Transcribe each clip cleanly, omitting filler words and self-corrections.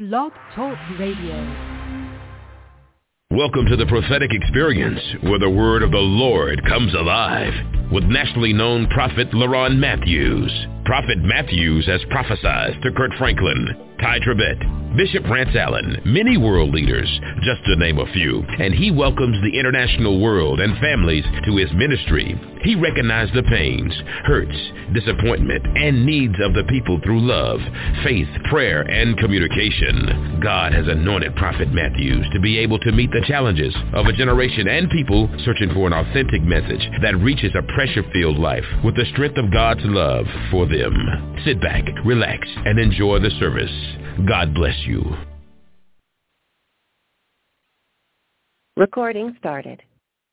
Blog Talk Radio. Welcome to the prophetic experience where the word of the Lord comes alive with nationally known prophet LaRon Matthews. Prophet Matthews has prophesied to Kurt Franklin, Ty Tribbett, Bishop Rance Allen, many world leaders, just to name a few, and he welcomes the international world and families to his ministry. He recognized the pains, hurts, disappointment, and needs of the people through love, faith, prayer, and communication. God has anointed Prophet Matthews to be able to meet the challenges of a generation and people searching for an authentic message that reaches a pressure-filled life with the strength of God's love for them. Sit back, relax, and enjoy the service. God bless you. Recording started.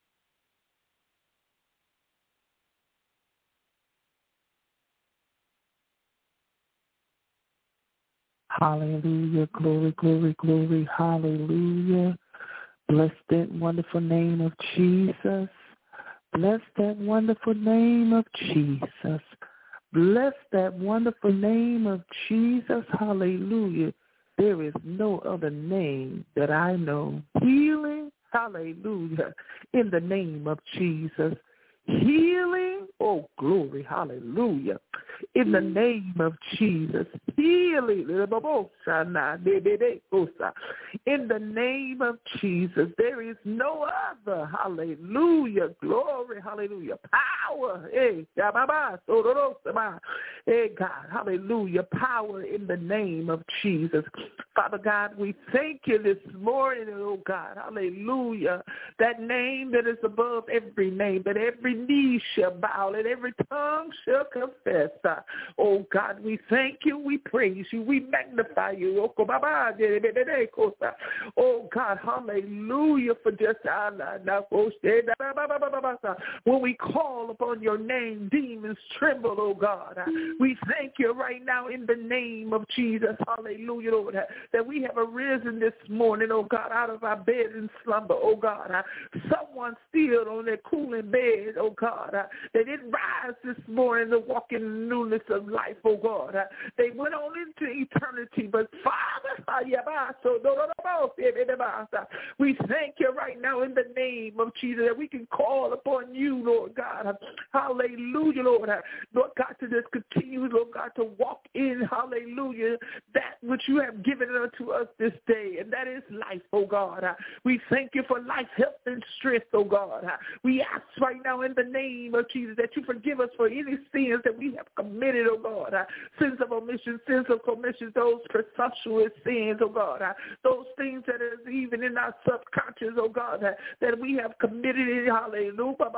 Hallelujah, glory, glory, glory, hallelujah. Bless that wonderful name of Jesus. Bless that wonderful name of Jesus. Bless that wonderful name of Jesus. Hallelujah. There is no other name that I know. Healing, hallelujah, in the name of Jesus. Healing, oh glory, hallelujah, in the name of Jesus. Healing, in the name of Jesus. There is no other, hallelujah, glory, hallelujah, power, hey God, hallelujah, power in the name of Jesus. Father God, we thank you this morning, oh God, hallelujah, that name that is above every name, that every knee shall bow and every tongue shall confess. Oh God, we thank you, we praise you, we magnify you. Oh God, hallelujah, for just when we call upon your name, demons tremble, oh God. We thank you right now in the name of Jesus, hallelujah, Lord, that we have arisen this morning, oh God, out of our bed and slumber, oh God. Someone still on their cooling bed, oh God. They didn't rise this morning to walk in the newness of life, oh God. They went on into eternity, but Father, we thank you right now in the name of Jesus that we can call upon you, Lord God. Hallelujah, Lord. Lord God, to just continue, Lord God, to walk in, hallelujah, that which you have given unto us this day, and that is life, oh God. We thank you for life, health, and strength, oh God. We ask right now in the name of Jesus that you forgive us for any sins that we have committed, oh God. Sins of omission, sins of commission, those presumptuous sins, oh God. Those things that is even in our subconscious, oh God, that we have committed in, hallelujah.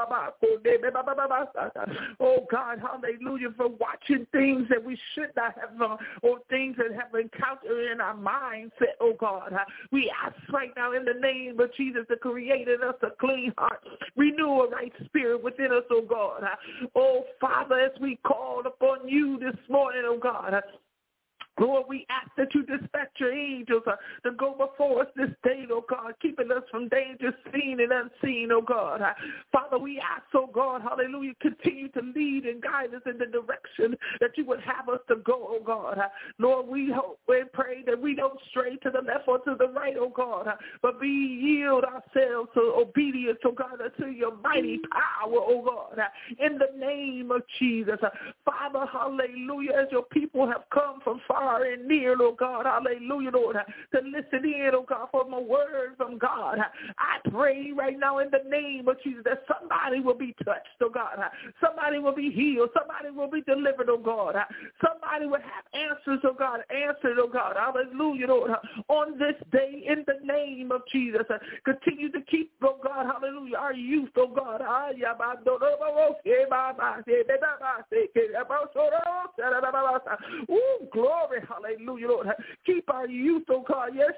Oh God, hallelujah, for watching things that we should not have, or things that have encountered in our mindset, oh God. We ask right now in the name of Jesus to create in us a clean heart, renew a right spirit within us, oh God. Oh Father, as we call upon you this morning, oh God, Lord, we ask that you dispatch your angels to go before us this day, oh God, keeping us from danger seen and unseen, oh God. Father, we ask, oh God, hallelujah, continue to lead and guide us in the direction that you would have us to go, oh God. Lord, we hope and pray that we don't stray to the left or to the right, oh God, but we yield ourselves to obedience, oh God, to your mighty power, oh God, in the name of Jesus. Father, hallelujah, as your people have come from far and near, Lord God, hallelujah, Lord, to listen in, oh God, for my word from God. I pray right now in the name of Jesus that somebody will be touched, oh God. Somebody will be healed. Somebody will be delivered, oh God. Somebody will have answers, oh God, answered, oh God, hallelujah, Lord, on this day in the name of Jesus. Continue to keep, oh God, hallelujah, our youth, oh God. Ooh, glory, hallelujah, Lord. Keep our youth, oh God. Yes,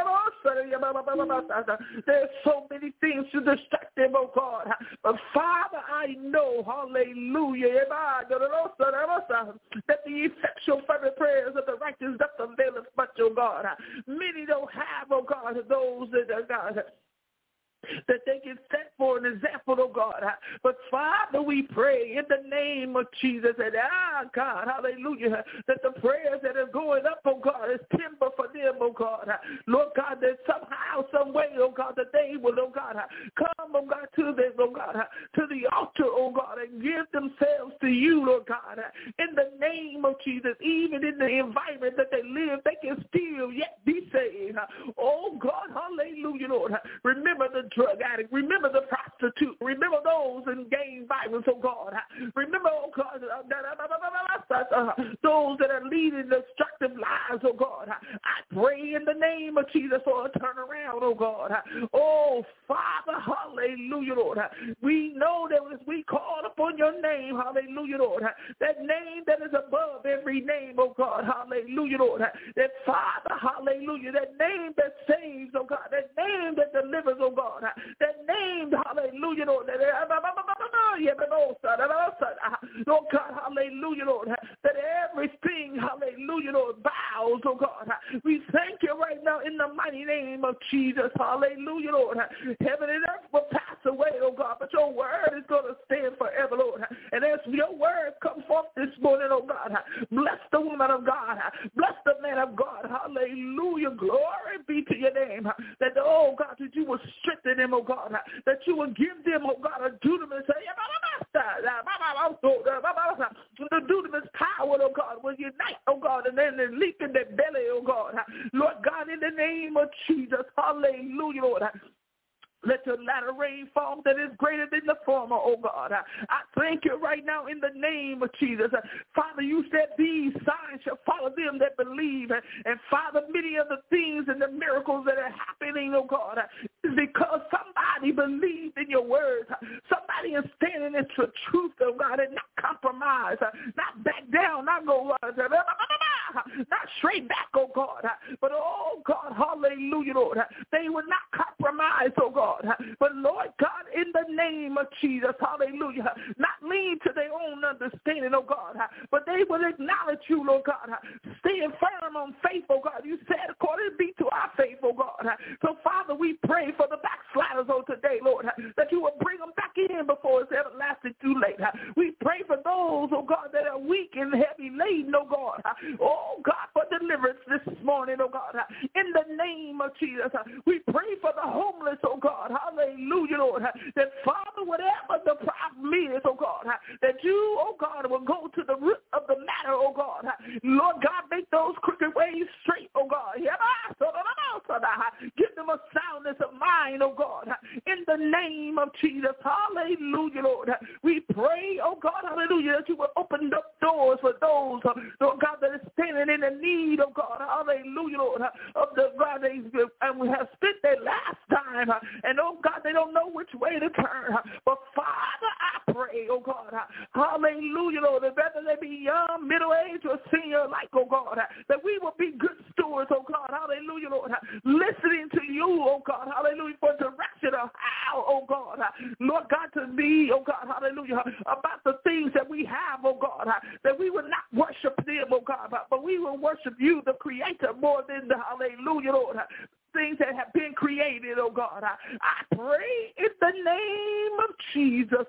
there's so many things to distract them, oh God. But Father, I know, hallelujah, that the effectual fervent prayers of the righteous doth avail us much, oh God. Many don't have, oh God, those that, God, that they can set for an example, oh God. But Father, we pray in the name of Jesus that, God, hallelujah, that the prayers that are going up, oh God, is timber for them, oh God. Lord God, that somehow, some way, oh God, that they will, oh God, come, oh God, to this, oh God, to the altar, oh God, and give themselves to you, Lord God. In the name of Jesus, even in the environment that they live, they can still yet be saved. Oh God, hallelujah, Lord. Remember the drug addict. Remember the prostitute. Remember those in gang violence, oh God. Remember, oh God, those that are leading destructive lives, oh God. I pray in the name of Jesus for a turnaround, oh God. Oh Father, hallelujah, Lord. We know that as we call upon your name, hallelujah, Lord, that name that is above every name, oh God, hallelujah, Lord, that Father, hallelujah, that name that saves, oh God, that name that delivers, oh God, that name, hallelujah, Lord, that Lord God, hallelujah, Lord, that everything, hallelujah, Lord, bows, oh God. We thank you right now in the mighty name of Jesus, hallelujah, Lord. Heaven and earth will pass away, oh God, but your word is going to stand forever, Lord. And as your word comes forth this morning, oh God, bless the woman of God, bless the man of God, hallelujah, glory be to your name, that, oh God, that you will strengthen them, oh God, that you will give them, oh God, a dunamis, the dunamis power, oh God, will unite, oh God, and then they leap in their belly, oh God, Lord God, in the name of Jesus, hallelujah, Lord. Let your latter rain fall that is greater than the former, oh God. I thank you right now in the name of Jesus. Father, you said these signs shall follow them that believe. And Father, many of the things and the miracles that are happening, oh God, is because somebody believed in your words. Somebody is standing in the truth, oh God, and not compromise, not back down, not go, not straight back, oh God. But, oh God, hallelujah, Lord. They will not compromise, oh God. But Lord God, in the name of Jesus, hallelujah, not lean to their own understanding, oh God, but they will acknowledge you, Lord God, stand firm on faith, oh God. You said according be to our faith, oh God. So Father, we pray for the backsliders on today, Lord, that you will bring them back in before it's everlasting too late. We pray for those, oh God, that are weak and heavy laden, oh God. Oh God, for deliverance this morning, oh God. In the name of Jesus, we pray for the homeless, oh God. Hallelujah, Lord. That Father, whatever the problem is, oh God, that you, oh God, will go to the root of the matter, oh God. Lord God, make those crooked ways straight, oh God. Give them a soundness of mind, oh God. In the name of Jesus. Hallelujah, Lord. We pray, oh God, hallelujah, that you will open up doors for those, oh God, that is standing in the need, oh God. Hallelujah, Lord. Of the God, and we have spent their last time. And, oh, God, they don't know which way to turn. But, Father, I pray, oh, God, hallelujah, Lord, that whether they be young, middle-aged, or senior alike, oh, God, that we will be good stewards, oh, God, hallelujah, Lord, listening to you, oh, God, hallelujah, for direction of how, oh, God, Lord God, to be, oh, God, hallelujah, about the things that we have, oh, God, that we will not worship them, oh, God, but we will worship you, the Creator, more than the, hallelujah, Lord, things that have been created, oh God. I pray in the name of Jesus.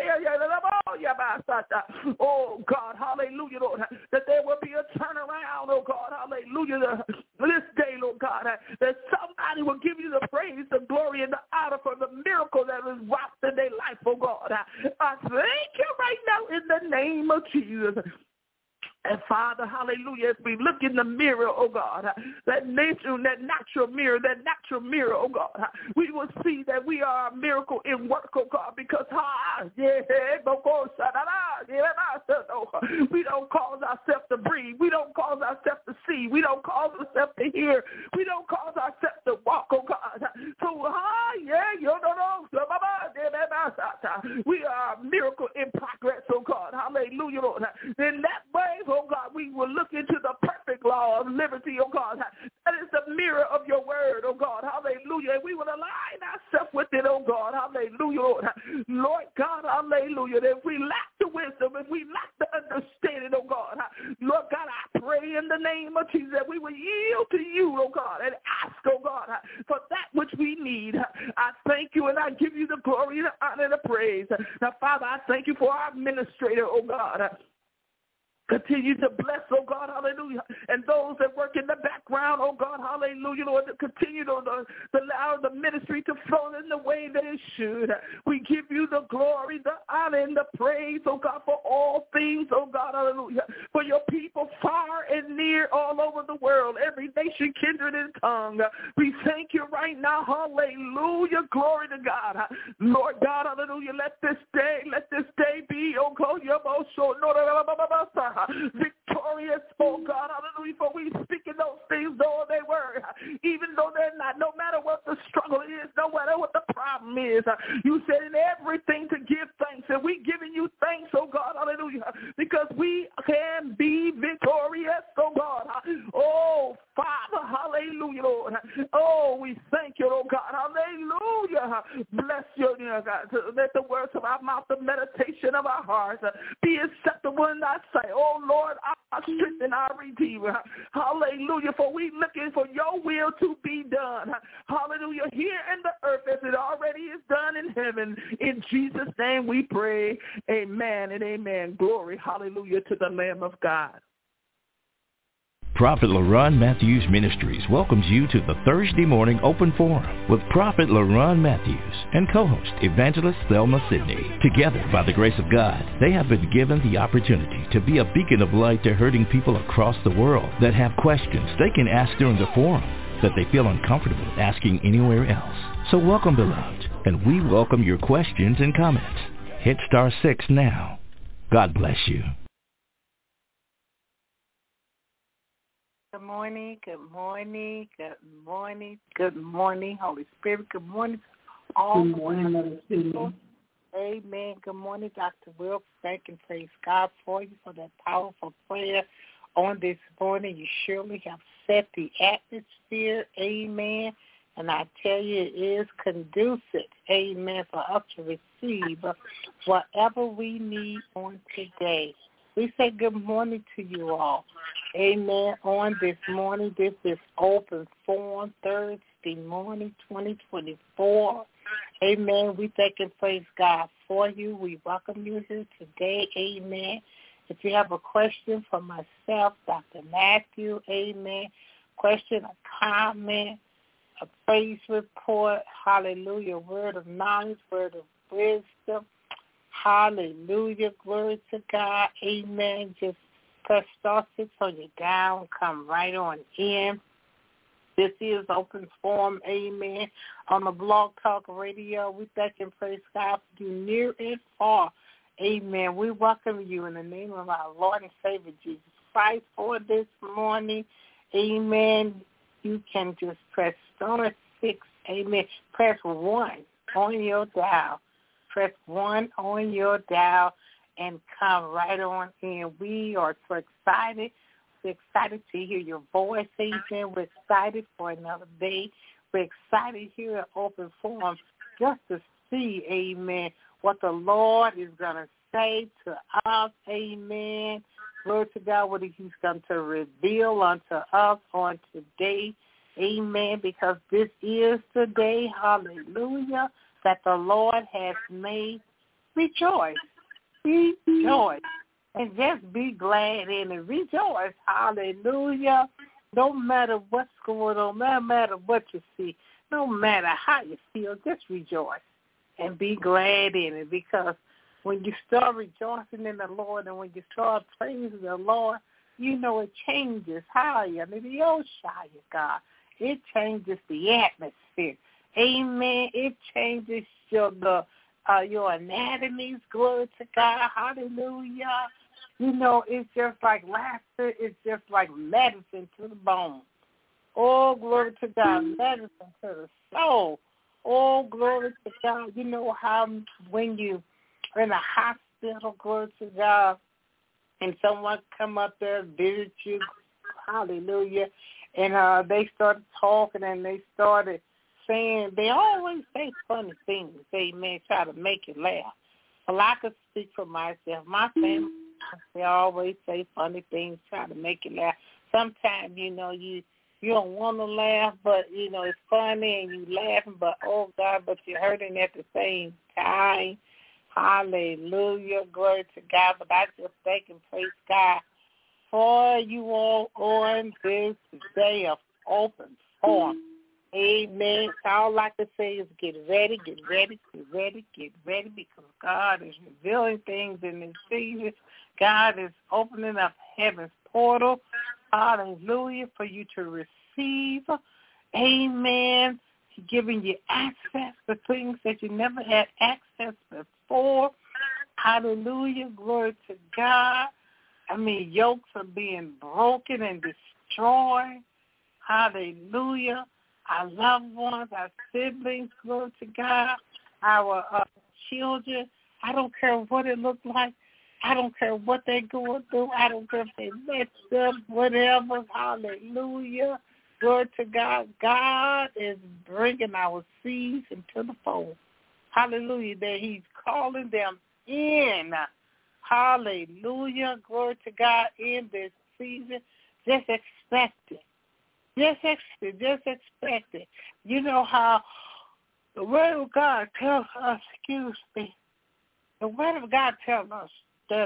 Oh God, hallelujah, Lord, that there will be a turnaround, oh God, hallelujah, this day, Lord God, that somebody will give you the praise, the glory, and the honor for the miracle that is wrought in their life, oh God. I thank you right now in the name of Jesus. And Father, hallelujah, as we look in the mirror, oh God, that natural mirror, oh God, we will see that we are a miracle in work, oh God, because we don't cause ourselves to breathe. We don't cause ourselves to see. We don't cause ourselves to hear. We don't cause ourselves to walk, oh God. So, we are a miracle in progress, oh God. Hallelujah, Lord. In that way, oh God, we will look into the perfect law of liberty, oh God. That is the mirror of your word, oh God. Hallelujah. And we will align ourselves with it, oh God. Hallelujah, Lord. Lord God, hallelujah. That if we lack the wisdom, if we lack the understanding, oh God, Lord God, I pray in the name of Jesus that we will yield to you, oh God, and ask, oh God, for that which we need. I thank you, and I give you the glory, the honor, and the praise. Now, Father, I thank you for our administrator, oh God. Continue to bless, oh God, hallelujah, and those that work in the background, oh God, hallelujah, Lord, to continue to allow the ministry to flow in the way that it should. We give you the glory, the honor, and the praise, oh God, for all things, oh God, hallelujah, for your people far and near all over the world, every nation, kindred, and tongue. We thank you right now, hallelujah, glory to God. Lord God, hallelujah, let this day be, oh God, your most so, victorious, oh God, hallelujah, for we speak in those things though they were, even though they're not, no matter what the struggle is, no matter what the problem is. You said in everything to give thanks, and we giving you thanks, oh God, hallelujah, because we can be victorious, oh God. Oh Father, hallelujah, Lord. Oh, we thank you, oh God, hallelujah. Bless your name, God. Let the words of our mouth, the meditation of our hearts be acceptable in thy sight. Oh Lord, our strength and our Redeemer. Hallelujah. For we looking for your will to be done. Hallelujah. Here in the earth as it already is done in heaven. In Jesus' name we pray. Amen and amen. Glory. Hallelujah to the Lamb of God. Prophet LaRon Matthews Ministries welcomes you to the Thursday morning open forum with Prophet LaRon Matthews and co-host Evangelist Thelma Sidney. Together, by the grace of God, they have been given the opportunity to be a beacon of light to hurting people across the world that have questions they can ask during the forum that they feel uncomfortable asking anywhere else. So welcome, beloved, and we welcome your questions and comments. Hit *6 now. God bless you. Good morning, good morning, good morning, good morning, Holy Spirit. Good morning to all. Good morning, Mother Susan. Amen. Good morning, Dr. Wilkes. Thank and praise God for you for that powerful prayer on this morning. You surely have set the atmosphere. Amen. And I tell you, it is conducive, amen, for us to receive whatever we need on today. We say good morning to you all. Amen. On this morning, this is Open Forum, Thursday morning, 2024. Amen. We thank and praise God for you. We welcome you here today. Amen. If you have a question for myself, Dr. Matthew, amen, question, a comment, a praise report, hallelujah, word of knowledge, word of wisdom, hallelujah, glory to God, amen. Just press *6 on your dial, come right on in. This is Open Forum, amen, on the Blog Talk Radio. We thank and praise God for you near and far, amen. We welcome you in the name of our Lord and Savior Jesus Christ for this morning, amen. You can just press *6, amen. Press 1 on your dial. Press 1 on your dial and come right on in. We are so excited. We're excited to hear your voice, amen. We're excited for another day. We're excited here at Open Forum just to see, amen, what the Lord is going to say to us, amen. Glory to God, what he's going to reveal unto us on today, amen, because this is the day, hallelujah, that the Lord has made. Rejoice. Rejoice. And just be glad in it. Rejoice. Hallelujah. No matter what's going on, no matter what you see, no matter how you feel, just rejoice and be glad in it, because when you start rejoicing in the Lord and when you start praising the Lord, you know it changes. Hallelujah, God. It changes the atmosphere. Amen. It changes your anatomies. Glory to God. Hallelujah. You know, it's just like laughter. It's just like medicine to the bone. Oh, glory to God. Medicine to the soul. Oh, glory to God. You know how when you are in a hospital, glory to God, and someone come up there, visit you, hallelujah, and they started talking and they started saying, they always say funny things, amen, try to make you laugh. Well, I could speak for myself. My family, they always say funny things, try to make you laugh. Sometimes, you know, you You don't want to laugh, but, it's funny and you laughing, but, oh, God, but you're hurting at the same time. Hallelujah. Glory to God. But I just thank and praise God for you all on this day of open forum. Amen. All I can say is get ready, because God is revealing things in this season. God is opening up heaven's portal. Hallelujah, for you to receive. Amen. He's giving you access to things that you never had access before. Hallelujah. Glory to God. Yokes are being broken and destroyed. Hallelujah. Our loved ones, our siblings, glory to God, our children. I don't care what it looks like. I don't care what they're going through. I don't care if they messed up, whatever. Hallelujah. Glory to God. God is bringing our seeds into the fold. Hallelujah. That he's calling them in. Hallelujah. Glory to God in this season. Just expect it. Just expect it. You know how the Word of God tells us, the Word of God tells us that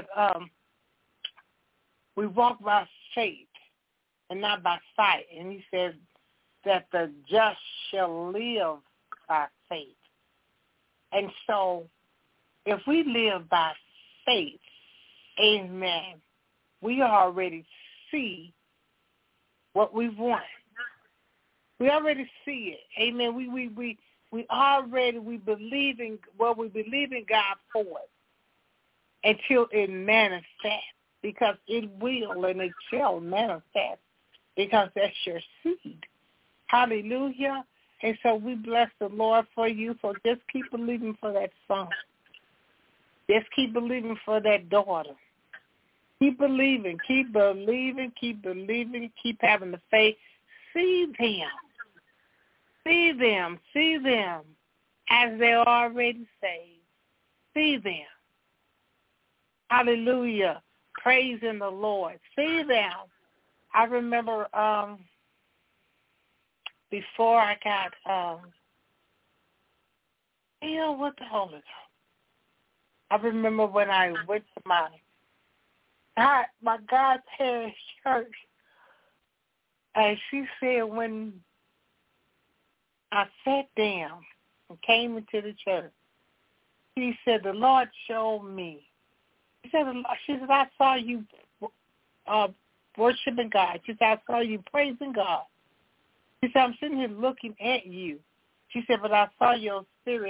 we walk by faith and not by sight. And he says that the just shall live by faith. And so if we live by faith, amen, we already see what we want. We already see it. Amen. We believe in we believe in God for it until it manifests, because it will and it shall manifest, because that's your seed. Hallelujah. And so we bless the Lord for you. So just keep believing for that son. Just keep believing for that daughter. Keep believing, keep having the faith. See them as they're already saved. See them. Hallelujah. Praising the Lord. See them. I remember before I got filled with the Holy Ghost. I remember when I went to my godparents' church, and she said when I sat down and came into the church, she said, the Lord showed me. She said, I saw you worshiping God. She said, I saw you praising God. She said, I'm sitting here looking at you. She said, but I saw your spirit.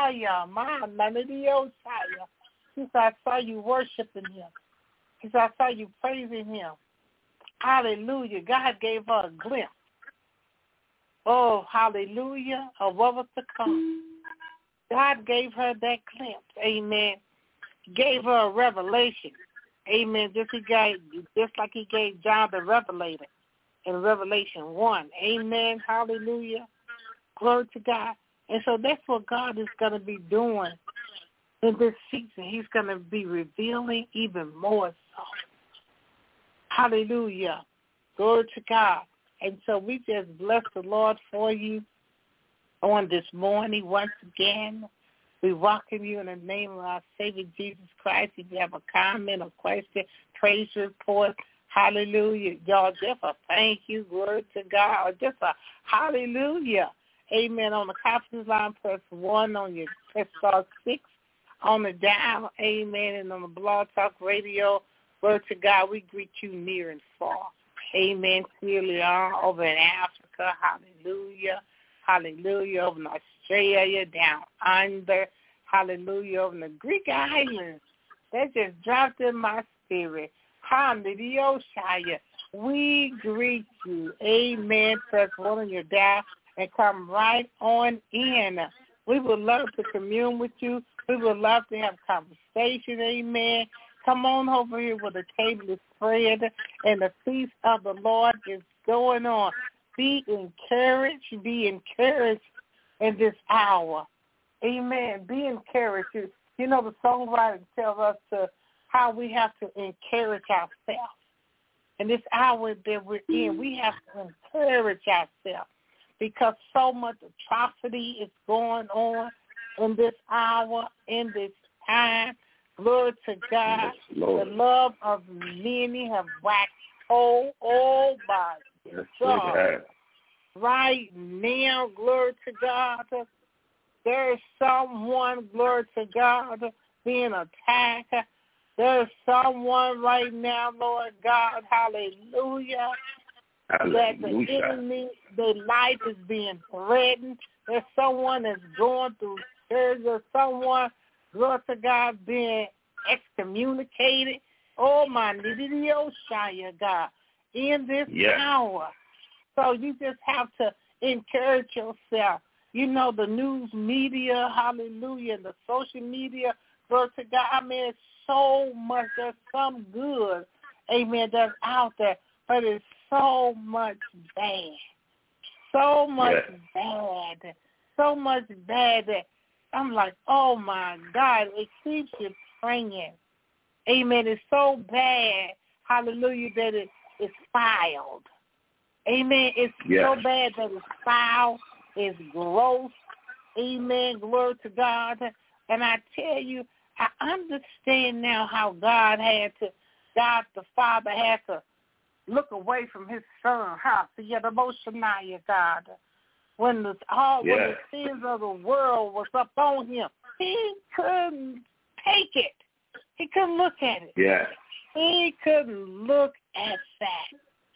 She said, I saw you worshiping him. She said, I saw you praising him. Hallelujah. God gave her a glimpse. Oh, hallelujah, of what was to come. God gave her that glimpse. Amen. Gave her a revelation. Amen. Just like he gave John the Revelator in Revelation 1. Amen. Hallelujah. Glory to God. And so that's what God is going to be doing in this season. He's going to be revealing even more so. Hallelujah. Glory to God. And so we just bless the Lord for you on this morning once again. We welcome you in the name of our Savior Jesus Christ. If you have a comment or question, praise report, hallelujah. Y'all, just a thank you, glory to God, or just a hallelujah. Amen. On the conference line, press 1. On your press star 6 on the dial. Amen. And on the Blog Talk Radio, glory to God, we greet you near and far. Amen. Clearly all over in Africa. Hallelujah. Hallelujah. Over in Australia, down under. Hallelujah. Over in the Greek islands. That just dropped in my spirit. Hallelujah. We greet you. Amen. Press 1 on your dial and come right on in. We would love to commune with you. We would love to have conversation. Amen. Come on over here where the table is spread and the feast of the Lord is going on. Be encouraged in this hour. Amen. Be encouraged. You know, the songwriter tells us how we have to encourage ourselves. in this hour that we're in, we have to encourage ourselves because so much atrocity is going on in this hour, in this time. Glory to God. The love of many have waxed cold. Oh, my God. Right now, glory to God, there is someone, glory to God, being attacked. There is someone right now, Lord God, hallelujah, that the enemy, their life is being threatened. There's someone that's going through surgery. There's someone, glory to God, being excommunicated. Oh, my Shia, God, in this hour. So you just have to encourage yourself. You know, the news media, hallelujah, the social media, glory to God. I mean, it's so much. There's some good, amen, that's out there, but it's so much bad. So much bad. So much bad that I'm like, oh, my God, it keeps you praying. Amen. It's so bad, hallelujah, that it's filed. Amen. It's so bad that it's foul, it's gross. Amen. Glory to God. And I tell you, I understand now how God the Father had to look away from his son. The Moshanaya, God. When the sins of the world was up on him, he couldn't take it. He couldn't look at it. Yeah. He couldn't look at that.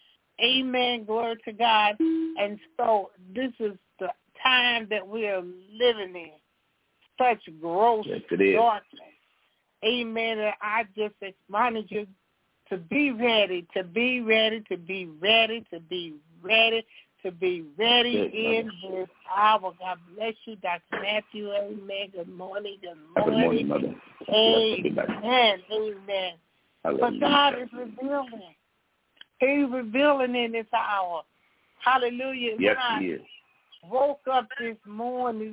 Amen. Glory to God. And so this is the time that we are living in. Such gross darkness. Amen. And I just admonish you to be ready, to be ready, to be ready, to be ready, to be ready in this hour. God bless you, Dr. Matthew. Amen. Good morning. Good morning. Mother. Amen. Amen. But God is revealing. He's revealing in this hour. Hallelujah. Yes, he is. Woke up this morning.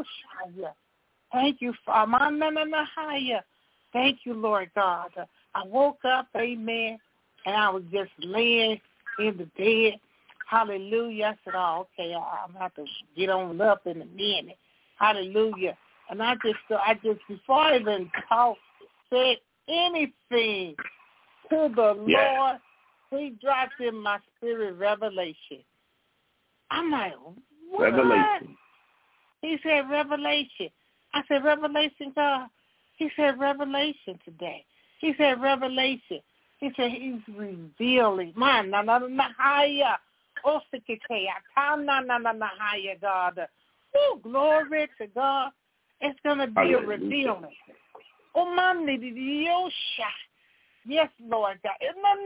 Thank you, Father. Thank you, Lord God. I woke up, amen, and I was just laying in the bed. Hallelujah. I said, oh, okay, I'm going to have to get on up in a minute. Hallelujah. And I just before I even said anything to the Lord, he dropped in my spirit revelation. I'm like, what? Revelation. He said, revelation. I said, revelation, God. He said, revelation today. He said, revelation. He said, he's revealing. Man, God. Oh, glory to God. It's going to be a revealing. Oh, man, yes, Lord God.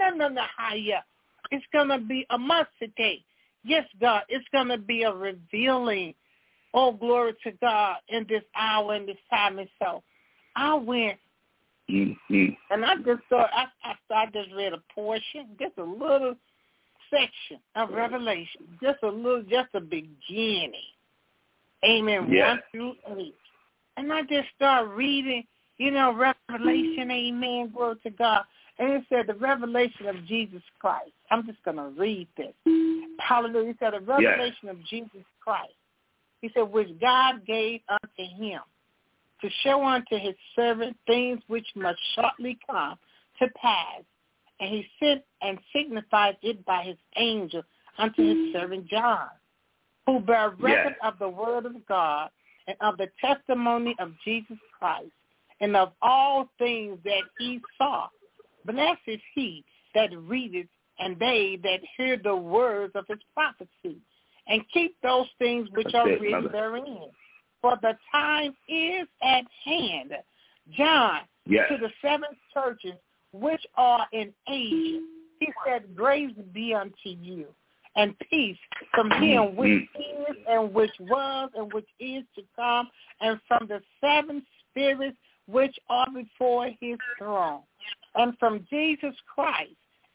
It's going to be a mustard. Yes, God. It's going to be a revealing. Oh, glory to God in this hour, in this time. And so I went, and I just thought, I just read a portion, just a little section of Revelation, just a beginning. Amen. 1 through 8. And I just started reading, Revelation, amen, glory to God. And it said the revelation of Jesus Christ. I'm just going to read this. Hallelujah. It said the revelation of Jesus Christ. He said, which God gave unto him to show unto his servant things which must shortly come to pass. And he sent and signified it by his angel unto his servant John, who bare record of the word of God and of the testimony of Jesus Christ, and of all things that he saw. Blessed is he that readeth, and they that hear the words of his prophecy, and keep those things which are written therein. For the time is at hand. John, to the 7 churches which are in Asia, he said, grace be unto you, and peace from him which is, and which was, and which is to come, and from the 7 spirits which are before his throne, and from Jesus Christ,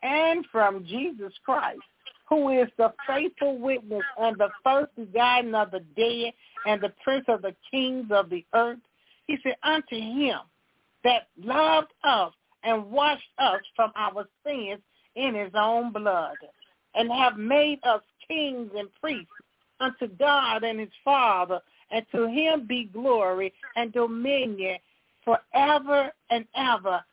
who is the faithful witness and the first begotten of the dead and the prince of the kings of the earth. He said, unto him that loved us and washed us from our sins in his own blood, and have made us kings and priests unto God and his Father, and to him be glory and dominion forever and ever.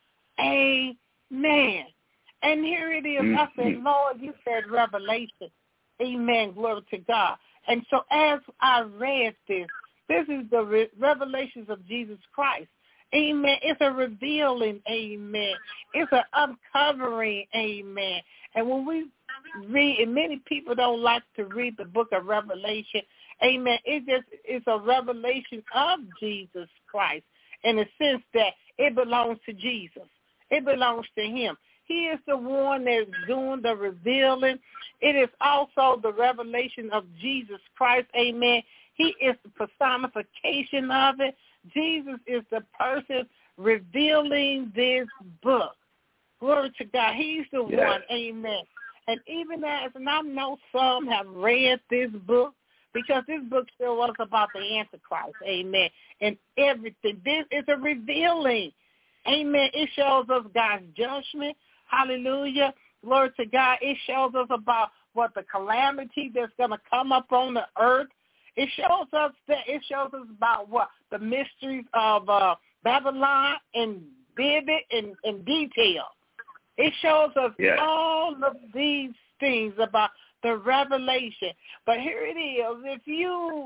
Amen. And here it is. I said, Lord, you said revelation. Amen. Glory to God. And so as I read this is the revelations of Jesus Christ. Amen. It's a revealing. Amen. It's an uncovering. Amen. And when we read, and many people don't like to read the book of Revelation. Amen. It's a revelation of Jesus Christ in the sense that it belongs to Jesus. It belongs to him. He is the one that's doing the revealing. It is also the revelation of Jesus Christ. Amen. He is the personification of it. Jesus is the person revealing this book. Glory to God. He's the one. Amen. And even as, and I know some have read this book, because this book still was about the Antichrist. Amen. And everything. This is a revealing. Amen. It shows us God's judgment. Hallelujah. Glory to God. It shows us about what the calamity that's going to come up on the earth. It shows us about what the mysteries of Babylon in vivid and detail. It shows us all of these things about the revelation. But here it is. If you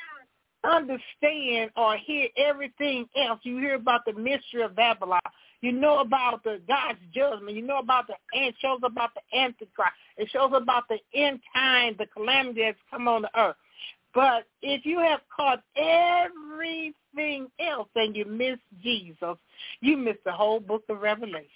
understand or hear everything else, you hear about the mystery of Babylon. You know about the God's judgment. You know about it shows about the Antichrist. It shows about the end time, the calamity that's come on the earth. But if you have caught everything else and you miss Jesus, you miss the whole book of Revelation.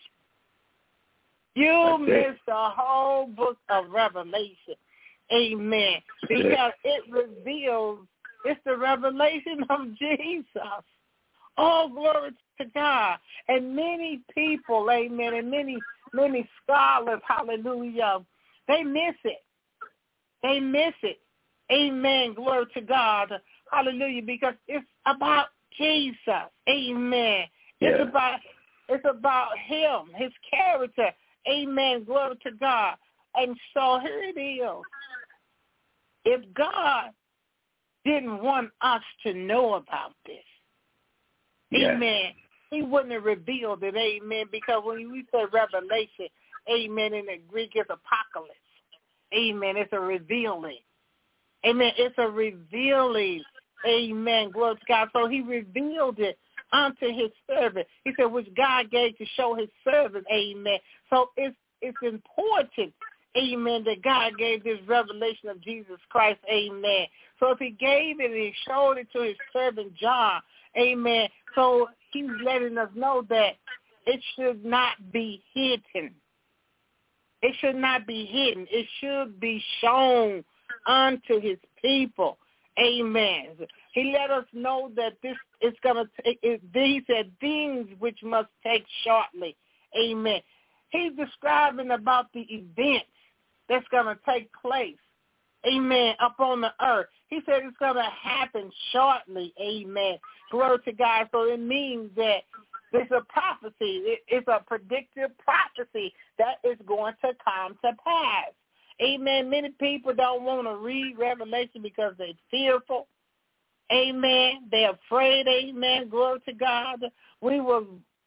You miss the whole book of Revelation. Amen. Because it reveals, it's the revelation of Jesus. All glory to God. And many people, amen, and many scholars, hallelujah, they miss it. They miss it. Amen. Glory to God. Hallelujah. Because it's about Jesus. Amen. It's about him, his character. Amen. Glory to God. And so here it is. If God didn't want us to know about this, amen, he wouldn't have revealed it, amen, because when we say revelation, amen, in the Greek it's apocalypse. Amen. It's a revealing. Amen. It's a revealing. Amen. Glory to God. So he revealed it unto his servant. He said, which God gave to show his servant. Amen. So it's important, amen, that God gave this revelation of Jesus Christ. Amen. So if he gave it and he showed it to his servant John, amen, so he's letting us know that it should not be hidden. It should not be hidden. It should be shown unto his people. Amen. He let us know that this is going to take, he said, things which must take shortly. Amen. He's describing about the events that's going to take place. Amen. Up on the earth. He said it's going to happen shortly. Amen. Glory to God. So it means that it's a prophecy. It's a predictive prophecy that is going to come to pass. Amen. Many people don't want to read Revelation because they're fearful. Amen. They're afraid. Amen. Glory to God. We're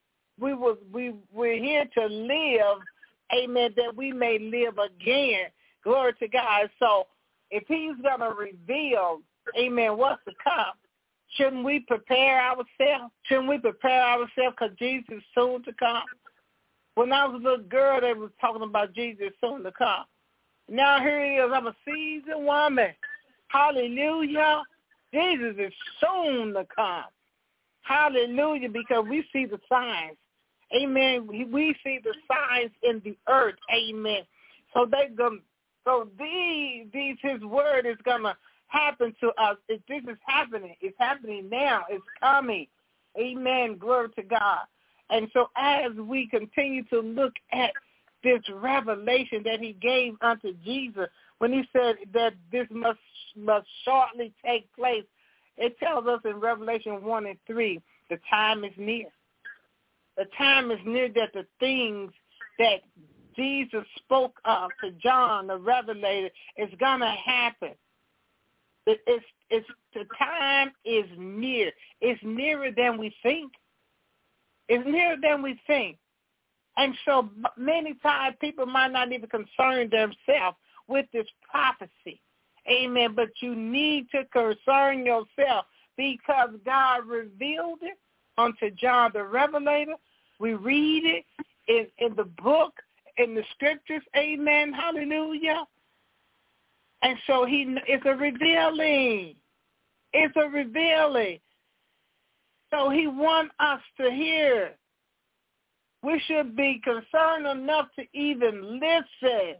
here to live. Amen. That we may live again. Glory to God. So if he's going to reveal, amen, what's to come, shouldn't we prepare ourselves? Shouldn't we prepare ourselves because Jesus is soon to come? When I was a little girl, they was talking about Jesus soon to come. Now here he is. I'm a seasoned woman. Hallelujah. Jesus is soon to come. Hallelujah, because we see the signs. Amen. We see the signs in the earth. Amen. So his word is gonna happen to us. If this is happening, it's happening now. It's coming. Amen. Glory to God. And so as we continue to look at this revelation that he gave unto Jesus, when he said that this must shortly take place, it tells us in Revelation 1:3, the time is near. The time is near that the things that Jesus spoke of to John the Revelator is going to happen. The time is near. It's nearer than we think. It's nearer than we think. And so many times people might not even concern themselves with this prophecy. Amen. But you need to concern yourself because God revealed it unto John the Revelator. We read it in the book, in the scriptures. Amen. Hallelujah. And so it's a revealing. It's a revealing. So he wants us to hear. We should be concerned enough to even listen.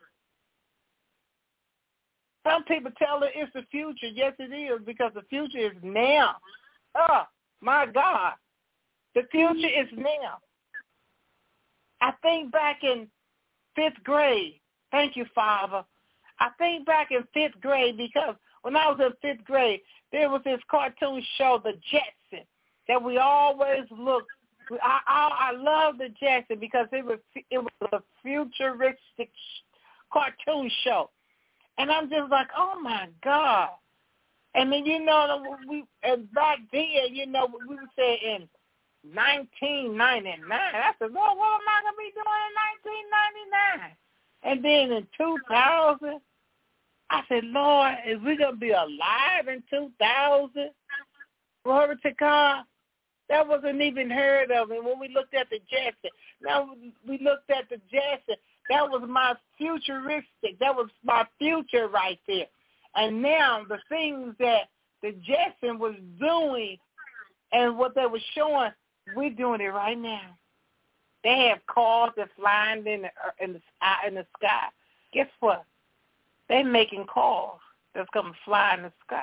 Some people tell it it's the future. Yes, it is, because the future is now. Oh, my God. The future is now. I think back in 5th grade. Thank you, Father. I think back in 5th grade because when I was in 5th grade, there was this cartoon show, The Jetsons, that we always looked. I love The Jetsons because it was a futuristic cartoon show. And I'm just like, oh, my God. And then, back then, we would say in 1999. I said, Lord, what am I going to be doing in 1999? And then in 2000, I said, Lord, is we going to be alive in 2000? Glory to God. That wasn't even heard of. And when we looked at the Jetsons, now we looked at the Jetsons, that was my futuristic. That was my future right there. And now the things that the Jetsons was doing and what they were showing, we're doing it right now. They have cars that flying in the sky. Guess what? They're making cars that's going to fly in the sky.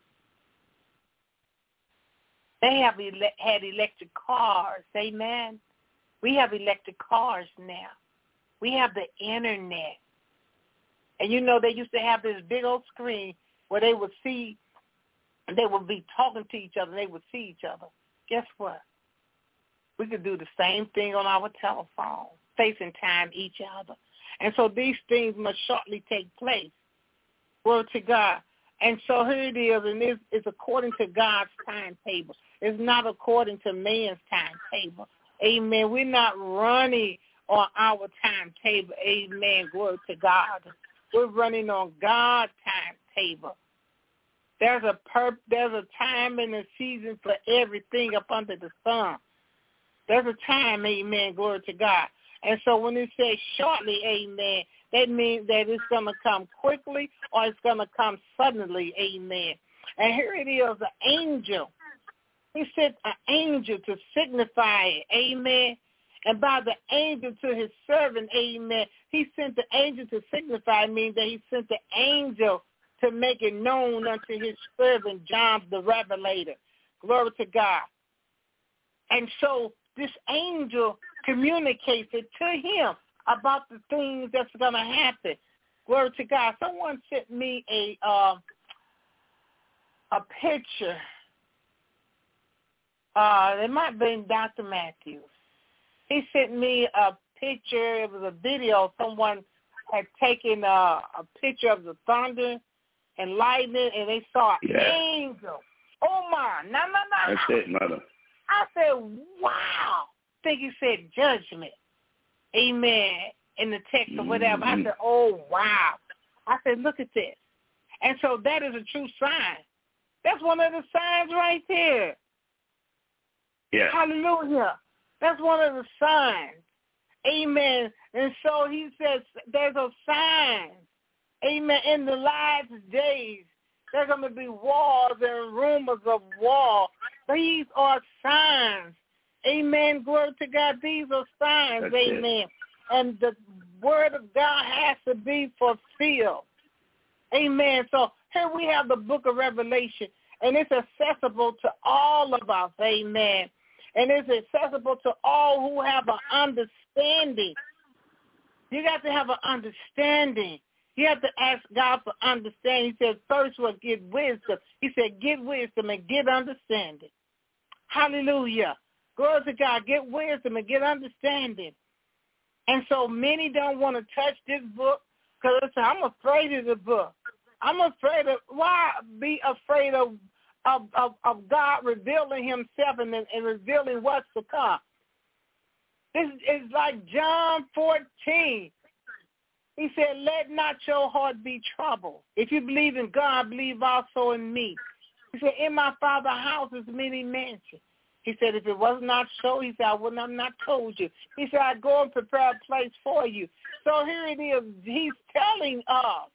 They have had electric cars. Amen. We have electric cars now. We have the internet. And they used to have this big old screen where they would see, they would be talking to each other. They would see each other. Guess what? We could do the same thing on our telephone, FaceTime each other. And so these things must shortly take place. Word to God. And so here it is, and it's according to God's timetable. It's not according to man's timetable. Amen. We're not running on our timetable. Amen. Glory to God. We're running on God's timetable. There's a time and a season for everything up under the sun. There's a time, amen, glory to God. And so when it says shortly, amen, that means that it's going to come quickly or it's going to come suddenly, amen. And here it is, an angel. He sent an angel to signify it, amen. And by the angel to his servant, amen, he sent the angel to signify, meaning that he sent the angel to make it known unto his servant, John the Revelator. Glory to God. And so this angel communicates it to him about the things that's going to happen. Glory to God. Someone sent me a picture. It might have been Dr. Matthews. He sent me a picture. It was a video. Someone had taken a picture of the thunder and lightning, and they saw an angel. Oh, my. No. That's it, mother. I said, wow. I think he said judgment. Amen. In the text or whatever. I said, oh, wow. I said, look at this. And so that is a true sign. That's one of the signs right there. Yeah. Hallelujah. That's one of the signs. Amen. And so he says there's a sign. Amen. In the last days, there are going to be wars and rumors of war. These are signs. Amen. Glory to God. These are signs. That's amen. It. And the word of God has to be fulfilled. Amen. So here we have the book of Revelation, and it's accessible to all of us. Amen. And it's accessible to all who have an understanding. You got to have an understanding. You have to ask God for understanding. He said, first we'll get wisdom. He said, get wisdom and get understanding. Hallelujah. Glory to God. Get wisdom and get understanding. And so many don't want to touch this book because they say, I'm afraid of the book. I'm afraid of, why be afraid of God revealing himself and revealing what's to come? This is like John 14. He said, let not your heart be troubled. If you believe in God, believe also in me. He said, in my Father's house is many mansions. He said, if it was not so, he said, I would have not told you. He said, I go and prepare a place for you. So here it is. He's telling us.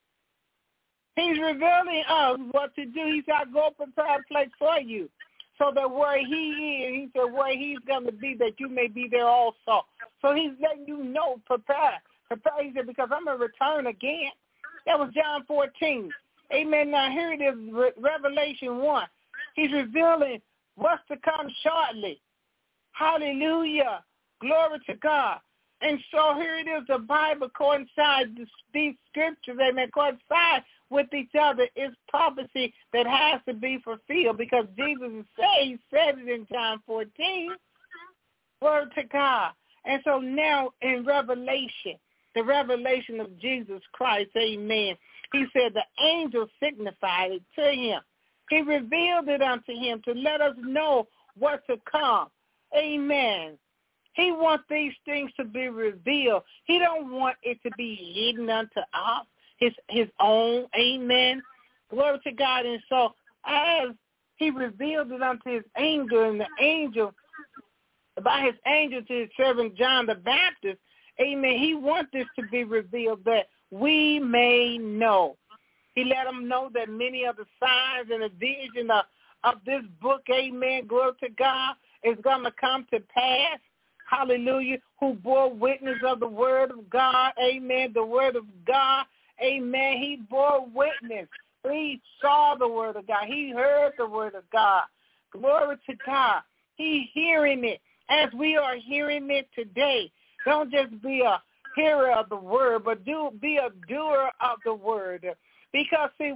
He's revealing us what to do. He said, I go prepare a place for you. So that where he is, he said, where he's going to be, that you may be there also. So he's letting you know, prepare. Prepare, he said, because I'm going to return again. That was John 14. Amen. Now here it is, Revelation 1. He's revealing what's to come shortly. Hallelujah. Glory to God. And so here it is, the Bible coincides, these scriptures, amen, coincide with each other. It's prophecy that has to be fulfilled because Jesus said it in John 14. Glory to God. And so now in Revelation, the revelation of Jesus Christ, amen, he said the angel signified it to him. He revealed it unto him to let us know what to come. Amen. He wants these things to be revealed. He don't want it to be hidden unto us, his own. Amen. Glory to God. And so as he revealed it unto his angel, and the angel, by his angel to his servant John the Baptist, amen, he wants this to be revealed that we may know. He let them know that many of the signs and the vision of this book, amen, glory to God, is going to come to pass. Hallelujah. Who bore witness of the word of God, amen, the word of God, amen. He bore witness. He saw the word of God. He heard the word of God. Glory to God. He hearing it as we are hearing it today. Don't just be a hearer of the word, but be a doer of the word. Because see,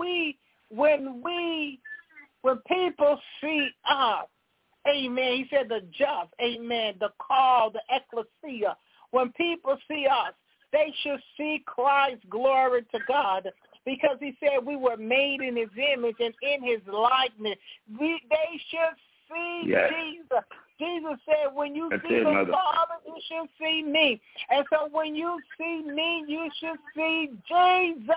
when people see us, amen, he said the just, amen, the called, the ecclesia. When people see us, they should see Christ, glory to God. Because he said we were made in his image and in his likeness. They should see Jesus. Jesus said, when you see the Father, you should see me. And so when you see me, you should see Jesus.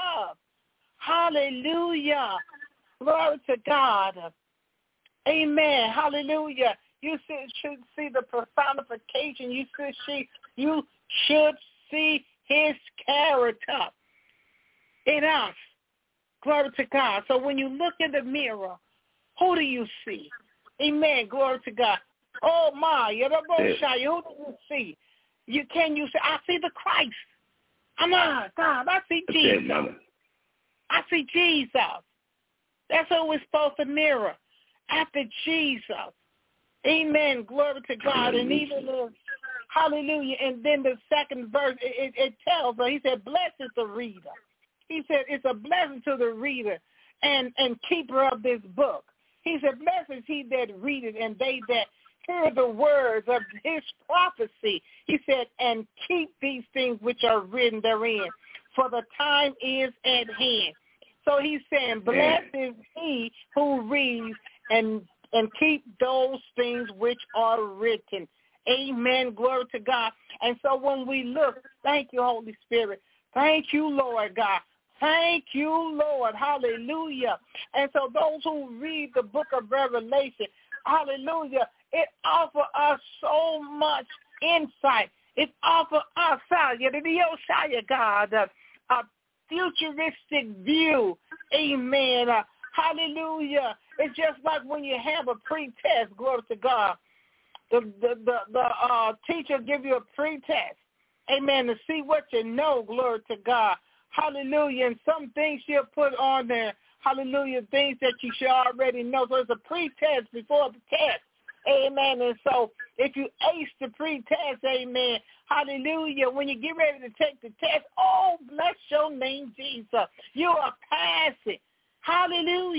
Hallelujah. Glory to God. Amen. Hallelujah. You should see the personification. You should see his character in us. Glory to God. So when you look in the mirror, who do you see? Amen. Glory to God. Oh my, who do you see? You say, I see the Christ. God, I see Jesus. I see Jesus. That's who we're supposed to mirror. After Jesus. Amen. Glory to God. And even hallelujah. And then the second verse, it tells her, he said, blessed is the reader. He said, it's a blessing to the reader and keeper of this book. He said, blessed is he that readeth and they that hear the words of his prophecy. He said, and keep these things which are written therein, for the time is at hand. So he's saying, blessed is he who reads and keep those things which are written. Amen. Glory to God. And so when we look, thank you, Holy Spirit. Thank you, Lord God. Thank you, Lord. Hallelujah. And so those who read the book of Revelation, hallelujah, it offers us so much insight. It offers us, God, a futuristic view. Amen. Hallelujah. It's just like when you have a pre-test, glory to God. The teacher give you a pre-test, amen, to see what you know, glory to God. Hallelujah. And some things she'll put on there, hallelujah, things that you should already know. So it's a pre-test before the test. Amen. And so if you ace the pre-test, amen, hallelujah, when you get ready to take the test, oh, bless your name, Jesus. You are passing. Hallelujah.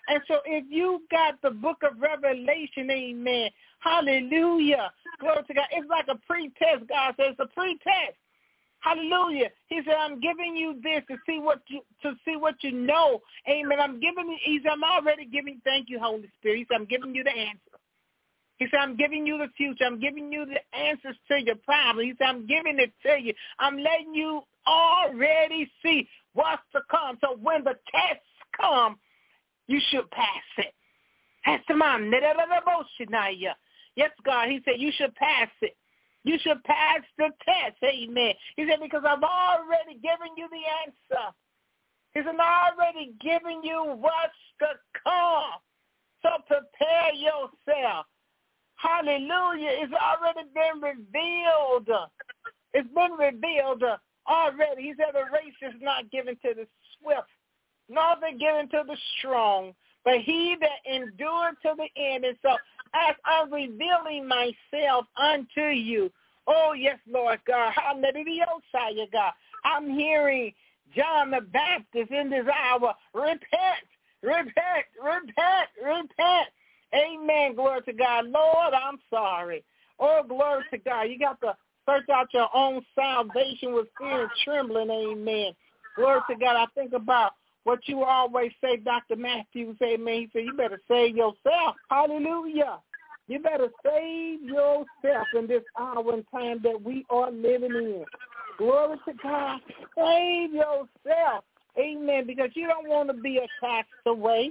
And so if you got the book of Revelation, amen, hallelujah, glory to God. It's like a pre-test, God says. It's a pre-test. Hallelujah. He said, I'm giving you this to see what you know. Amen. He said, I'm already giving, thank you, Holy Spirit. He said, I'm giving you the answer. He said, I'm giving you the future. I'm giving you the answers to your problem. He said, I'm giving it to you. I'm letting you already see what's to come. So when the tests come, you should pass it. That's the man. Yes, God. He said, you should pass it. You should pass the test, amen. He said, because I've already given you the answer. He said, I've already given you what's to come. So prepare yourself. Hallelujah. It's already been revealed. It's been revealed already. He said, the race is not given to the swift, nor the given to the strong, but he that endured to the end. And so as I'm revealing myself unto you, oh, yes, Lord God, hallelujah, God, I'm hearing John the Baptist in this hour, repent, repent, repent, repent. Amen, glory to God. Lord, I'm sorry. Oh, glory to God. You got to search out your own salvation with fear and trembling, amen. Glory to God. I think about what you always say, Dr. Matthews, amen. He said, you better save yourself. Hallelujah. You better save yourself in this hour and time that we are living in. Glory to God. Save yourself. Amen. Because you don't want to be a castaway.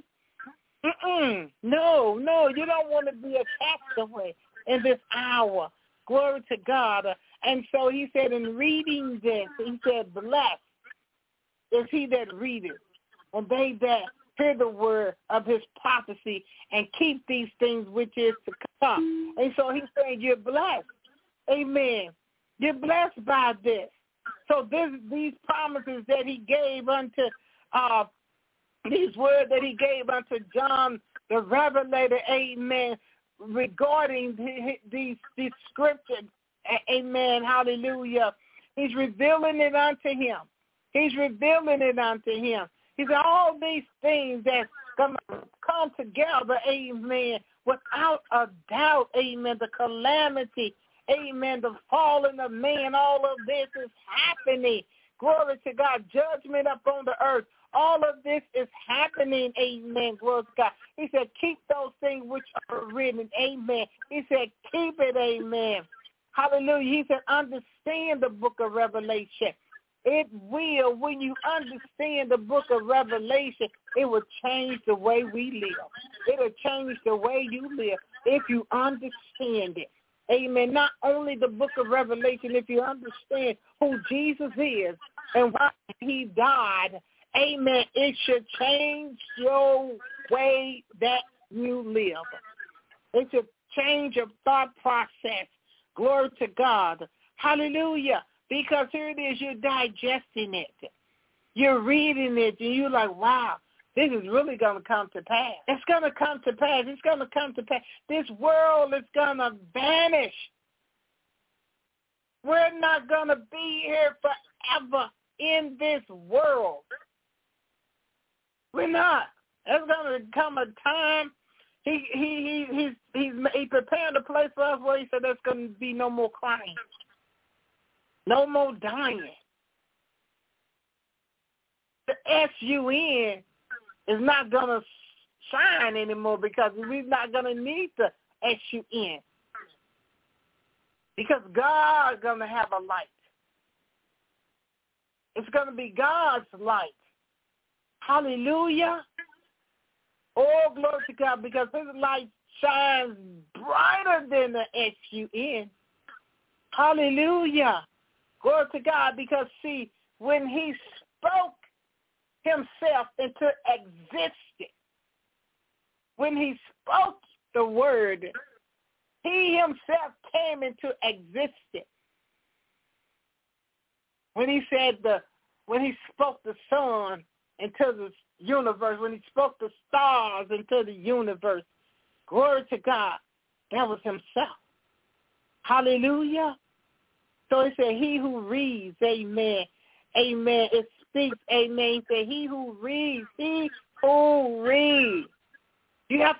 No, you don't want to be a castaway in this hour. Glory to God. And so he said in reading this, he said, blessed is he that readeth, and they that hear the word of his prophecy and keep these things which is to come. And so he's saying you're blessed. Amen. You're blessed by this. So these promises that he gave unto, these words that he gave unto John the Revelator, amen, regarding these scriptures, amen, hallelujah. He's revealing it unto him. He's revealing it unto him. He said all these things that's going to come together, amen, without a doubt, amen, the calamity, amen, the falling of man, all of this is happening. Glory to God, judgment upon the earth. All of this is happening, amen, glory to God. He said, keep those things which are written, amen. He said, keep it, amen. Hallelujah. He said, understand the book of Revelation. It will, when you understand the book of Revelation, it will change the way we live. It will change the way you live if you understand it. Amen. Not only the book of Revelation, if you understand who Jesus is and why he died, amen, it should change your way that you live. It should change your thought process. Glory to God. Hallelujah. Because here it is, you're digesting it. You're reading it, and you're like, wow, this is really going to come to pass. It's going to come to pass. It's going to come to pass. This world is going to vanish. We're not going to be here forever in this world. We're not. There's going to come a time. He's preparing a place for us where he said there's going to be no more crying. No more dying. The S-U-N is not going to shine anymore because we're not going to need the S-U-N. Because God's going to have a light. It's going to be God's light. Hallelujah. Oh, glory to God, because his light shines brighter than the S-U-N. Hallelujah. Glory to God, because, see, when he spoke himself into existence, when he spoke the word, he himself came into existence. When he said when he spoke the sun into the universe, when he spoke the stars into the universe, glory to God, that was himself. Hallelujah. So he said, he who reads, amen, amen, it speaks, amen. He said, he who reads,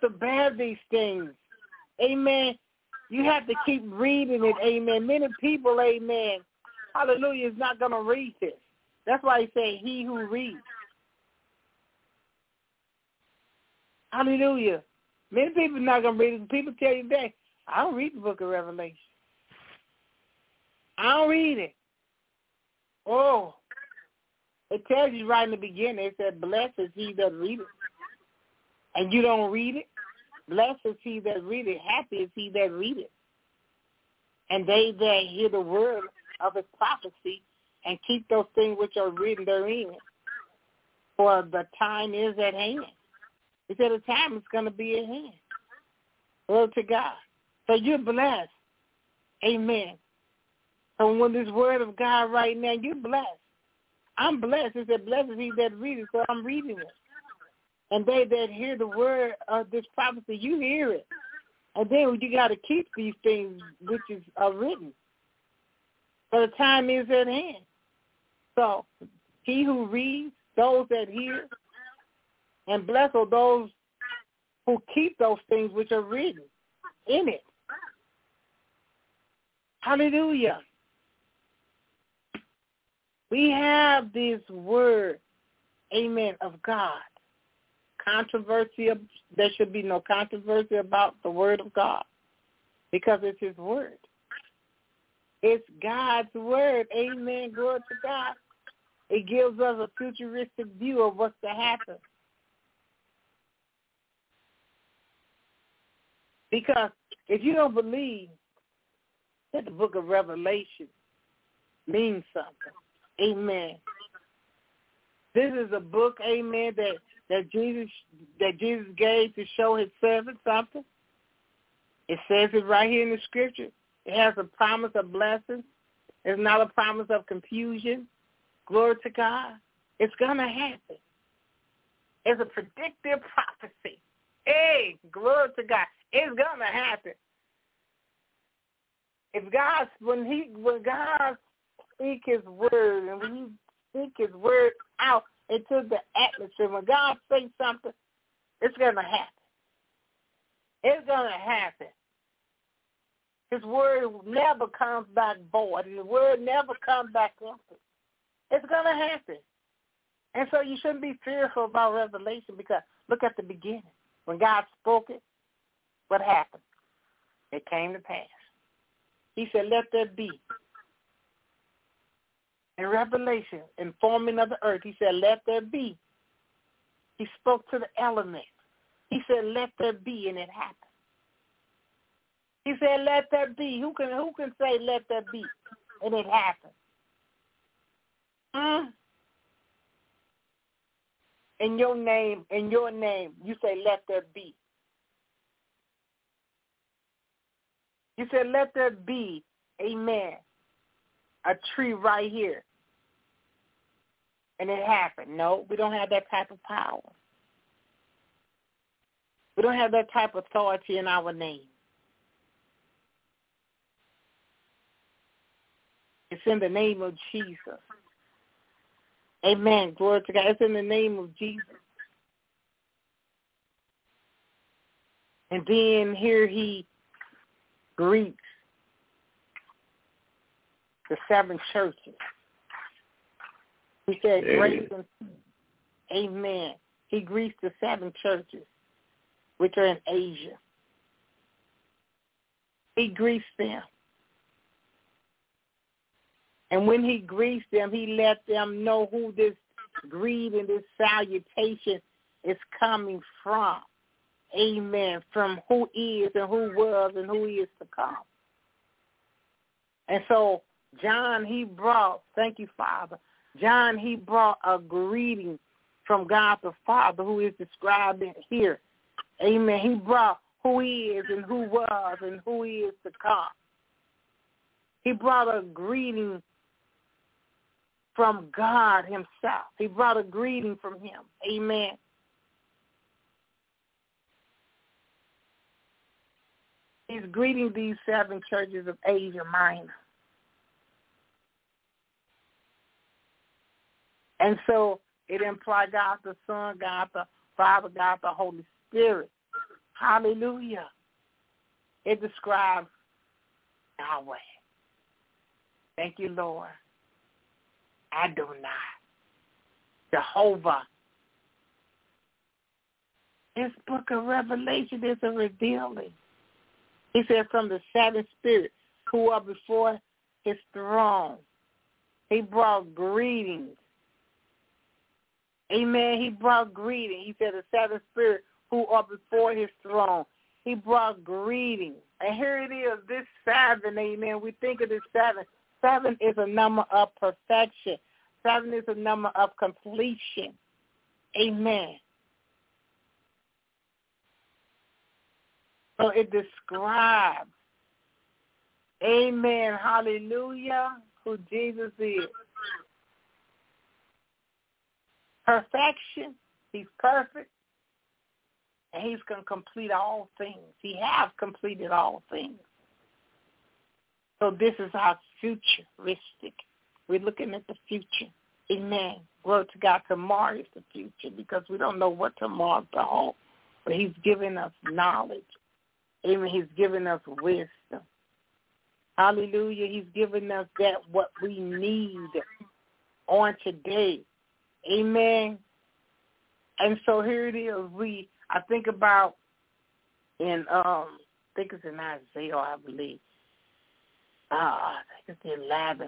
to bear these things. Amen. You have to keep reading it. Amen. Many people, amen, hallelujah, is not going to read this. That's why he said, he who reads. Hallelujah. Many people are not going to read it. People tell you that, I don't read the book of Revelation. I don't read it. Oh, it tells you right in the beginning, it said, blessed is he that readeth. And you don't read it. Blessed is he that readeth. Happy is he that readeth. And they that hear the word of his prophecy and keep those things which are written therein. For the time is at hand. He said the time is going to be at hand. Glory to God. So you're blessed. Amen. So when this word of God right now, you're blessed. I'm blessed. It said, blessed is he that readeth, so I'm reading it. And they that hear the word of this prophecy, you hear it. And then you got to keep these things which is written. So the time is at hand. So he who reads, those that hear, and blessed are those who keep those things which are written in it. Hallelujah. We have this word, amen, of God. Controversy, there should be no controversy about the word of God because it's his word. It's God's word. Amen. Glory to God. It gives us a futuristic view of what's to happen. Because if you don't believe that the book of Revelation means something, amen. This is a book, amen, that Jesus gave to show his servant something. It says it right here in the scripture. It has a promise of blessing. It's not a promise of confusion. Glory to God. It's going to happen. It's a predictive prophecy. Hey, glory to God. It's going to happen. If God, when God speaks his word, and when he speaks his word out into the atmosphere, when God says something, it's going to happen. It's going to happen. His word never comes back void. His word never comes back empty. It's going to happen. And so you shouldn't be fearful about Revelation because look at the beginning. When God spoke it, what happened? It came to pass. He said, let there be. In Revelation, in forming of the earth, he said, let there be. He spoke to the elements. He said, let there be, and it happened. He said, let there be. Who can say let there be? And it happened. In your name, you say, let there be. You said, let there be, amen, a tree right here. And it happened. No, we don't have that type of power. We don't have that type of authority in our name. It's in the name of Jesus. Amen. Glory to God. It's in the name of Jesus. And then here he greets the 7 churches. He said, grace and peace. Amen. He greets the 7 churches, which are in Asia. He greets them. And when he greets them, he let them know who this greet and this salutation is coming from. Amen. From who is and who was and who is to come. And so John, he brought, thank you, Father. John, he brought a greeting from God the Father who is described here. Amen. He brought who he is and who was and who he is to come. He brought a greeting from God himself. He brought a greeting from him. Amen. He's greeting these 7 churches of Asia Minor. And so it implies God the Son, God the Father, God the Holy Spirit. Hallelujah. It describes Yahweh. Thank you, Lord. Adonai. Jehovah. This book of Revelation is a revealing. He said from the seven spirits who are before his throne. He brought greetings. Amen. He brought greetings. He said the seven spirits who are before his throne. He brought greetings. And here it is, this seven, amen. We think of this seven. Seven is a number of perfection. Seven is a number of completion. Amen. So it describes, amen, hallelujah, who Jesus is. Perfection. He's perfect. And he's going to complete all things. He has completed all things. So this is our futuristic. We're looking at the future. Amen. Glory to God. Tomorrow is the future because we don't know what tomorrow will hold. But he's giving us knowledge. Amen. He's giving us wisdom. Hallelujah. He's giving us that what we need on today. Amen. And so here it is. I think about I think it's in Isaiah, I believe. I think it's 11.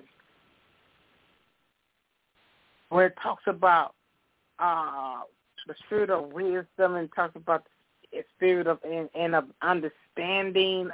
Where it talks about the spirit of wisdom and talks about the spirit of and of understanding.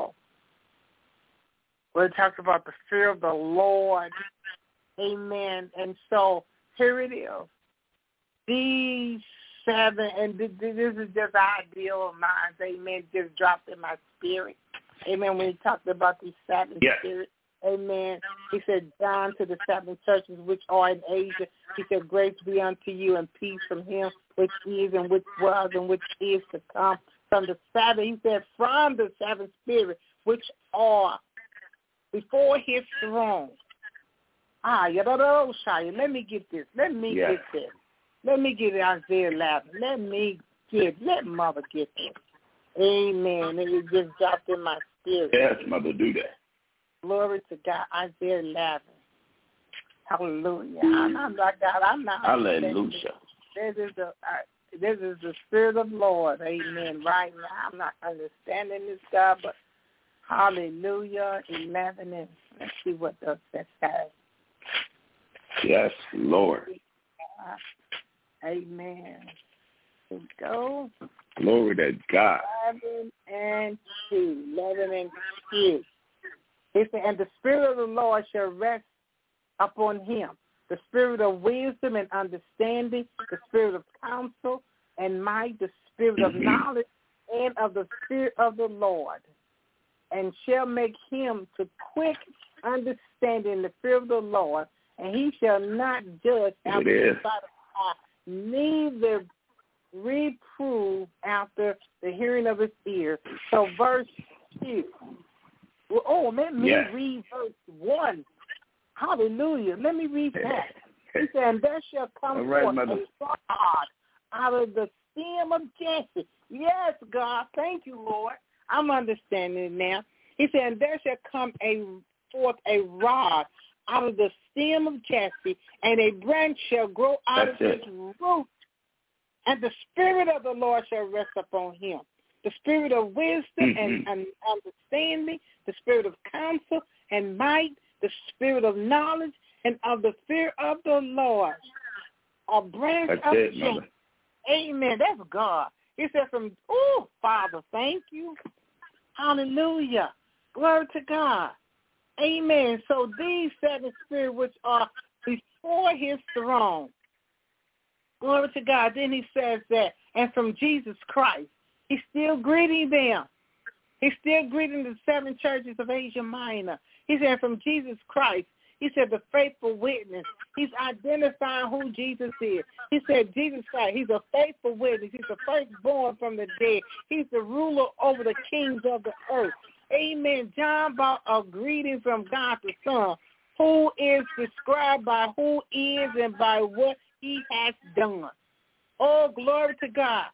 Where it talks about the fear of the Lord. Amen. And so here it is. These seven, and this is just ideal of mine. Amen. Just dropped in my spirit. Amen. When he talked about these seven spirits. Amen. He said, John to the seven churches which are in Asia. He said, grace be unto you and peace from him which is and which was and which is to come. From the seven, he said, from the seven spirits which are before his throne. Let me get this. Let me get this. Let me get Isaiah 11. Let Mother get this. Amen. It just dropped in my spirit. Yes, Mother, do that. Glory to God. Isaiah 11. Hallelujah. I'm not. Hallelujah. This is the Spirit of the Lord. Amen. Right now, I'm not understanding this, God, but hallelujah. 11. And let's see what does that say. Yes, Lord. Amen. Here we go. Glory to God. 11 and 2. It said, and the Spirit of the Lord shall rest upon him, the Spirit of wisdom and understanding, the Spirit of counsel and might, the Spirit of knowledge, and of the Spirit of the Lord, and shall make him to quick understanding the fear of the Lord, and he shall not judge after the sight of God, neither reprove after the hearing of his ear. So verse 2. Let me read verse 1. Hallelujah. Let me read that. He said, and there shall come forth a rod out of the stem of Jesse. Yes, God. Thank you, Lord. I'm understanding it now. He said, and there shall come forth a rod out of the stem of Jesse, and a branch shall grow out of his root. And the Spirit of the Lord shall rest upon him. The Spirit of wisdom and understanding, the Spirit of counsel and might, the Spirit of knowledge, and of the fear of the Lord. A branch of Jesse. Amen. That's God. He said Father, thank you. Hallelujah. Glory to God. Amen. So these seven spirits which are before his throne. Glory to God. Then he says that, and from Jesus Christ, he's still greeting them. He's still greeting the seven churches of Asia Minor. He said from Jesus Christ, he said the faithful witness. He's identifying who Jesus is. He said Jesus Christ, he's a faithful witness. He's the firstborn from the dead. He's the ruler over the kings of the earth. Amen. John brought a greeting from God the Son, who is described by who is and by what he has done. Oh, glory to God.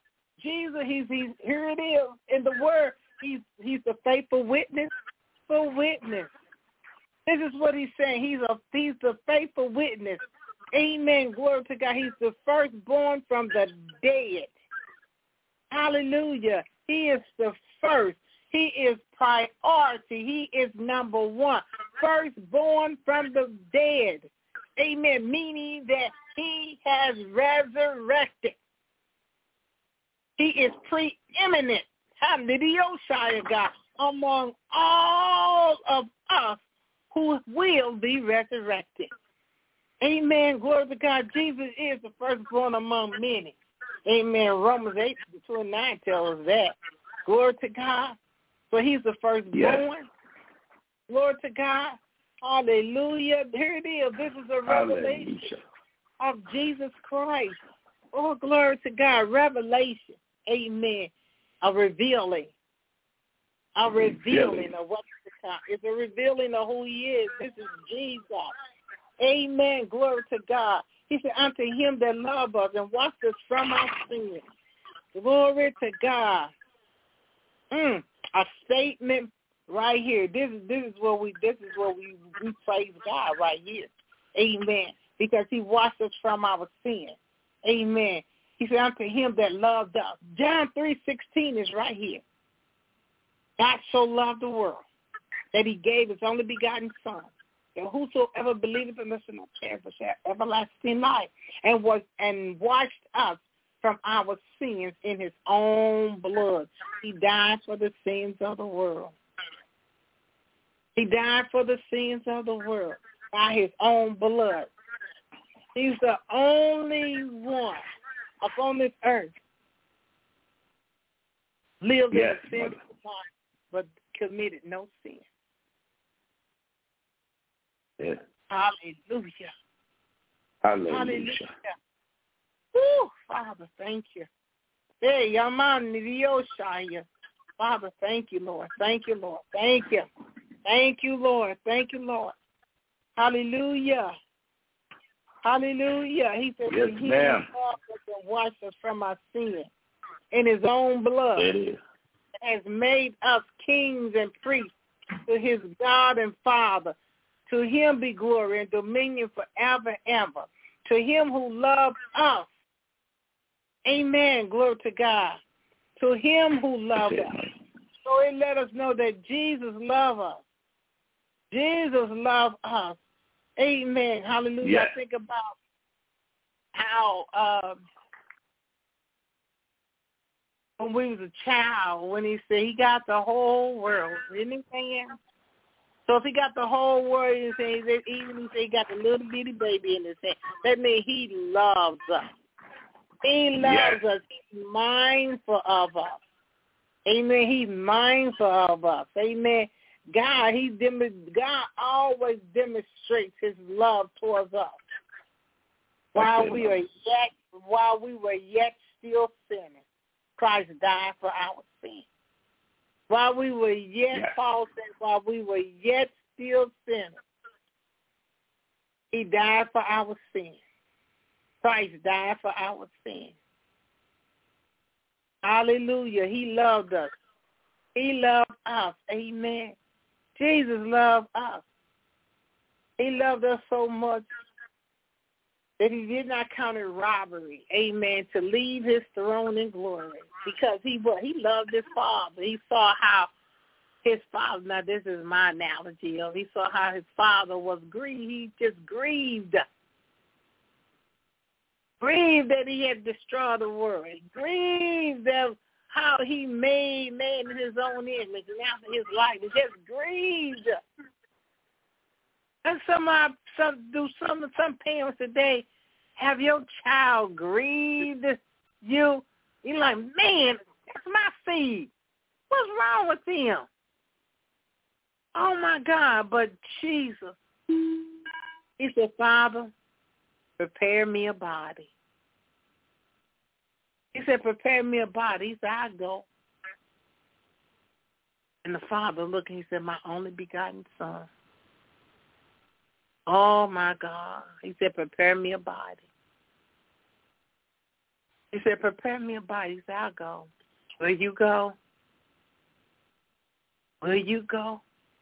Jesus, he's here it is in the word. He's the faithful witness. For witness. This is what he's saying. He's the faithful witness. Amen. Glory to God. He's the firstborn from the dead. Hallelujah. He is the first. He is priority. He is number one. Firstborn from the dead. Amen. Meaning that he has resurrected. He is preeminent. Hallelujah, God, among all of us who will be resurrected. Amen. Glory to God. Jesus is the firstborn among many. Amen. Romans 8:29 tells us that. Glory to God. So he's the firstborn. Yes. Glory to God. Hallelujah. Here it is. This is a revelation of Jesus Christ. Oh, glory to God. Revelation. Amen. A revealing of what to come. It's a revealing of who he is. This is Jesus. Amen. Glory to God. He said, unto him that love us and wash us from our sins. Glory to God. A statement right here. This is where we praise God right here. Amen. Because he washed us from our sin. Amen. He said, unto him that loved us. John 3:16 is right here. God so loved the world that he gave his only begotten Son, that whosoever believeth in him shall not perish but shall have everlasting life, and washed us from our sins in his own blood. He died for the sins of the world. He died for the sins of the world by his own blood. He's the only one upon this earth lived in a sinful life, but committed no sin. Yeah. Hallelujah. Hallelujah. Woo, Father, thank you. Hey, Yaman Nidioshaya. Father, thank you, Lord. Thank you, Lord. Thank you. Thank you, Lord. Thank you, Lord. Hallelujah. Hallelujah. He said, yes, he ma'am. washed us from our sin in his own blood. Has made us kings and priests to his God and Father. To him be glory and dominion forever and ever. To him who loved us. Amen. Glory to God. To him who loved us. So it let us know that Jesus loved us. Jesus loved us. Amen. Hallelujah. Yes. I think about how when we was a child, when he said he got the whole world, didn't he say? So if he got the whole world, he said he got the little bitty baby in his hand. That means he loves us. He loves us. He's mindful of us. Amen. He's mindful of us. Amen. God always demonstrates his love towards us while we were yet still sinning. Christ died for our sin. While we were yet, Paul said, while we were yet still sinning, he died for our sin. Christ died for our sin. Hallelujah. He loved us. He loved us. Amen. Jesus loved us. He loved us so much that he did not count it robbery, amen, to leave his throne in glory, because he loved his Father. He saw how his Father, now this is my analogy, he saw how his Father was grieved. He just grieved that he had destroyed the world. He grieved that how he made man in his own image and after his likeness. Just grieved. And some parents today have your child grieved you. You're like, man, that's my seed. What's wrong with them? Oh my God! But Jesus, he said, Father, prepare me a body. He said, prepare me a body. He said, I go. And the Father looked and he said, my only begotten Son. Oh, my God. He said, prepare me a body. He said, prepare me a body. He said, I'll go. Will you go? Will you go?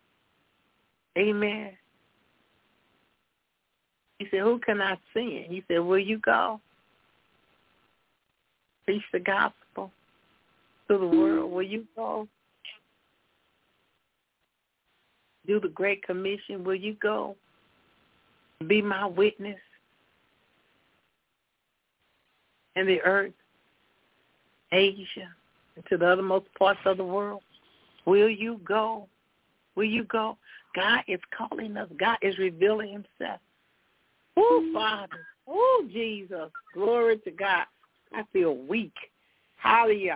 Amen. He said, who can I send? He said, will you go? Preach the gospel to the world. Will you go? Do the Great Commission. Will you go? Be my witness in the earth, Asia, and to the othermost parts of the world. Will you go? Will you go? God is calling us. God is revealing himself. Oh, Father. Oh, Jesus. Glory to God. I feel weak. Hallelujah.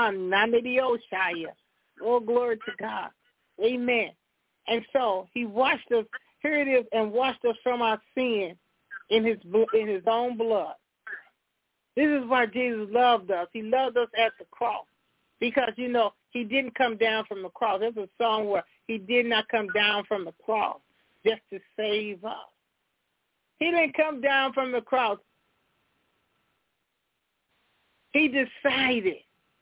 Oh, glory to God. Amen. And so he washed us, here it is, and washed us from our sin in his own blood. This is why Jesus loved us. He loved us at the cross because, you know, he didn't come down from the cross. There's a song where he did not come down from the cross just to save us. He didn't come down from the cross. He decided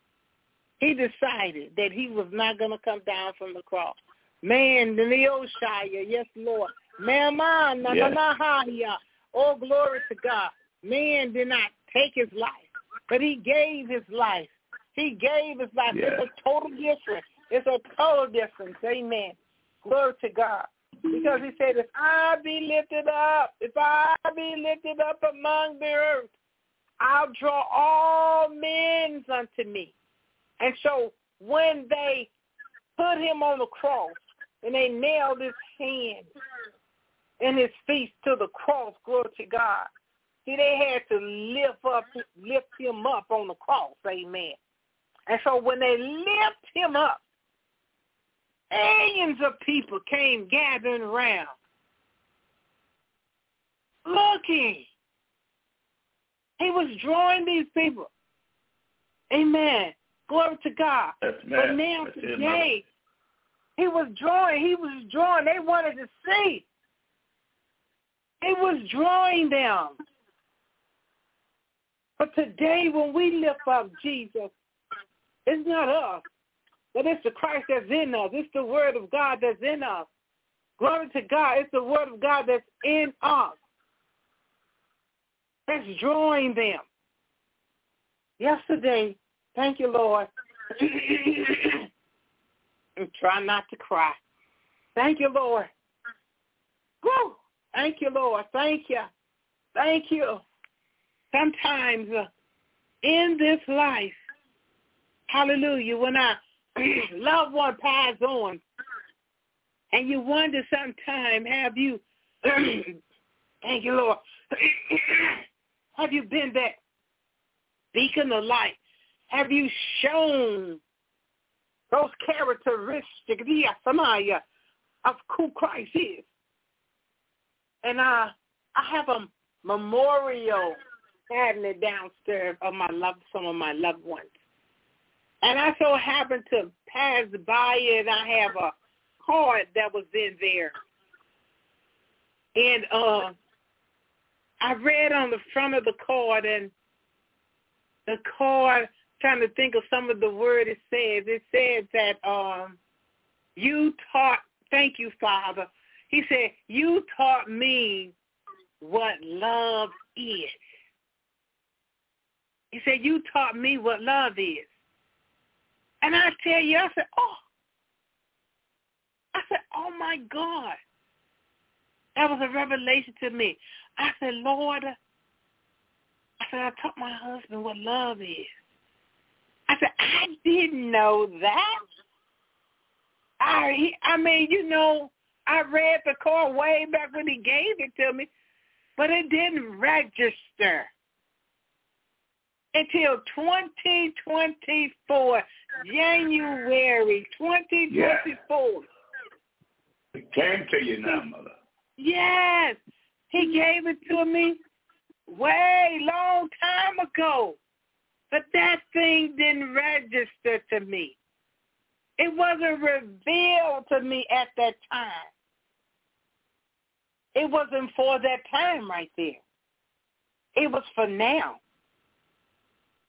that he was not going to come down from the cross. Man, the Neoshia, yes, Lord. Man, oh, glory to God. Man did not take his life, but he gave his life. He gave his life. Yes. It's a total difference. It's a total difference. Amen. Glory to God. Because he said, if I be lifted up among the earth, I'll draw all men unto me. And so when they put him on the cross and they nailed his hands and his feet to the cross, glory to God, see, they had to lift him up on the cross, amen. And so when they lift him up, millions of people came gathering around, looking. He was drawing these people. Amen. Glory to God. But now today, he was drawing. They wanted to see. He was drawing them. But today, when we lift up Jesus, it's not us, but it's the Christ that's in us. It's the word of God that's in us. Glory to God. It's the word of God that's in us. That's drawing them. Yesterday, thank you, Lord. And try not to cry. Thank you, Lord. Woo! Thank you, Lord. Thank you. Thank you. Sometimes in this life, hallelujah, when our loved one passes on, and you wonder sometime, have you, thank you, Lord, have you been that beacon of light? Have you shown those characteristics of who Christ is? And I have a memorial cabinet downstairs of some of my loved ones. And I so happened to pass by it, and I have a card that was in there. And I read on the front of the card, and the card, trying to think of some of the word it says. It says that you taught, thank you, Father. He said, you taught me what love is. He said, you taught me what love is. And I tell you, I said, oh my God. That was a revelation to me. I said, Lord, I taught my husband what love is. I said, I didn't know that. I mean, you know, I read the card way back when he gave it to me, but it didn't register until 2024, January 2024. Yeah. It came to you now, Mother. Yes. He gave it to me way long time ago. But that thing didn't register to me. It wasn't revealed to me at that time. It wasn't for that time right there. It was for now.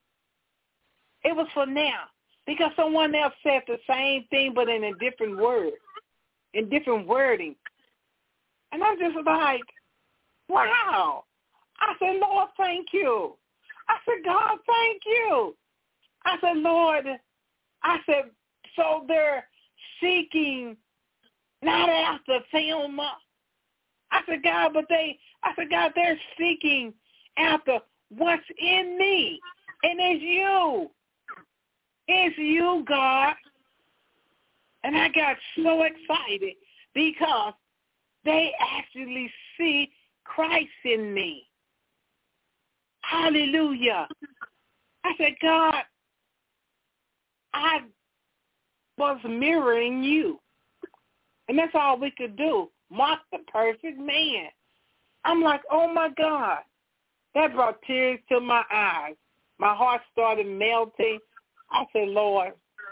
It was for now. Because someone else said the same thing but in a different word, in different wording. And I'm just like, wow. I said, Lord, thank you. I said, God, thank you. I said, Lord, I said, so they're seeking not after Thelma. I said, God, God, they're seeking after what's in me. And it's you. It's you, God. And I got so excited because they actually see Christ in me. Hallelujah. I said, God, I was mirroring you. And that's all we could do, mark the perfect man. I'm like, oh, my God. That brought tears to my eyes. My heart started melting. I said, Lord,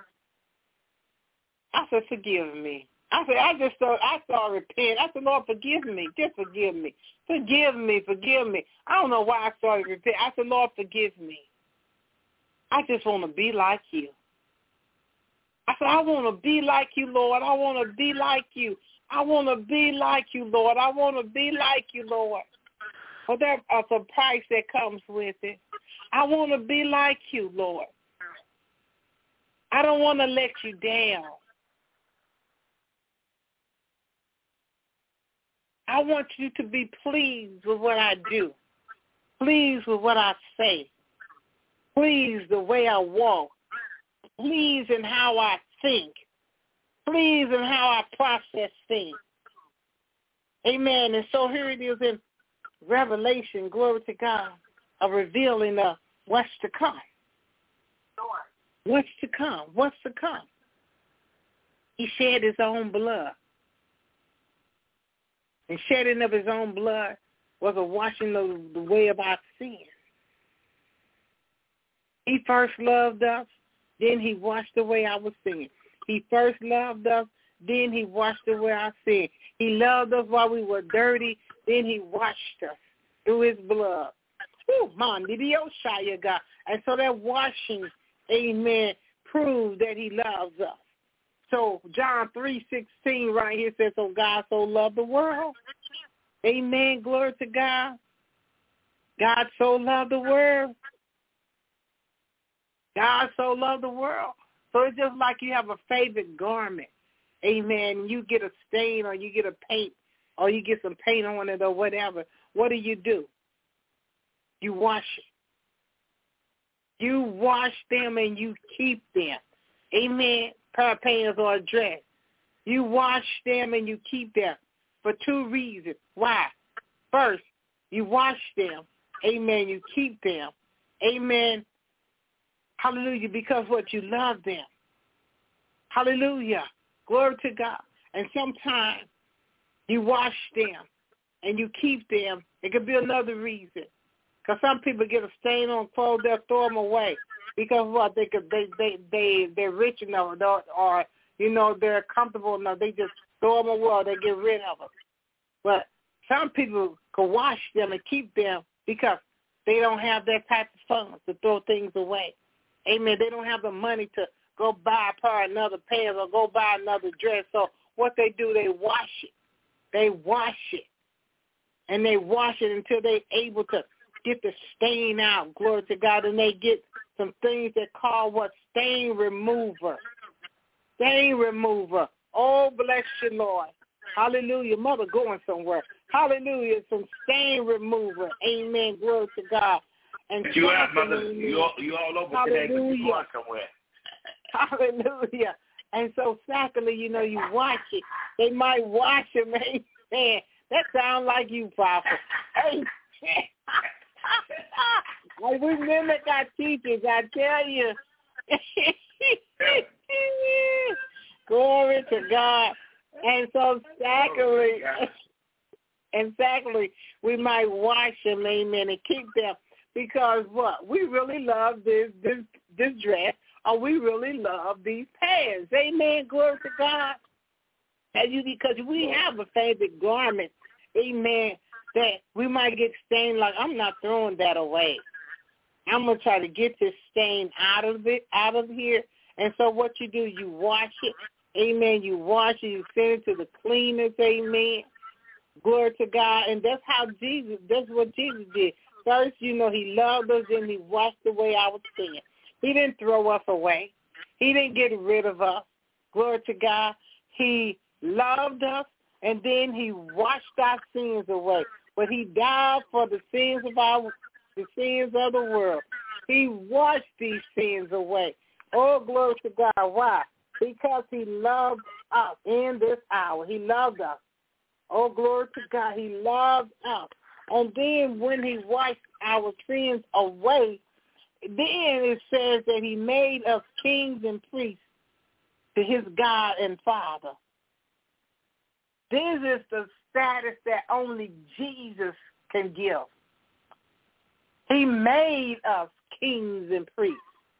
I said, forgive me. I started repent. I said, Lord, forgive me. Just forgive me. Forgive me. I don't know why I started repent. I said, Lord, forgive me. I just want to be like you. I said, I want to be like you, Lord. I want to be like you. I want to be like you, Lord. I want to be like you, Lord. But there's a price that comes with it. I want to be like you, Lord. I don't want to let you down. I want you to be pleased with what I do, pleased with what I say, pleased the way I walk, pleased in how I think, pleased in how I process things. Amen. And so here it is in Revelation, glory to God, a revealing of what's to come. What's to come? What's to come? He shed his own blood. And shedding of his own blood was a washing of the way of our sin. He first loved us, then he washed away our sin. He first loved us, then he washed away our sin. He loved us while we were dirty, then he washed us through his blood. Oh, man, God. And so that washing, amen, proves that he loves us. So John 3:16 right here says, so God so loved the world. Amen, glory to God. God so loved the world. God so loved the world. So it's just like you have a favorite garment. Amen. You get a stain or you get a paint or you get some paint on it or whatever. What do? You wash it. You wash them and you keep them. Amen. Pair of pants or a dress. You wash them and you keep them for two reasons. Why? First, you wash them. Amen. You keep them. Amen. Hallelujah. Because what? You love them. Hallelujah. Glory to God. And sometimes you wash them and you keep them. It could be another reason. Because some people get a stain on clothes, they'll throw them away. Because what? They're rich enough or they're comfortable enough. They just throw them away or they get rid of them. But some people can wash them and keep them because they don't have that type of funds to throw things away. Amen. They don't have the money to go buy a pair of another pants or go buy another dress. So what they do, they wash it. They wash it. And they wash it until they're able to get the stain out. Glory to God. And they get some things that call what? Stain remover. Stain remover. Oh, bless you, Lord. Hallelujah. Mother going somewhere. Hallelujah. Some stain remover. Amen. Glory to God. And you out, Mother. You all over today, but you going somewhere. Hallelujah. And so secondly, you wash it. They might wash it, man. That sounds like you, Prophet. Hey. Like we mimic our teachers, I tell you. Glory to God. And so secondly, we might wash them, amen, and keep them. Because what? We really love this dress, or we really love these pants. Amen. Glory to God. Because we have a favorite garment, amen, that we might get stained like, I'm not throwing that away. I'm going to try to get this stain out of here. And so what you do, you wash it. Amen. You wash it. You send it to the cleaners. Amen. Glory to God. And that's what Jesus did. First, he loved us and he washed away our sin. He didn't throw us away. He didn't get rid of us. Glory to God. He loved us and then he washed our sins away. But he died for the sins of the world. He washed these sins away. Oh, glory to God. Why? Because he loved us in this hour. He loved us. Oh, glory to God. He loved us. And then when he washed our sins away, then it says that he made us kings and priests to his God and Father. This is the status that only Jesus can give. He made us kings and priests.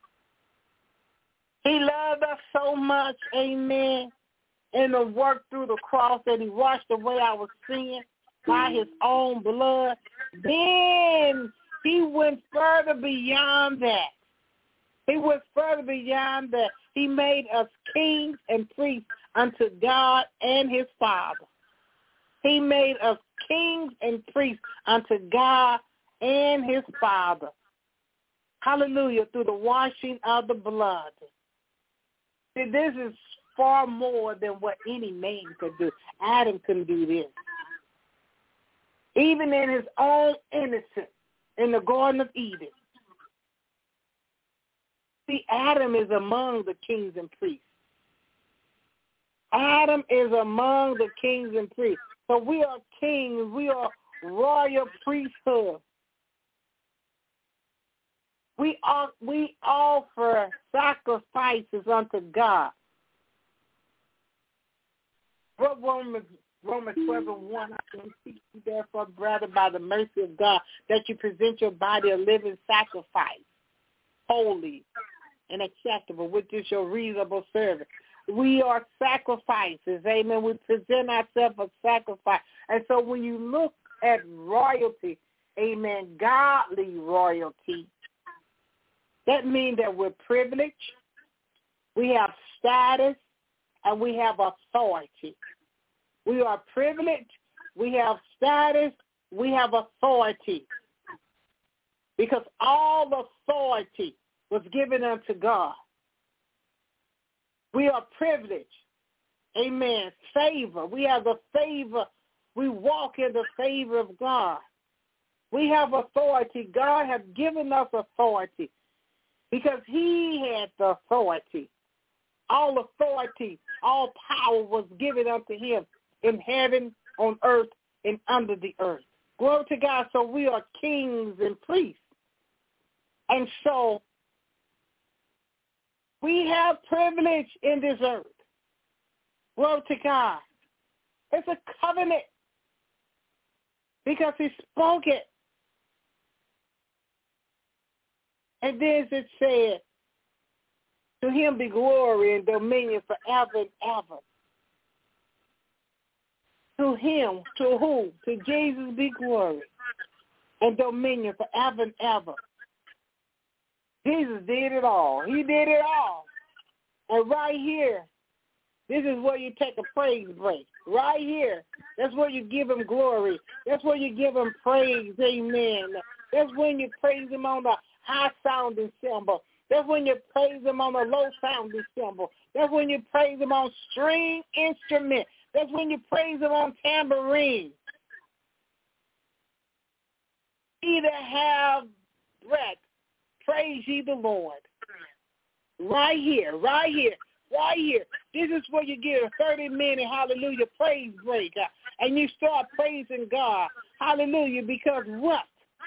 He loved us so much, amen, in the work through the cross that he washed away our sin by his own blood. Then he went further beyond that. He went further beyond that. He made us kings and priests unto God and his Father. He made us kings and priests unto God and his Father. Hallelujah, through the washing of the blood. See, this is far more than what any man could do. Adam couldn't do this. Even in his own innocence in the Garden of Eden. See, Adam is among the kings and priests. Adam is among the kings and priests. So we are kings. We are royal priesthood. We offer sacrifices unto God. Romans 12:1, I can teach you therefore, brother, by the mercy of God, that you present your body a living sacrifice, holy and acceptable, which is your reasonable service. We are sacrifices, amen. We present ourselves as sacrifice. And so when you look at royalty, amen, godly royalty, that means that we're privileged, we have status, and we have authority. We are privileged, we have status, we have authority. Because all authority was given unto God. We are privileged. Amen. Favor. We have the favor. We walk in the favor of God. We have authority. God has given us authority because he had the authority. All authority, all power was given unto him in heaven, on earth, and under the earth. Glory to God. So we are kings and priests. And so we have privilege in this earth. Glory to God. It's a covenant because he spoke it. And then it said, to him be glory and dominion forever and ever. To him, to who? To Jesus be glory and dominion forever and ever. Jesus did it all. He did it all. And right here, this is where you take a praise break. Right here, that's where you give him glory. That's where you give him praise. Amen. That's when you praise him on the high-sounding cymbal. That's when you praise him on the low-sounding cymbal. That's when you praise him on string instrument. That's when you praise him on tambourine. He that have breath, praise ye the Lord. Right here, right here, right here. This is where you get a 30-minute, hallelujah, praise break. And you start praising God. Hallelujah, because what?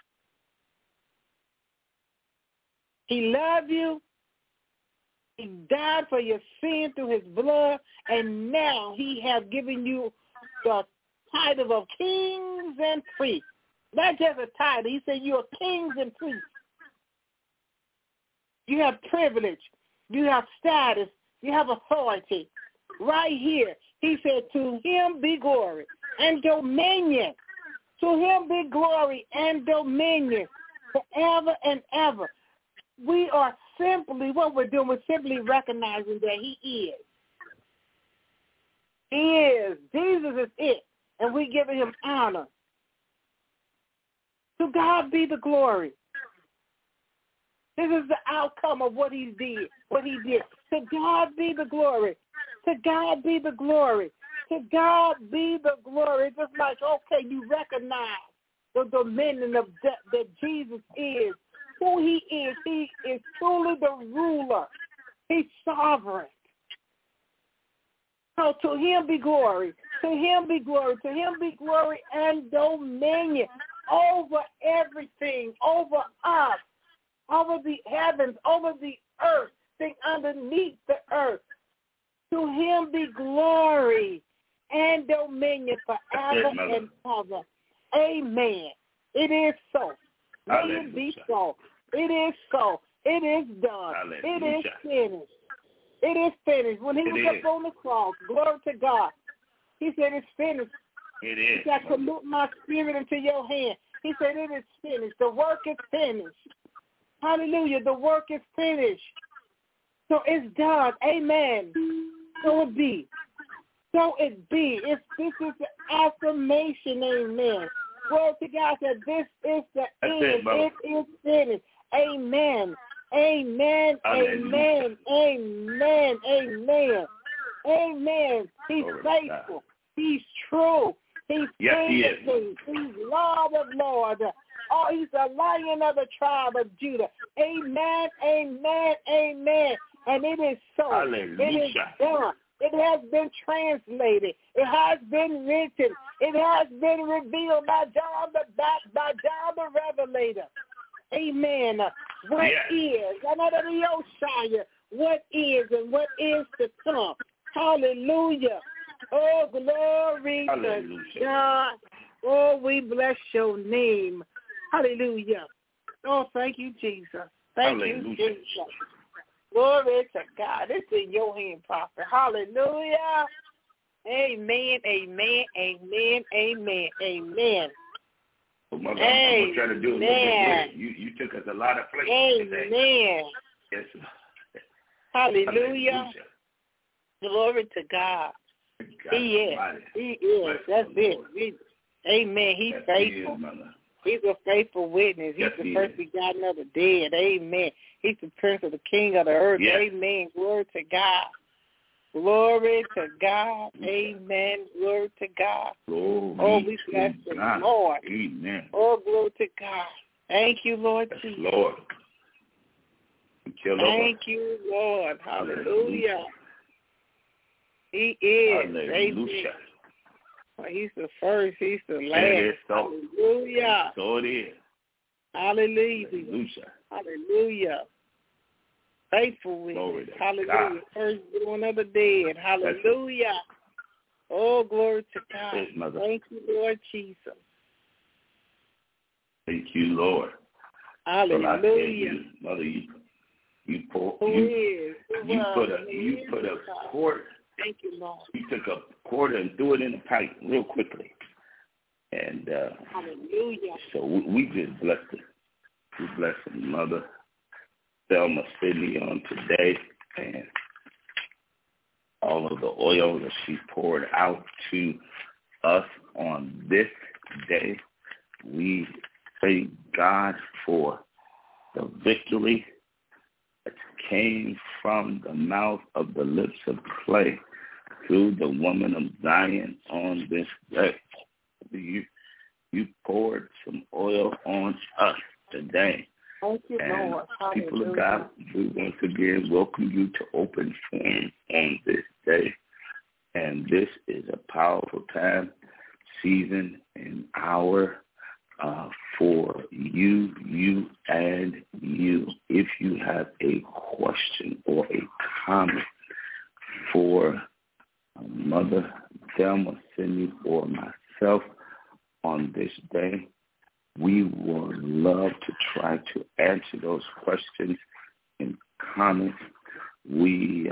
He loved you. He died for your sin through his blood. And now he has given you the title of kings and priests. Not just a title. He said you are kings and priests. You have privilege. You have status. You have authority. Right here, he said, to him be glory and dominion. To him be glory and dominion forever and ever. We are simply, what we're doing, we're simply recognizing that he is. He is. Jesus is it. And we're giving him honor. To God be the glory. This is the outcome of what he did. To God be the glory. To God be the glory. To God be the glory. Just like, okay, you recognize the dominion of that Jesus is. Who he is. He is truly the ruler. He's sovereign. So to him be glory. To him be glory. To him be glory and dominion over everything, over us, over the heavens, over the earth, thing underneath the earth. To him be glory and dominion forever and ever. Amen. It is so. May it be so. It is so. It is done. Hallelujah. It is finished. It is finished. When he was up on the cross, glory to God, he said it's finished. It is. He said, I commit my spirit into your hand. He said it is finished. The work is finished. Hallelujah. The work is finished. So it's done. Amen. So it be. So it be. This is the affirmation. Amen. Glory to God that this is the end. It is finished. Amen. Amen. Amen. Amen. Amen. Amen. He's faithful. He's true. He's King of Kings. He's Lord of Lords. Oh, he's the Lion of the tribe of Judah. Amen. Amen. Amen. And it is so. Hallelujah. It is done. It has been translated. It has been written. It has been revealed by John the Revelator. Amen. What is? What is and what is to come. Hallelujah. Oh, glory to God. Oh, we bless your name. Hallelujah. Oh, thank you, Jesus. Thank you, Jesus. Glory to God. It's in your hand, prophet. Hallelujah. Amen, amen, amen, amen, amen. Well, Mother, I'm going to try to do a little bit. You took us a lot of places today. Yes. Hallelujah. Glory to God. He is. He is. That's it. Amen. He's faithful. He's a faithful witness. He's the first begotten of the dead. Amen. He's the Prince of the King of the earth. Amen. Glory to God. Glory to God. Amen. Glory to God. Oh, we bless the Lord. Amen. Oh, glory to God. Thank you, Lord Jesus. Lord. Thank you, Lord. Hallelujah. He is. Hallelujah. He's the first. He's the last. Hallelujah. So it is. Hallelujah. Hallelujah. Faithful with us. Hallelujah. First born of the dead. Hallelujah. Oh, glory to God. Yes, thank you, Lord Jesus. Thank you, Lord. Hallelujah. Mother, you put a quart. Thank you, Lord. You took a quarter and threw it in the pipe real quickly. And hallelujah. So we just blessed her. We blessed her Mother Thelma Sidney on today, and all of the oil that she poured out to us on this day. We thank God for the victory that came from the mouth of the lips of clay through the woman of Zion on this day. You poured some oil on us today. Thank you, and Lord. People of God, we once again welcome you to Open Forum on this day. And this is a powerful time, season, and hour for you, and you. If you have a question or a comment for Mother Thelma Sidney or myself on this day, we would love to try to answer those questions and comments. We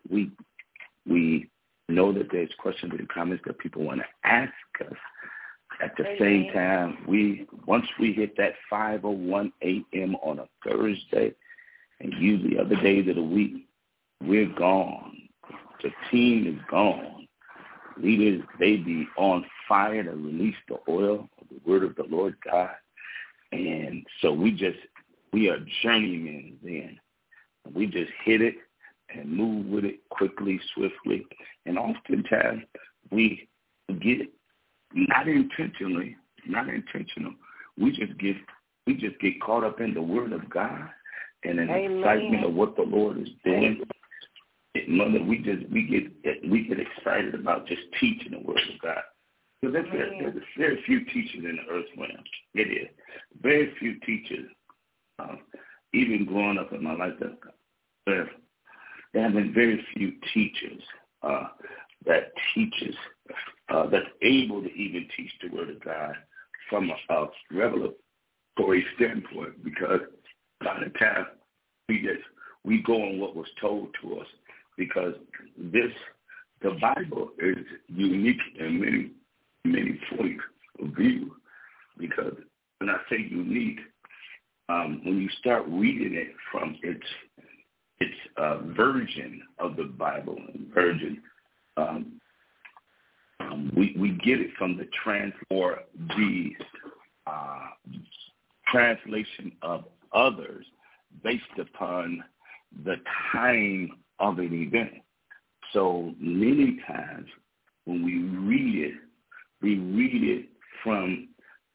know that there's questions and comments that people want to ask us. At the same time, once we hit that 5:01 a.m. on a Thursday, and usually other days of the week, we're gone. The team is gone. Leaders, they be on fire to release the oil of the word of the Lord God. And so we are journeymen then. We just hit it and move with it quickly, swiftly. And oftentimes we get not intentional. We just get caught up in the word of God and in the excitement of what the Lord is doing. Mother, we get excited about just teaching the word of God. Because there's very few teachers in the earth realm. It is. Very few teachers, even growing up in my life, there have been very few teachers that's able to even teach the word of God from a revelatory standpoint, because by the time we go on what was told to us, because the Bible is unique in many points of view. Because when I say unique, when you start reading it from its version of the Bible, we get it from the translation of others based upon the time of an event. So many times when we read it from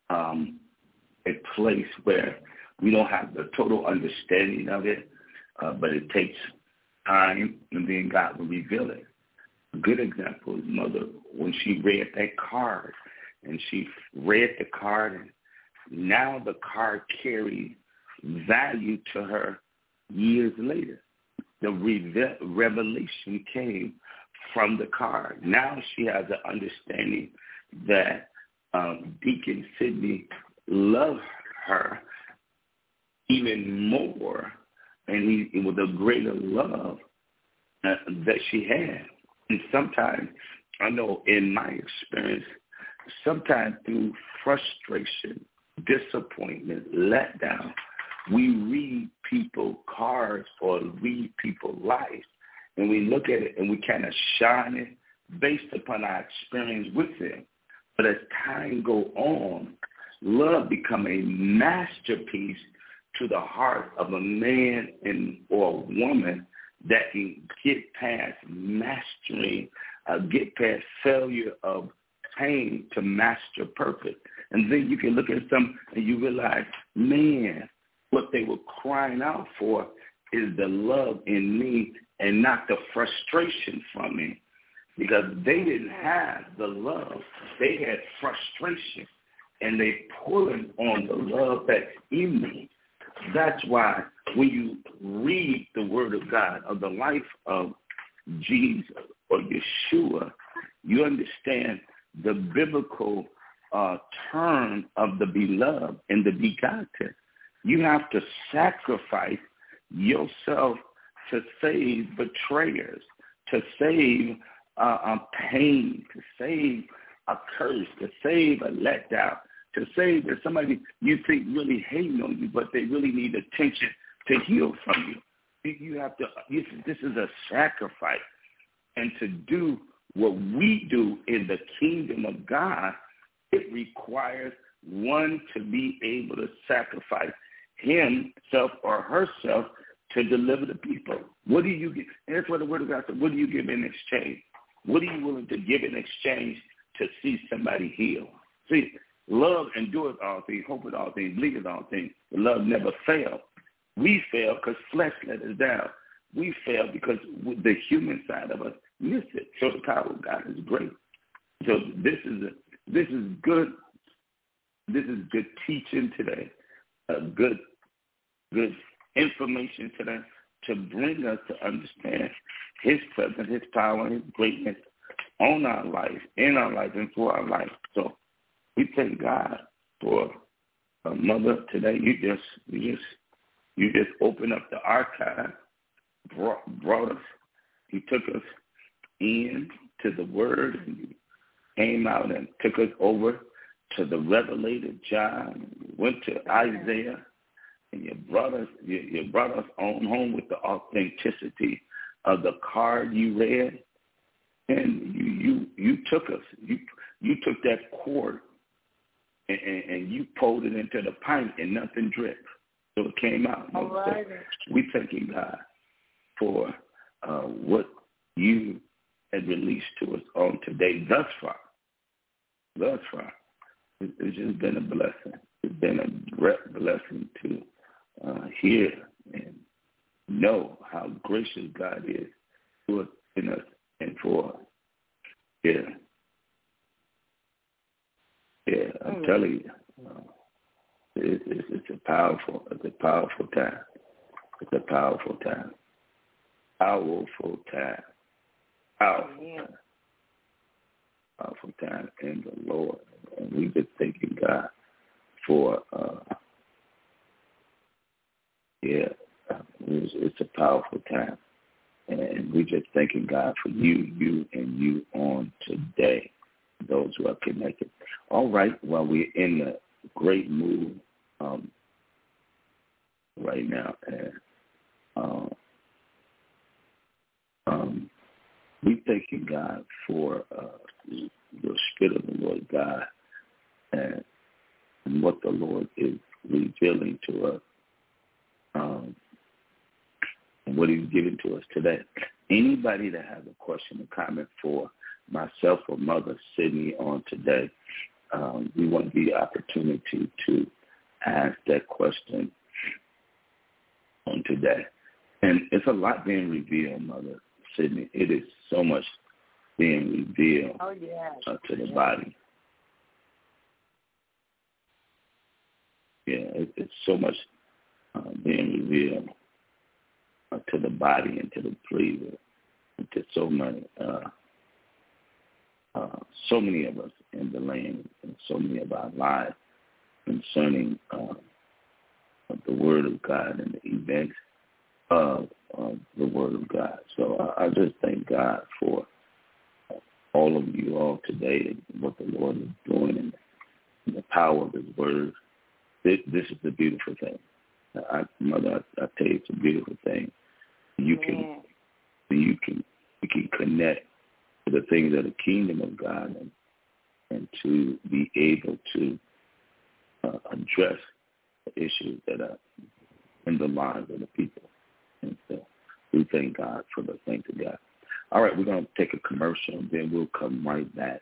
a place where we don't have the total understanding of it, but it takes time, and then God will reveal it. A good example is Mother, when she read that card, and she read the card, and now the card carries value to her years later. The revelation came from the card. Now she has an understanding that Deacon Sidney loved her even more, and it was a greater love that she had. And sometimes, I know in my experience, sometimes through frustration, disappointment, letdown, we read people cards or read people's lives, and we look at it and we kind of shine it based upon our experience with them. But as time goes on, love become a masterpiece to the heart of a man or a woman that can get past mastering, get past failure of pain to master purpose. And then you can look at some and you realize, man, what they were crying out for is the love in me and not the frustration from me. Because they didn't have the love. They had frustration. And they pulling on the love that's in me. That's why when you read the word of God of the life of Jesus or Yeshua, you understand the biblical term of the beloved and the begotten. You have to sacrifice yourself to save betrayers, to save pain, to save a curse, to save a letdown, to save that somebody you think really hating on you, but they really need attention to heal from you. You have to. This is a sacrifice, and to do what we do in the kingdom of God, it requires one to be able to sacrifice himself or herself to deliver the people. What do you get? And that's what the word of God said. What do you give in exchange? What are you willing to give in exchange to see somebody heal? See, love endures all things, hopeth all things, believeth all things. But love never fails. We fail because flesh let us down. We fail because the human side of us missed it. So the power of God is great. So this is good. This is good teaching today. Good information today to bring us to understand his presence, his power, his greatness on our life, in our life, and for our life. So we thank God for Mother today. You just opened up the archive, brought us. He took us in to the Word, and you came out and took us over to the Revelator John, you went to Isaiah, and you brought us on home with the authenticity of the card you read, and you took us. You took that cord and you pulled it into the pint and nothing dripped, so it came out. All right. So we thanking God for what you had released to us on today thus far. It's just been a blessing. It's been a great blessing to hear and know how gracious God is to us, in us, and for us. Yeah, I'm telling you, it's a powerful time. It's a powerful time. Powerful time in the Lord. And we've been thanking God for, it's a powerful time. And we're just thanking God for you on today, those who are connected. All right, well, we're in a great mood right now. And we thanking God for the Spirit of the Lord God and what the Lord is revealing to us and what he's giving to us today. Anybody that has a question or comment for myself or Mother Sydney on today, we want the opportunity to ask that question on today. And it's a lot being revealed, Mother Sydney. It is so much being revealed to the body. Yeah, it's so much being revealed to the body and to the believer, and to so many of us in the land and so many of our lives concerning the Word of God and the events of the Word of God. So I just thank God for all of you all today and what the Lord is doing and the power of his Word. This is the beautiful thing. Mother, I tell you, it's a beautiful thing. You can connect to the things of the kingdom of God and to be able to address the issues that are in the lives of the people. And so we thank God for the things of God. All right, we're going to take a commercial, and then we'll come right back.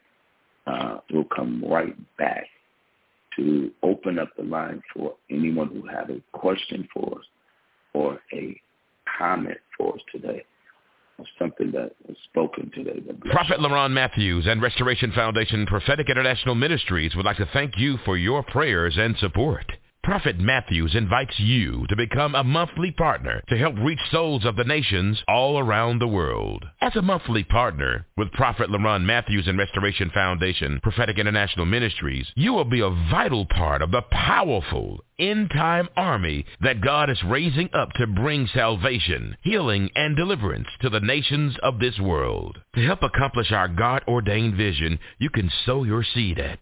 To open up the line for anyone who has a question for us or a comment for us today, or something that was spoken today. Prophet LaRon Matthews and Restoration Foundation Prophetic International Ministries would like to thank you for your prayers and support. Prophet Matthews invites you to become a monthly partner to help reach souls of the nations all around the world. As a monthly partner with Prophet LaRon Matthews and Restoration Foundation Prophetic International Ministries, you will be a vital part of the powerful end-time army that God is raising up to bring salvation, healing, and deliverance to the nations of this world. To help accomplish our God-ordained vision, you can sow your seed at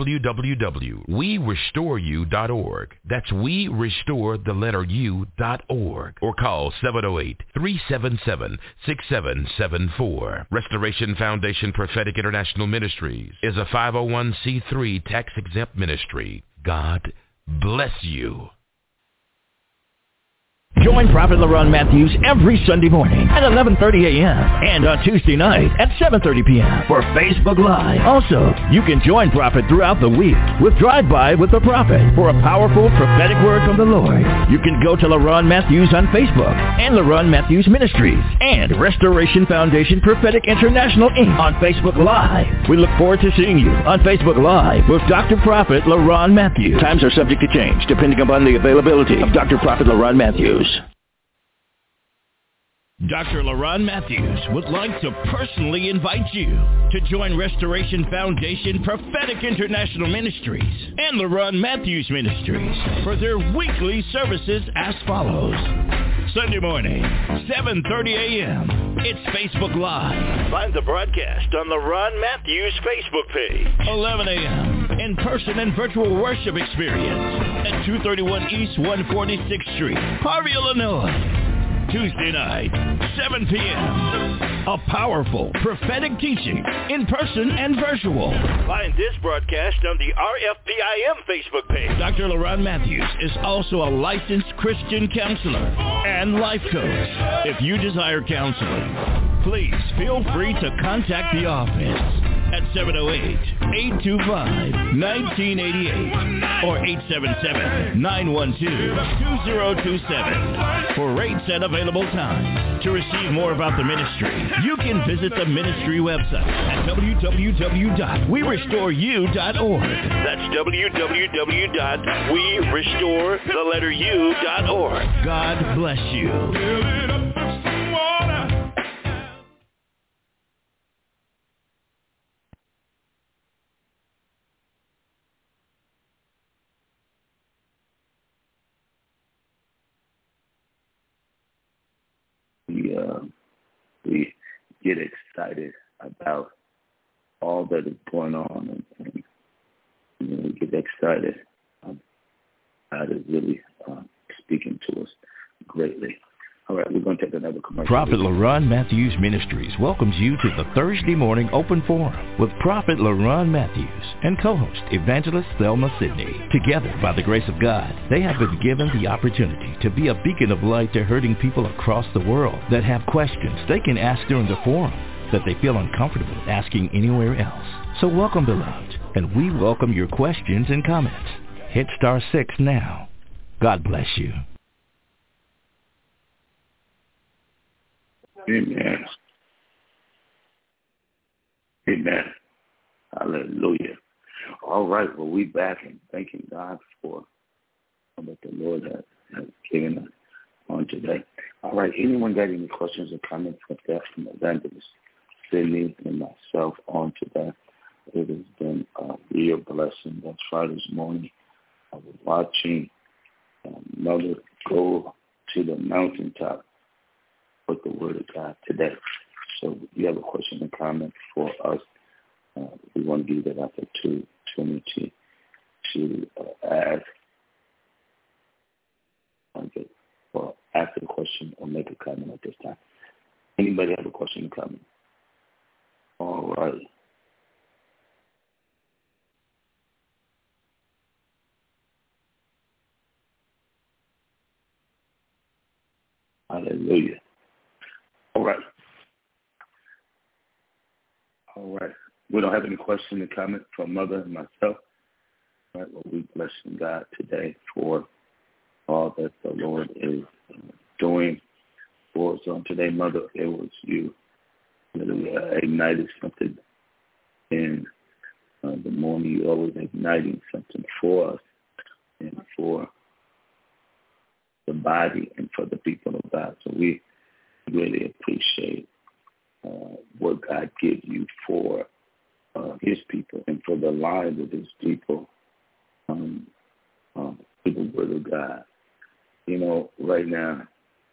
www.werestoreyou.org. That's WeRestore.org. Or call 708-377-6774. Restoration Foundation Prophetic International Ministries is a 501c3 tax-exempt ministry. God bless you. Join Prophet LaRon Matthews every Sunday morning at 11:30 a.m. and on Tuesday night at 7:30 p.m. for Facebook Live. Also, you can join Prophet throughout the week with Drive-By with the Prophet for a powerful prophetic word from the Lord. You can go to LaRon Matthews on Facebook and LaRon Matthews Ministries and Restoration Foundation Prophetic International Inc. on Facebook Live. We look forward to seeing you on Facebook Live with Dr. Prophet LaRon Matthews. Times are subject to change depending upon the availability of Dr. Prophet LaRon Matthews. Dr. LaRon Matthews would like to personally invite you to join Restoration Foundation Prophetic International Ministries and LaRon Matthews Ministries for their weekly services as follows. Sunday morning, 7:30 a.m. It's Facebook Live. Find the broadcast on LaRon Matthews Facebook page. 11 a.m. in-person and virtual worship experience at 231 East 146th Street, Harvey, Illinois. Tuesday night, 7 p.m. A powerful prophetic teaching in person and virtual. Find this broadcast on the RFPIM Facebook page. Dr. LaRon Matthews is also a licensed Christian counselor and life coach. If you desire counseling, please feel free to contact the office at 708-825-1988 or 877-912-2027 for rates and available times. To receive more about the ministry, you can visit the ministry website at www.werestoreyou.org. That's www.werestoreyou.org. God bless you. We get excited about all that is going on, and we get excited. God is really speaking to us greatly. All right, we're going to take another commercial. Prophet LaRon Matthews Ministries welcomes you to the Thursday morning open forum with Prophet LaRon Matthews and co-host Evangelist Thelma Sidney. Together, by the grace of God, they have been given the opportunity to be a beacon of light to hurting people across the world that have questions they can ask during the forum that they feel uncomfortable asking anywhere else. So welcome, beloved, and we welcome your questions and comments. Hit *6 now. God bless you. Amen. Amen. Hallelujah. All right. Well, we back and thanking God for what the Lord has given us on today. All right. Anyone got any questions or comments from Evangelist Sidney and myself on today? It has been a real blessing. That's Friday morning. I was watching Mother go to the mountaintop with the Word of God today. So if you have a question or comment for us, we want to give that opportunity to ask. Okay. Well, ask the question or make a comment at this time. Anybody have a question or comment? All right. Hallelujah. All right. All right. We don't have any question or comment from Mother and myself. All right. Well, we blessing God today for all that the Lord is doing for us on today. Mother, it was you that ignited something in the morning. You always igniting something for us and for the body and for the people of God. So we really appreciate what God gives you for his people and for the lives of his people through the Word of God. You know, right now,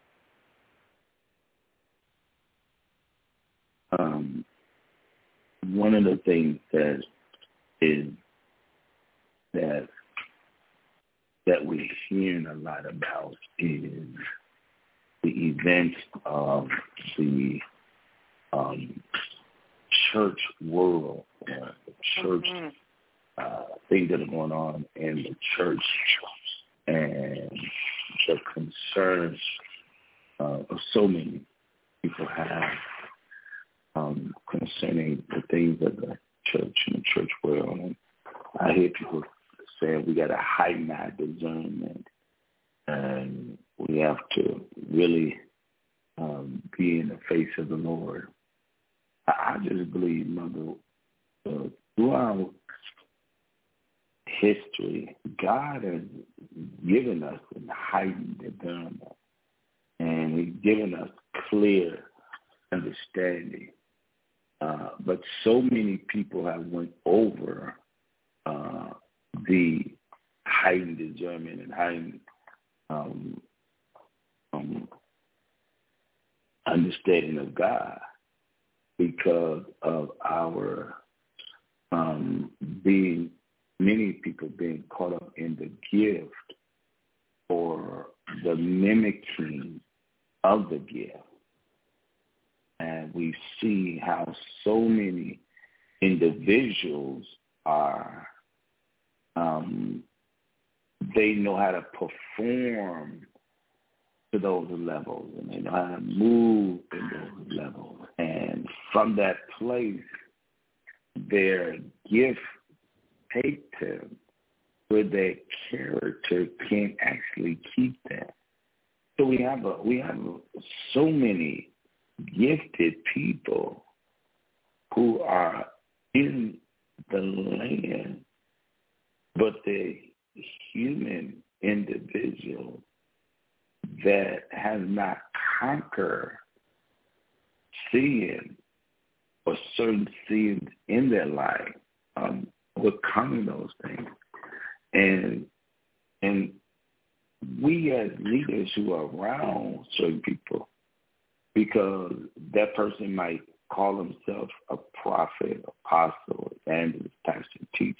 one of the things that we're hearing a lot about is the events of the church world, the church things that are going on in the church, and the concerns of so many people have concerning the things of the church and the church world. And I hear people saying we got to heighten our discernment, and we have to really be in the face of the Lord. I just believe, Mother, throughout history, God has given us a heightened discernment, and he's given us clear understanding. But so many people have went over the heightened discernment and heightened understanding of God because of our being many people being caught up in the gift or the mimicking of the gift. And we see how so many individuals are, they know how to perform to those levels, and they know how to move in those levels. And from that place, their gift take them where their character can't actually keep them. So we have so many gifted people who are in the land, but they're human individuals that have not conquered sin or certain sins in their life, overcoming those things. And we as leaders who are around certain people, because that person might call himself a prophet, apostle, evangelist, pastor, teacher,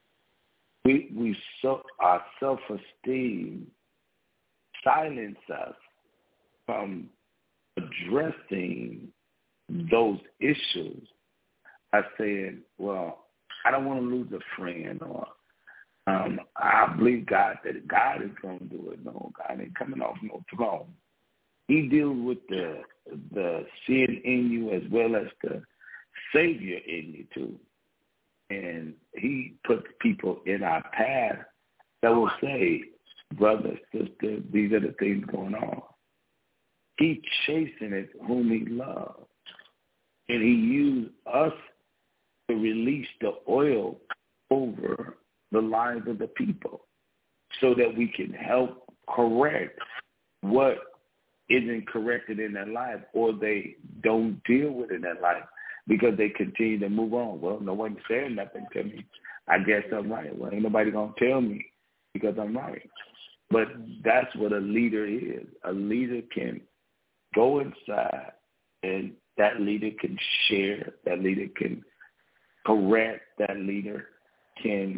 our self-esteem silence us from addressing those issues. I said, well, I don't want to lose a friend, or I believe God that God is going to do it. No, God ain't coming off no throne. He deals with the sin in you as well as the Savior in you too. And he puts people in our path that will say, brother, sister, these are the things going on. He chasteneth whom he loves. And he used us to release the oil over the lives of the people so that we can help correct what isn't corrected in their life, or they don't deal with it in their life because they continue to move on. Well, no one's saying nothing to me. I guess I'm right. Well, ain't nobody going to tell me because I'm right. But that's what a leader is. A leader can go inside, and that leader can share. That leader can correct. That leader can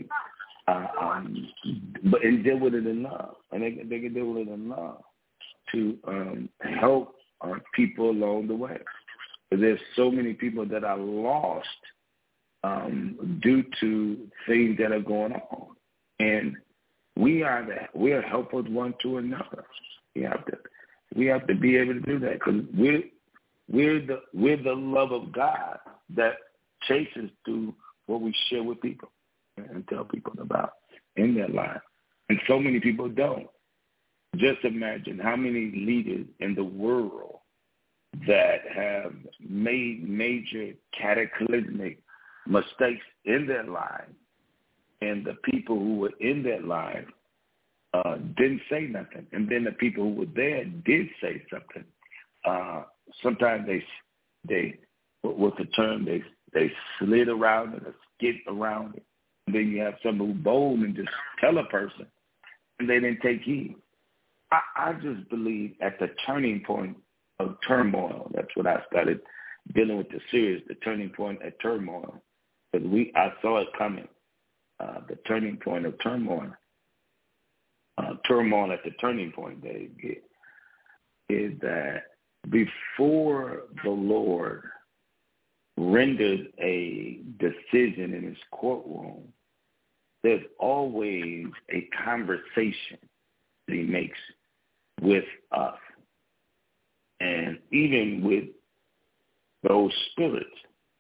but deal with it in love. And they can deal with it in love to help people along the way. There's so many people that are lost due to things that are going on. And we are helpers one to another. We have to be able to do that, because we're the love of God that chases through what we share with people and tell people about in their life. And so many people don't. Just imagine how many leaders in the world that have made major cataclysmic mistakes in their life, and the people who were in their life didn't say nothing. And then the people who were there did say something. Sometimes they what's the term? They slid around it or skid around it. And then you have someone who's bold and just tell a person, and they didn't take heed. I just believe at the turning point of turmoil, that's what I started dealing with the series, the turning point at turmoil. Because I saw it coming, the turning point of turmoil. Turmoil at the turning point that it gets is that before the Lord renders a decision in his courtroom, there's always a conversation that he makes with us, and even with those spirits.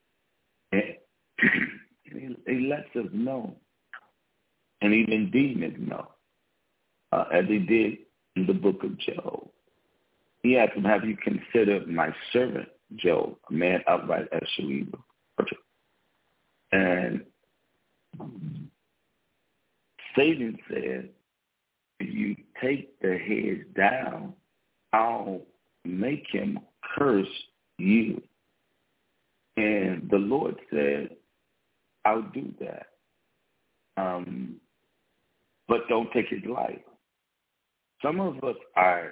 And he lets us know, and even demons know, as he did in the book of Job. He asked him, have you considered my servant Job, a man upright as evil? And Satan said, if you take the heads down, I'll make him curse you. And the Lord said, I'll do that. But don't take his life. Some of us are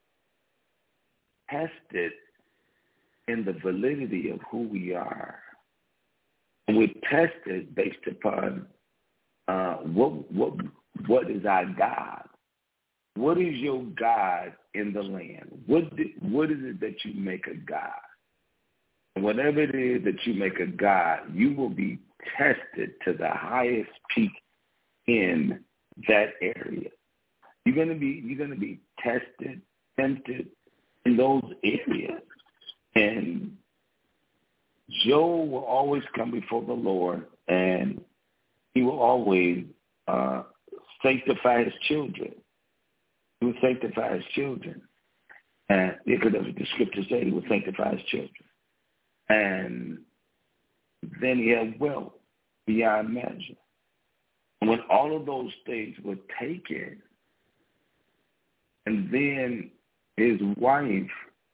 tested in the validity of who we are. And we're tested based upon what is our God? What is your God in the land? What is it that you make a God? Whatever it is that you make a God, you will be tested to the highest peak in that area. You're gonna be tested, tempted in those areas. And Job will always come before the Lord, and he will always sanctify his children. He will sanctify his children. And because the scripture says he will sanctify his children. And then he had wealth beyond measure. And when all of those things were taken, and then his wife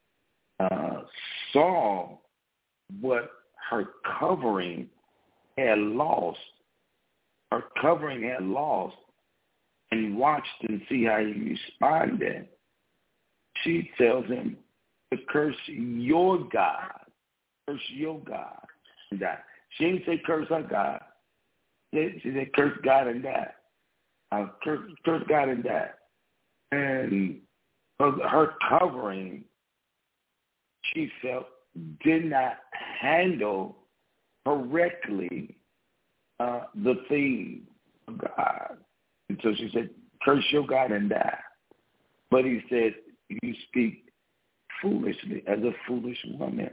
saw what her covering had lost, and watched and see how he responded, she tells him to curse your God. Curse your God and die. She didn't say curse her God. She said curse God and die. Curse God and die. And her covering, she felt, did not handle correctly the things of God. And so she said, curse your God and die. But he said, you speak foolishly as a foolish woman.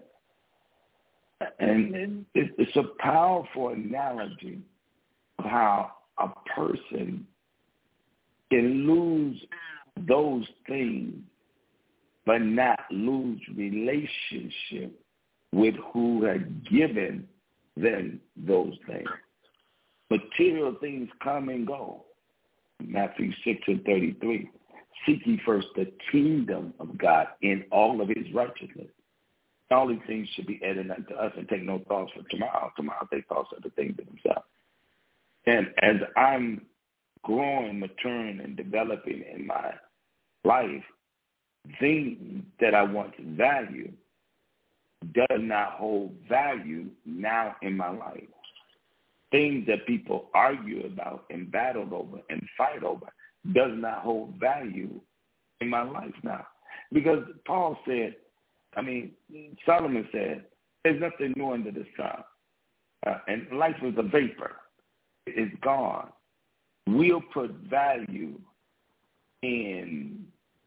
And it's a powerful analogy of how a person can lose those things but not lose relationship with who had given them those things. Material things come and go. Matthew 6:33. Seek ye first the kingdom of God in all of his righteousness. All these things should be added unto us, and take no thoughts for tomorrow. Tomorrow take thoughts of the things of themselves. And as I'm growing, maturing, and developing in my life, things that I once valued does not hold value now in my life. Things that people argue about and battle over and fight over does not hold value in my life now. Because Paul said, Solomon said, there's nothing new under the sun. And life is a vapor. It's gone. We'll put value in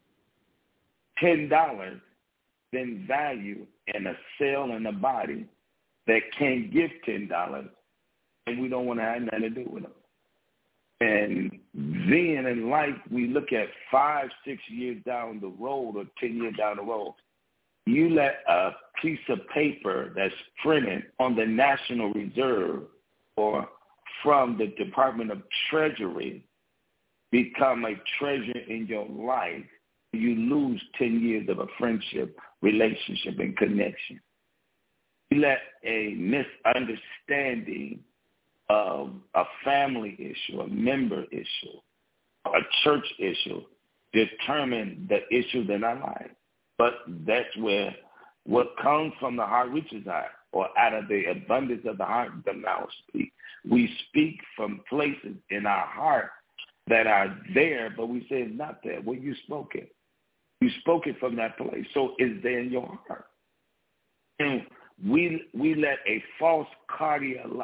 $10 than value in a cell in a body that can't give $10, and we don't want to have nothing to do with them. And then in life, we look at 5-6 years down the road or 10 years down the road. You let a piece of paper that's printed on the National Reserve or from the Department of Treasury become a treasure in your life. You lose 10 years of a friendship, relationship, and connection. You let a misunderstanding of a family issue, a member issue, a church issue determine the issues in our life. But that's where what comes from the heart reaches out, or out of the abundance of the heart, the mouth speaks. We speak from places in our heart that are there, but we say it's not there. Well, you spoke it. You spoke it from that place, so it's there in your heart. And we let a false cardiological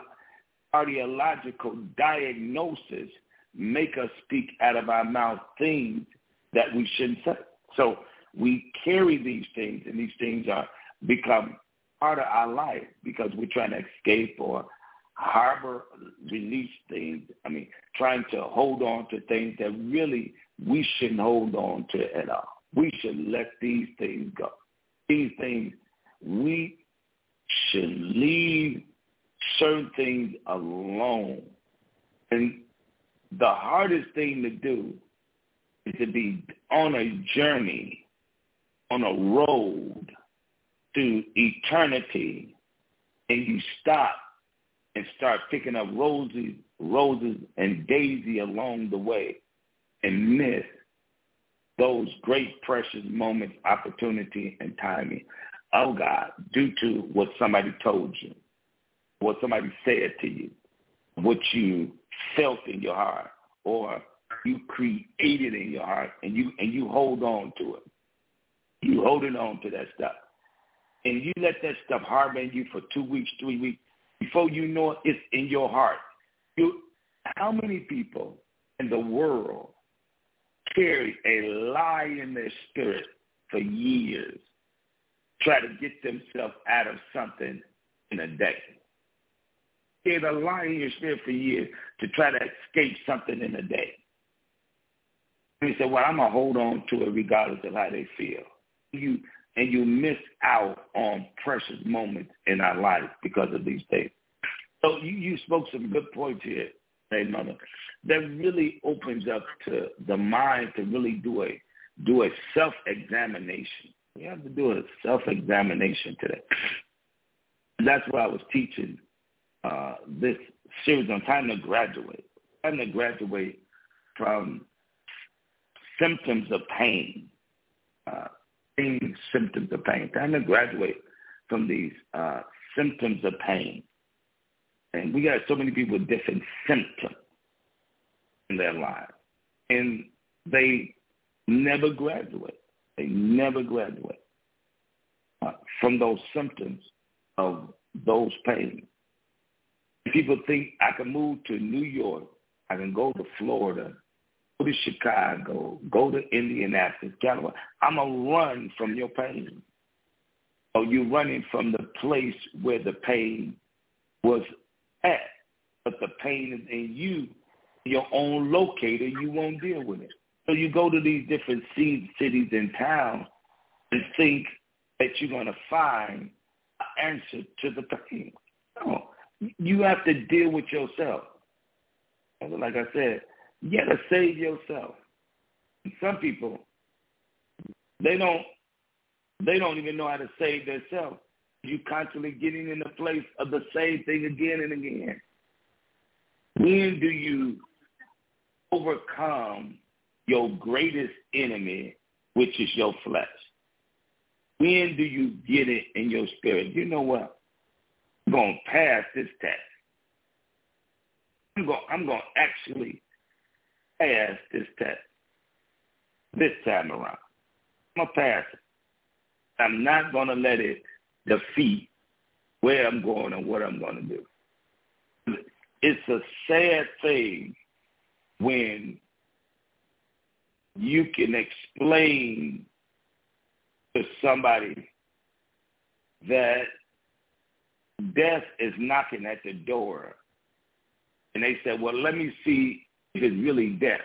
diagnosis make us speak out of our mouth things that we shouldn't say. So we carry these things, and these things are become part of our life because we're trying to escape or harbor, release things. Trying to hold on to things that really we shouldn't hold on to at all. We should let these things go. These things, we should leave certain things alone. And the hardest thing to do is to be on a journey, on a road to eternity, and you stop and start picking up roses and daisy along the way and miss those great, precious moments, opportunity, and timing of God due to what somebody told you, what somebody said to you, what you felt in your heart or you created in your heart, and you hold on to it. You holding on to that stuff. And you let that stuff harbor in you for 2 weeks, 3 weeks. Before you know it, it's in your heart. How many people in the world carry a lie in their spirit for years, try to get themselves out of something in a day? Carry a lie in your spirit for years to try to escape something in a day. And you say, well, I'm going to hold on to it regardless of how they feel. You miss out on precious moments in our lives because of these things. So you spoke some good points here, hey, Mother, that really opens up to the mind to really do a self-examination. You have to do a self-examination today. That's why I was teaching this series on time to graduate. Time to graduate from symptoms of pain. Symptoms of pain. Time to graduate from these symptoms of pain. And we got so many people with different symptoms in their lives. And they never graduate. They never graduate from those symptoms of those pains. People think I can move to New York, I can go to Florida, go to Chicago, go to Indianapolis, California. I'm going to run from your pain. Or you're running from the place where the pain was at. But the pain is in you, your own locator, you won't deal with it. So you go to these different cities and towns and think that you're going to find an answer to the pain. No, you have to deal with yourself. Like I said, you got to save yourself. And some people, they don't even know how to save themselves. You constantly getting in the place of the same thing again and again. When do you overcome your greatest enemy, which is your flesh? When do you get it in your spirit? You know what? I'm going to pass this test. I'm going to actually pass this test this time around. I'm going to pass it. I'm not going to let it defeat where I'm going and what I'm going to do. It's a sad thing when you can explain to somebody that death is knocking at the door, and they say, well, let me see if it's really death.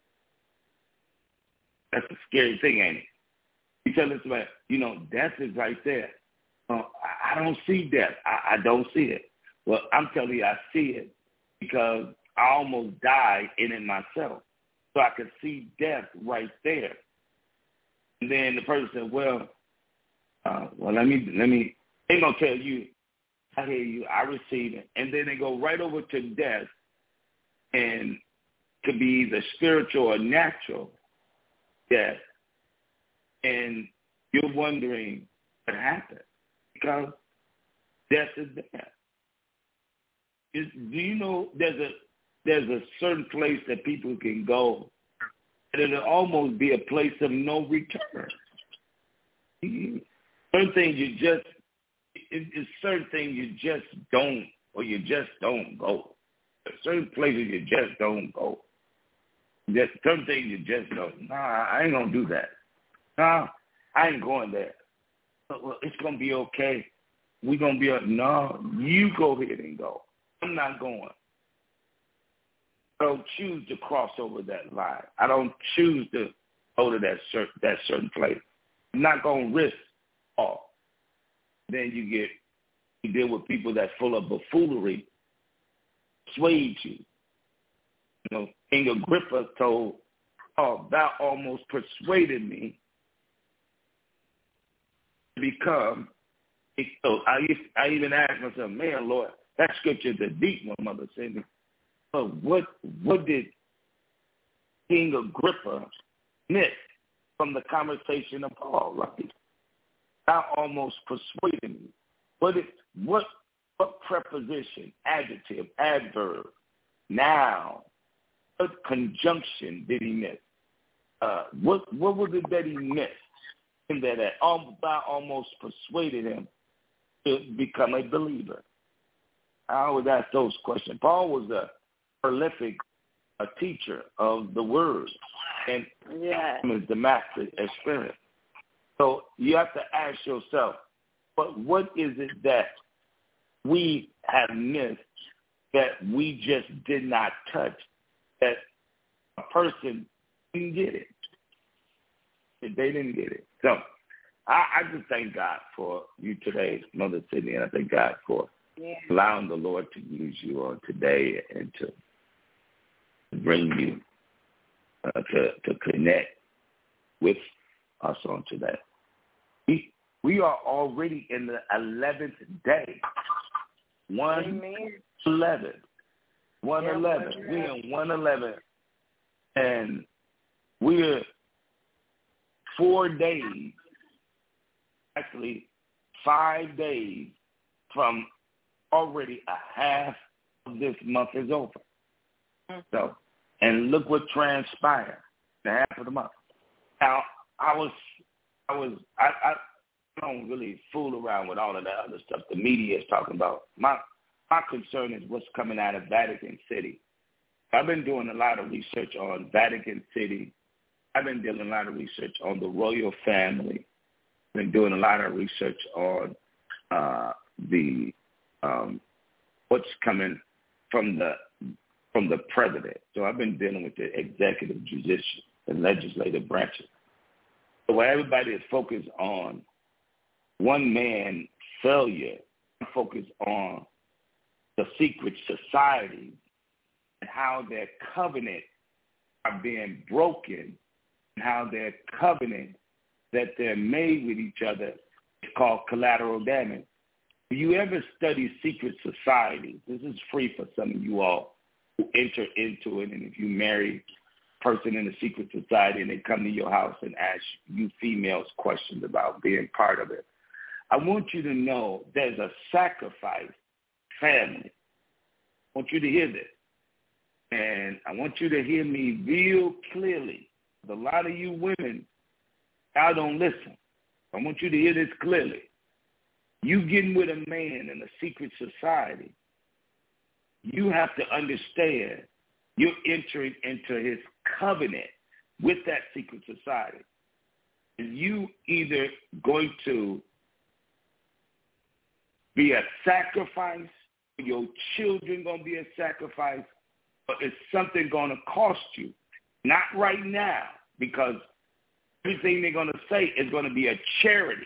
That's a scary thing, ain't it? You tell us about, death is right there. I don't see death. I don't see it. Well, I'm telling you, I see it because I almost died in it myself. So I could see death right there. And then the person said, well, let me, they're going to tell you, I hear you, I receive it. And then they go right over to death, and could be either spiritual or natural death. And you're wondering what happened because death is death. Do you know there's a certain place that people can go and it'll almost be a place of no return. Certain things certain things you just don't, or you just don't go. There's certain places you just don't go. There's certain things you just don't. Nah, I ain't gonna do that. Nah, I ain't going there. Well, it's gonna be okay. We're gonna be no, you go ahead and go. I'm not going. I don't choose to cross over that line. I don't choose to go to that certain place. I'm not gonna risk all. Then you deal with people that's full of buffoonery, persuade you. King Agrippa told Paul, thou almost persuaded me to become. So I even asked myself, man, Lord, that scripture is a deep one, Mother Cindy. But what did King Agrippa miss from the conversation of Paul, right? Thou almost persuaded me. What preposition, adjective, adverb, Now, what conjunction did he miss? What was it that he missed? And that almost persuaded him to become a believer. I always ask those questions. Paul was a prolific teacher of the word, and was Damascus experience. So you have to ask yourself, what is it that we have missed that we just did not touch, that a person didn't get it? They didn't get it. So I just thank God for you today, Mother Sydney, and I thank God for allowing the Lord to use you on today and to bring you to connect with us on today. We are already in the 11th day. 111. 111. We're in 111. And we're 4 days, actually 5 days from already a half of this month is over. So, and look what transpired the half of the month. Now, I don't really fool around with all of that other stuff the media is talking about. My concern is what's coming out of Vatican City. I've been doing a lot of research on Vatican City. I've been doing a lot of research on the royal family. I've been doing a lot of research on what's coming from the president. So I've been dealing with the executive, judicial, and legislative branches. So where everybody is focused on one man failure, focus on the secret society and how their covenant are being broken and how their covenant that they're made with each other is called collateral damage. Do you ever study secret societies? This is free for some of you all who enter into it, and if you marry a person in a secret society and they come to your house and ask you females questions about being part of it, I want you to know there's a sacrifice family. I want you to hear this. And I want you to hear me real clearly. A lot of you women, y'all don't listen. I want you to hear this clearly. You getting with a man in a secret society, you have to understand you're entering into his covenant with that secret society. And you either going to be a sacrifice, or your children going to be a sacrifice, or is something going to cost you? Not right now, because everything they're going to say is going to be a charity.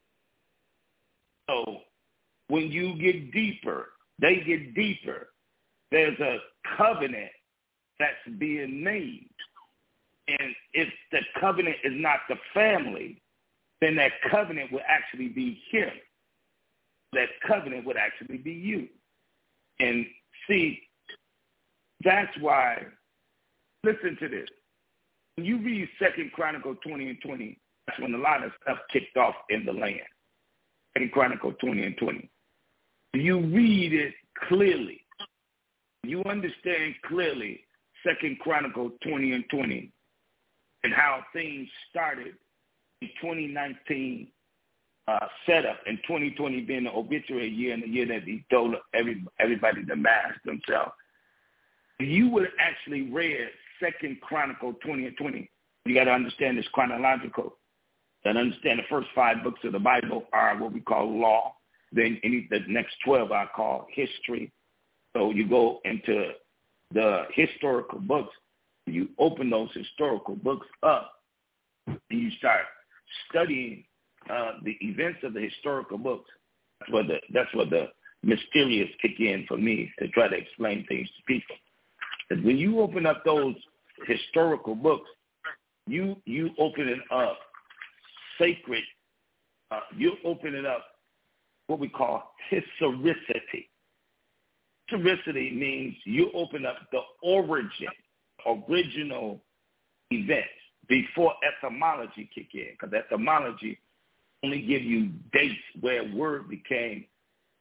So when you get deeper, they get deeper. There's a covenant that's being made. And if the covenant is not the family, then that covenant will actually be him. That covenant would actually be you. And see, that's why, listen to this. When you read 2 Chronicles 20 and 20, that's when a lot of stuff kicked off in the land. 2 Chronicles 20 and 20. You read it clearly. You understand clearly 2 Chronicles 20 and 20 and how things started in 2019 setup, and 2020 being the obituary year and the year that he told everybody to mask themselves. You would actually read 2 Chronicles 20 and 20. You got to understand this chronological. You got to understand the first 5 books of the Bible are what we call law. Then the next 12 I call history. So you go into the historical books. You open those historical books up, and you start studying the events of the historical books. That's where the mysterious kick in for me to try to explain things to people. Because when you open up those historical books, you open it up sacred. You open it up what we call historicity. Historicity means you open up the original events before etymology kick in, because etymology only give you dates where a word became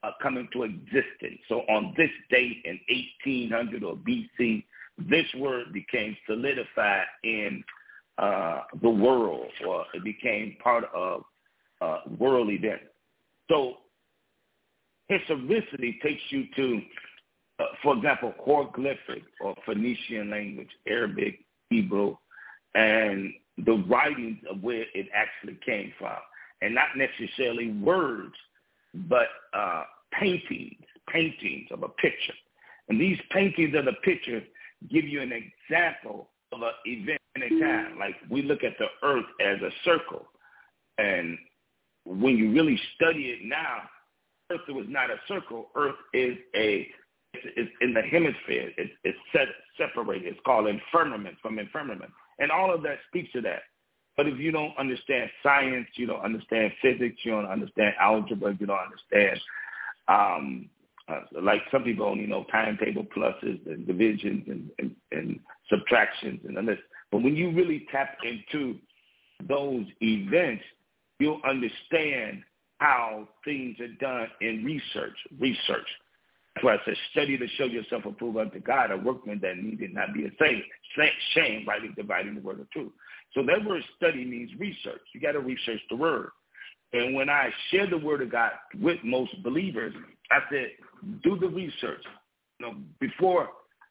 come into existence. So on this date in 1800 or BC, this word became solidified in the world, or it became part of world event. So historicity takes you to, for example, hieroglyphic or Phoenician language, Arabic, Hebrew, and the writings of where it actually came from. And not necessarily words, but paintings of a picture. And these paintings of the picture give you an example of an event in a time. Like we look at the earth as a circle. And when you really study it now, earth was not a circle. Earth is it's in the hemisphere. It's separated. It's called firmament, from firmament. And all of that speaks to that. But if you don't understand science, you don't understand physics, you don't understand algebra, you don't understand, like some people only know timetable pluses and divisions and subtractions and this. But when you really tap into those events, you'll understand how things are done in research. That's why I said, study to show yourself approved unto God, a workman that needed not be ashamed, rightly dividing the word of truth. So that word study means research. You got to research the word. And when I share the word of God with most believers, I said, do the research. You know, before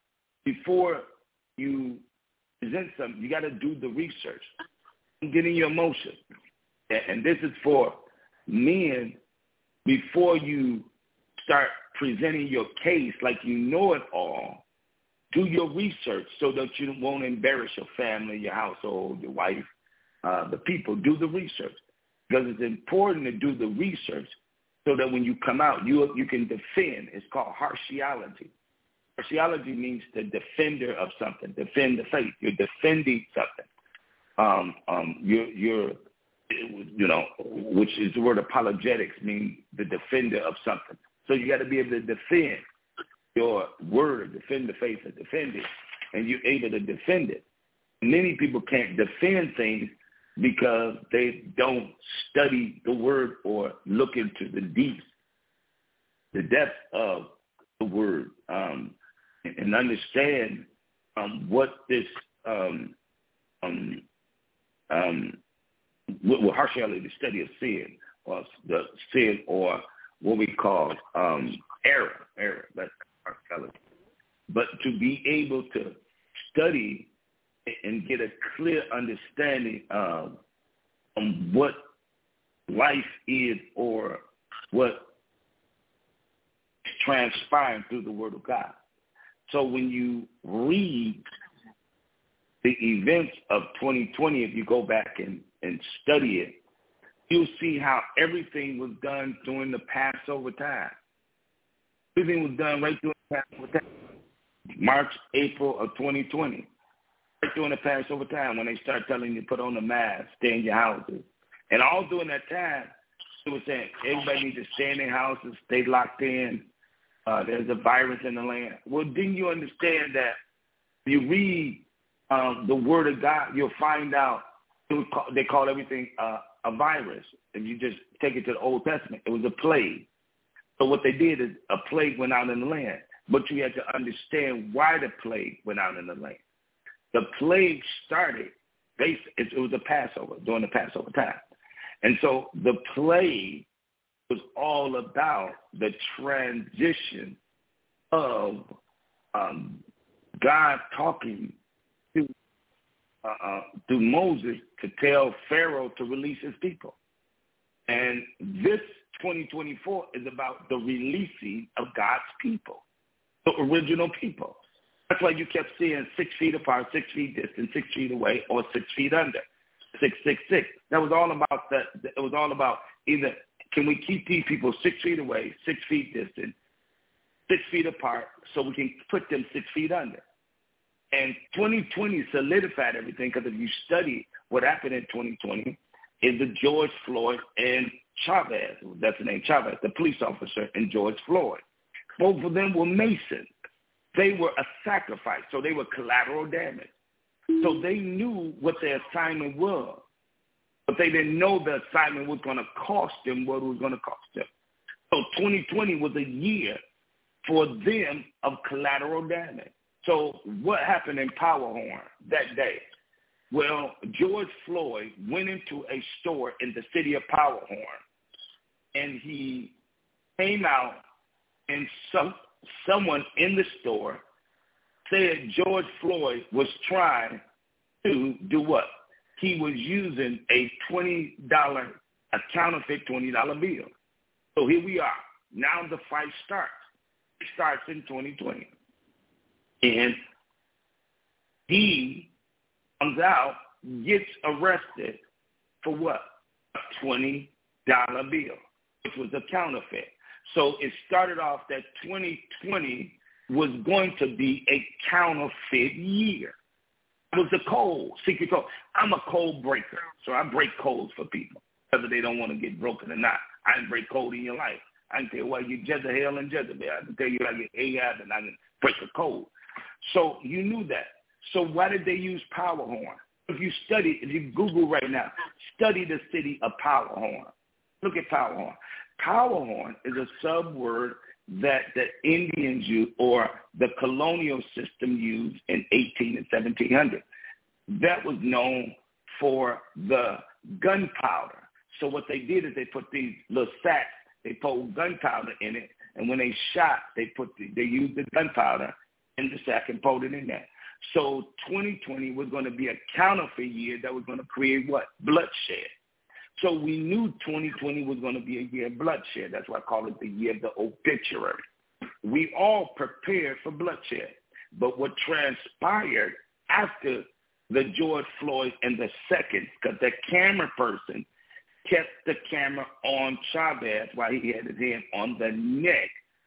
you present something, you got to do the research. Get in your emotion. And this is for men. Before you start presenting your case like you know it all, do your research so that you won't embarrass your family, your household, your wife, the people. Do the research, because it's important to do the research so that when you come out, you can defend. It's called harshiology. Harshiology means the defender of something, defend the faith. You're defending something. You're which is the word apologetics, means the defender of something. So you got to be able to defend your word, defend the faith and defend it, and you're able to defend it. Many people can't defend things because they don't study the word or look into the depth of the word, and understand what this what harshiology, the study of sin, or the sin, or what we call error. That's harshiology. But to be able to study and get a clear understanding of what life is, or what is transpiring through the Word of God. So when you read the events of 2020, if you go back and study it, you'll see how everything was done during the Passover time. Everything was done right during the Passover time. March, April of 2020. Right during the Passover time, when they start telling you to put on the mask, stay in your houses. And all during that time, it was saying everybody needs to stay in their houses, stay locked in. There's a virus in the land. Well, didn't you understand that if you read the Word of God, you'll find out they call everything a virus. If you just take it to the Old Testament, it was a plague. So what they did is a plague went out in the land. But you had to understand why the plague went out in the land. The plague started, it was a Passover, during the Passover time. And so the plague was all about the transition of God talking through Moses to tell Pharaoh to release his people. And this 2024 is about the releasing of God's people, the original people. That's why you kept seeing 6 feet apart, 6 feet distant, 6 feet away, or 6 feet under, 666. That was all about that. It was all about either can we keep these people 6 feet away, 6 feet distant, 6 feet apart, so we can put them 6 feet under. And 2020 solidified everything, because if you study what happened in 2020, is the George Floyd and Chavez, that's the name, Chavez, the police officer, and George Floyd. Both of them were Masons. They were a sacrifice, so they were collateral damage. So they knew what their assignment was, but they didn't know the assignment was going to cost them what it was going to cost them. So 2020 was a year for them of collateral damage. So what happened in Powderhorn that day? Well, George Floyd went into a store in the city of Powderhorn, and he came out, and someone in the store said George Floyd was trying to do what? He was using a counterfeit $20 bill. So here we are. Now the fight starts. It starts in 2020. And he comes out, gets arrested for what? A $20 bill, which was a counterfeit. So it started off that 2020 was going to be a counterfeit year. It was a code, secret code. I'm a code breaker, so I break codes for people, whether they don't want to get broken or not. I can break code in your life. I can tell you why you Jezebel and Jezebel. I can tell you I get Ahab and I can break a code. So you knew that. So why did they use Powderhorn? If you Google right now, study the city of Powderhorn. Look at Powderhorn. Powderhorn is a subword that the Indians used or the colonial system used in 18 and 1700. That was known for the gunpowder. So what they did is they put these little sacks, they poured gunpowder in it, and when they shot, they used the gunpowder in the sack and poured it in there. So 2020 was going to be a counterfeit year that was going to create what? Bloodshed. So we knew 2020 was going to be a year of bloodshed. That's why I call it the year of the obituary. We all prepared for bloodshed. But what transpired after the George Floyd and the seconds, because the camera person kept the camera on Chavez while he had his hand on the neck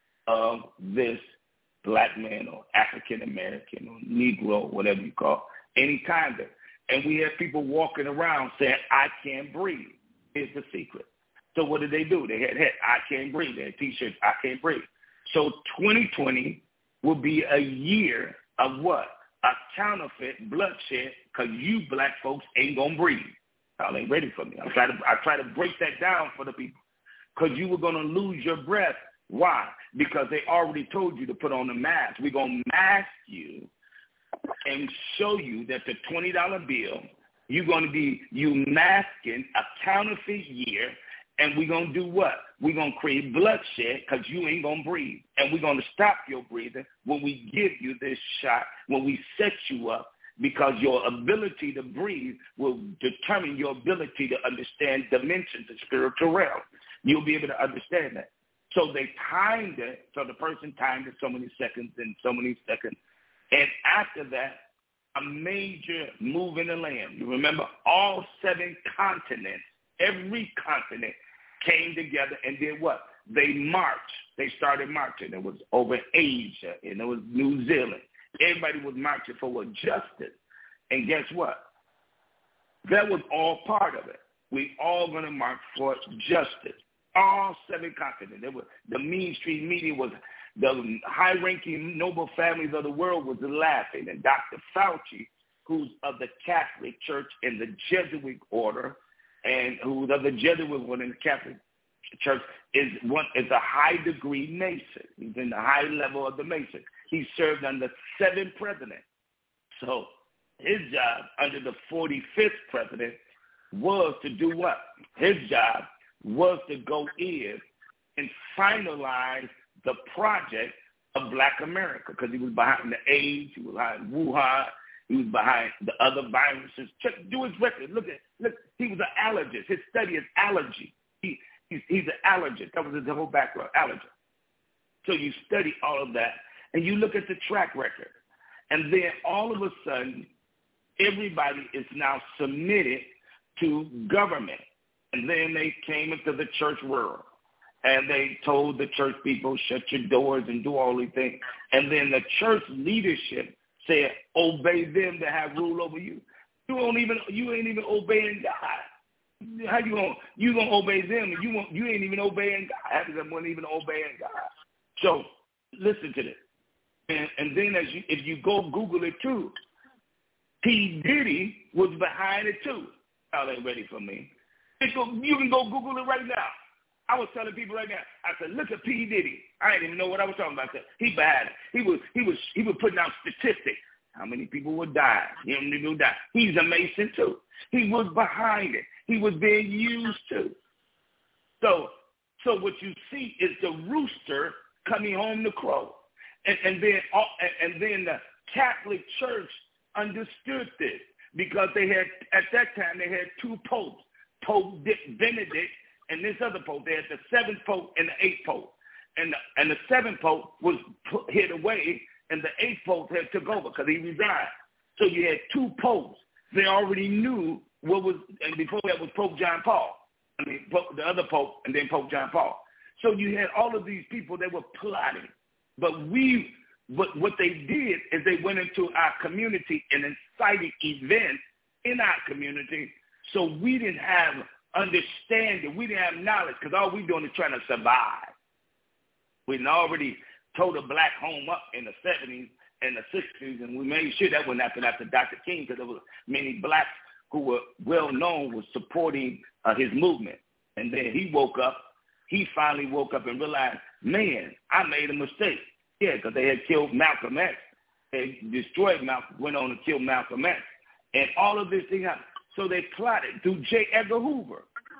of this black man or African-American or Negro, whatever you call it, any kind of. And we had people walking around saying, I can't breathe. Here's the secret. So what did they do? They had I can't breathe. They had T-shirts, I can't breathe. So 2020 will be a year of what? A counterfeit bloodshed, because you black folks ain't going to breathe. Y'all ain't ready for me. I try to break that down for the people, because you were going to lose your breath. Why? Because they already told you to put on the mask. We're going to mask you and show you that the $20 bill, you're going to be masking a counterfeit year, and we're going to do what? We're going to create bloodshed because you ain't going to breathe. And we're going to stop your breathing when we give you this shot, when we set you up, because your ability to breathe will determine your ability to understand dimensions of spiritual realm. You'll be able to understand that. So they timed it, so the person timed it so many seconds and so many seconds. And after that, a major move in the land. You remember all 7 continents, every continent came together and did what? They marched. They started marching. It was over Asia, and it was New Zealand. Everybody was marching for what? Justice. And guess what? That was all part of it. We all going to march for justice. All 7 continents. The Mean Street Media was, the high-ranking noble families of the world was laughing. And Dr. Fauci, who's of the Catholic Church and the Jesuit order, and who's of the Jesuit order in the Catholic Church, is a high-degree Mason. He's in the high level of the Mason. He served under 7 presidents. So his job under the 45th president was to do what? His job was to go in and finalize the project of Black America, because he was behind the AIDS, he was behind Wuhan, he was behind the other viruses. Do his record. Look, he was an allergist. His study is allergy. He's an allergist. That was his whole background, allergist. So you study all of that, and you look at the track record. And then all of a sudden, everybody is now submitted to government. And then they came into the church world, and they told the church people, shut your doors and do all these things. And then the church leadership said, obey them to have rule over you. You ain't even obeying God. How you gonna obey them and you ain't even obeying God? Half of them weren't even obeying God. So listen to this. And then if you go Google it too, P. Diddy was behind it too. Y'all ain't ready for me. You can go Google it right now. I was telling people right now, I said, look at P. Diddy. I didn't even know what I was talking about. He bad. He was putting out statistics. How many people would die? How many people die? He's a Mason too. He was behind it. He was being used too. So what you see is the rooster coming home to crow. And then the Catholic Church understood this because at that time they had two popes, Pope Benedict and this other pope. They had the seventh pope and the eighth pope. And the seventh pope was hid away, and the eighth pope had took over because he resigned. So you had two popes. They already knew what was, and before that was Pope John Paul. The other pope, and then Pope John Paul. So you had all of these people that were plotting. But what they did is they went into our community and incited events in our community. So we didn't have understanding. We didn't have knowledge because all we're doing is trying to survive. We'd already tore the black home up in the 70s and the 60s, and we made sure that wouldn't happen after Dr. King because there were many blacks who were well-known was supporting his movement. And then he woke up. He finally woke up and realized, man, I made a mistake. Yeah, because they had killed Malcolm X. They destroyed Malcolm, went on to kill Malcolm X. And all of this thing happened. So they plotted through J. Edgar Hoover,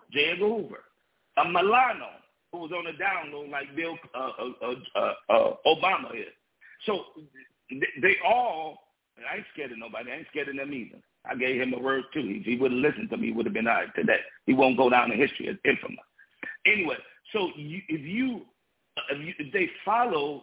a Milano, who was on the down low like Bill Obama is. So they all, I ain't scared of nobody. I ain't scared of them either. I gave him a word too. If he would have listened to me, he would have been all right today. He won't go down in history as infamous. Anyway, so if they follow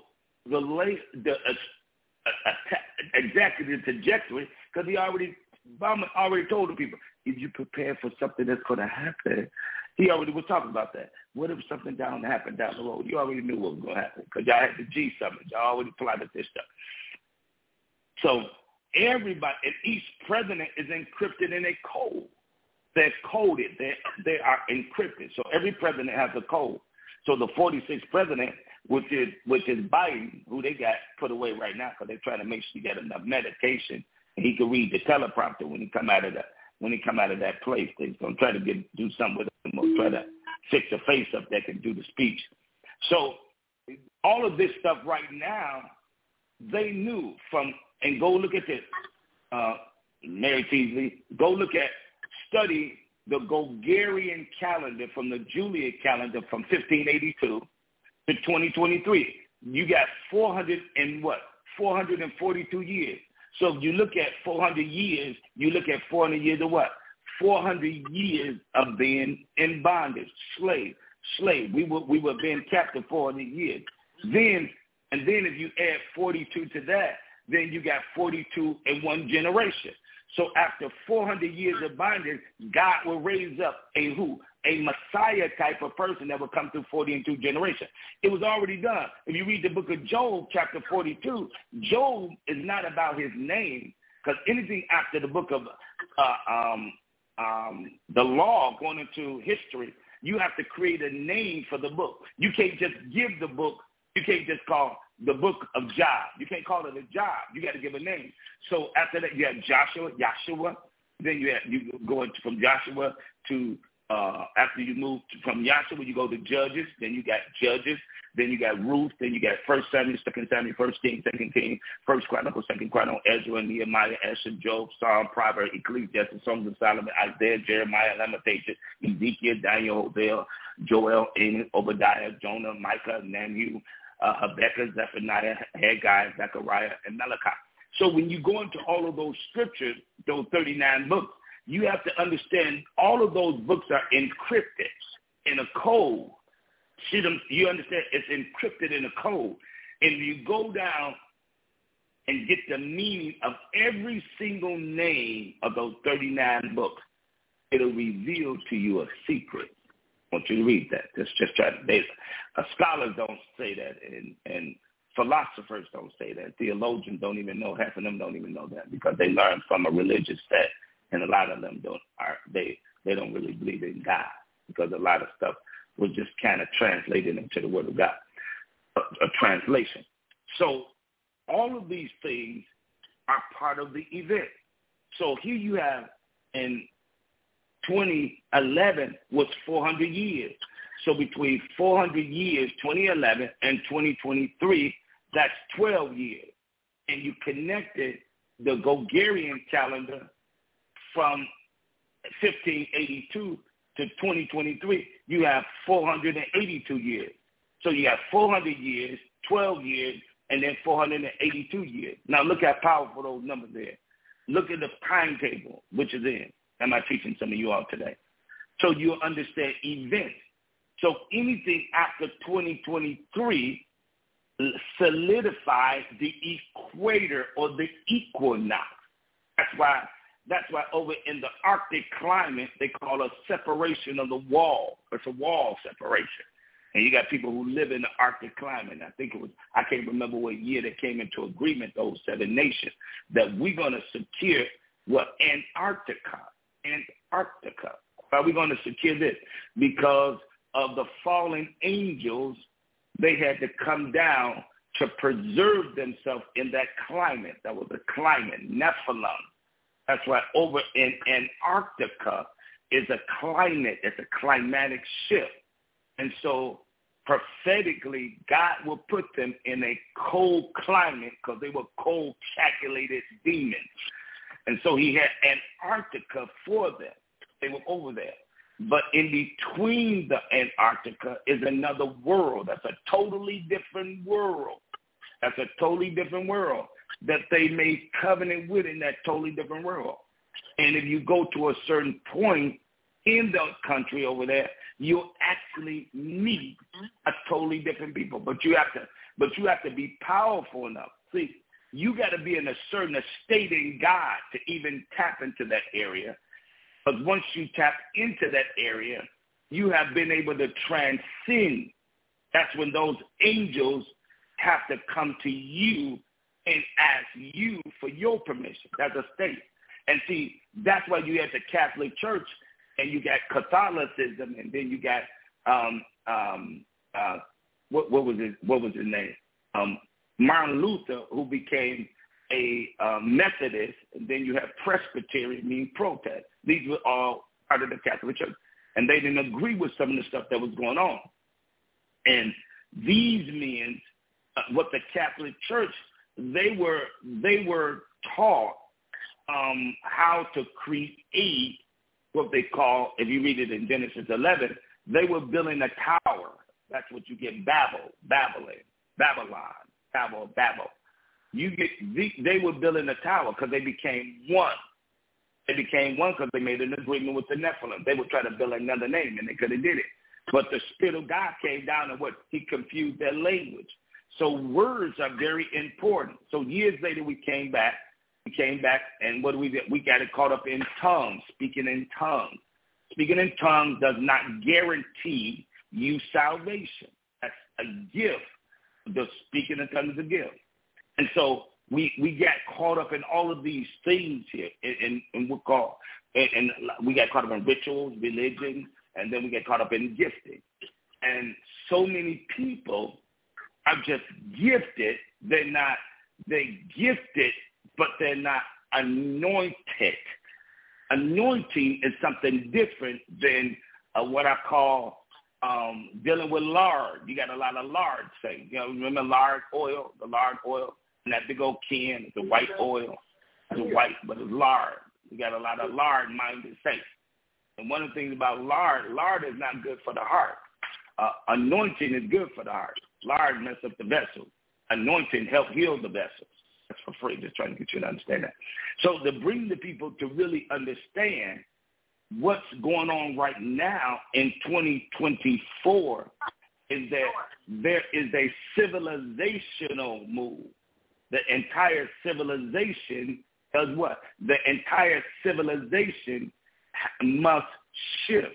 exactly the trajectory, because Obama already told the people, if you prepare for something that's going to happen, he already was talking about that. What if something happened down the road? You already knew what was going to happen because y'all had the G summit. Y'all already plotted this stuff. So everybody, and each president is encrypted in a code. They're coded. They are encrypted. So every president has a code. So the 46th president, which is Biden, who they got put away right now because they're trying to make sure he get enough medication and he can read the teleprompter when he come out of that place. They're gonna try to do something with him or try to fix a face up that can do the speech. So all of this stuff right now, they knew from, and go look at this, Mary Teasley, study the Gregorian calendar from the Julian calendar from 1582 to 2023. You got 442 years. So if you look at 400 years, you look at 400 years of what? 400 years of being in bondage, slave. We were being captive 400 years. Then if you add 42 to that, then you got 42 in one generation. So after 400 years of bondage, God will raise up a Messiah type of person that will come through 42 generations. It was already done. If you read the book of Job, chapter 42, Job is not about his name, because anything after the book of the law going into history, you have to create a name for the book. You can't just give the book. You can't just call the book of Job. You can't call it a job. You got to give a name. So after that, you have Joshua. Then you go from Joshua to after you move from Joshua, you go to Judges. Then you got Judges. Then you got Ruth. Then you got 1 Samuel, 2 Samuel, 1 King, 2 King, 1 Chronicles, 2 Chronicles, Ezra, Nehemiah, Esther, Job, Psalm, Proverbs, Ecclesiastes, Songs of Solomon, Isaiah, Jeremiah, Lamentations, Ezekiel, Daniel, Hosea, Joel, Amos, Obadiah, Jonah, Micah, Nahum, Habakkuk, Zephaniah, Haggai, Zechariah, and Malachi. So when you go into all of those scriptures, those 39 books, you have to understand all of those books are encrypted in a code. You understand? It's encrypted in a code. And you go down and get the meaning of every single name of those 39 books. It'll reveal to you a secret. I want you to read that. Just try to. Scholars don't say that, and philosophers don't say that. Theologians don't even know. Half of them don't even know that because they learn from a religious sect, and a lot of them don't. They don't really believe in God because a lot of stuff was just kind of translated into the Word of God, a translation. So all of these things are part of the event. So here you have in 2011 was 400 years. So between 400 years, 2011, and 2023, that's 12 years. And you connected the Gregorian calendar from 1582 to 2023, you have 482 years. So you have 400 years, 12 years, and then 482 years. Now look how powerful those numbers are. Look at the timetable, which is in. Am I teaching some of you all today? So you'll understand events. So anything after 2023 solidifies the equator or the equinox. That's why over in the Arctic climate, they call a separation of the wall. It's a wall separation. And you got people who live in the Arctic climate. I can't remember what year they came into agreement, those 7 nations, that we're going to secure Antarctica. Why are we going to secure this? Because of the fallen angels, they had to come down to preserve themselves in that climate. That was the climate, Nephilim. That's why over in Antarctica is a climate. It's a climatic shift. And so prophetically, God will put them in a cold climate because they were cold, calculated demons. And so he had Antarctica for them. They were over there. But in between the Antarctica is another world. That's a totally different world. That's a totally different world that they made covenant with in that totally different world. And if you go to a certain point in the country over there, you'll actually meet a totally different people. But you have to be powerful enough. See, you got to be in a certain state in God to even tap into that area. But once you tap into that area, you have been able to transcend. That's when those angels have to come to you and ask you for your permission. That's a state. And see, that's why you have the Catholic Church, and you got Catholicism, and then you got what was his name? Martin Luther, who became a Methodist, and then you have Presbyterian, meaning protest. These were all part of the Catholic Church, and they didn't agree with some of the stuff that was going on. And these men, what the Catholic Church, they were taught how to create what they call, if you read it in Genesis 11, they were building a tower. That's what you get, Babylon. They were building a tower because they became one. They became one because they made an agreement with the Nephilim. They would try to build another name, and they could have did it. But the Spirit of God came down and he confused their language. So words are very important. So years later, we came back, and what do we get? We got it caught up in tongues, speaking in tongues. Speaking in tongues does not guarantee you salvation. That's a gift. The speaking in tongues is a gift. And so we got caught up in all of these things here, and we got caught up in rituals, religion, and then we get caught up in gifting. And so many people are just gifted. They gifted, but they're not anointed. Anointing is something different than what I call dealing with lard. You got a lot of lard things. You know, remember lard oil, the lard oil? And that big old can, it's a white oil. It's white, but it's lard. You got a lot of lard-minded saints. And one of the things about lard is not good for the heart. Anointing is good for the heart. Lard mess up the vessel. Anointing help heal the vessels. That's for free, just trying to get you to understand that. So to bring the people to really understand what's going on right now in 2024 is that there is a civilizational move. The entire civilization does what? The entire civilization must shift.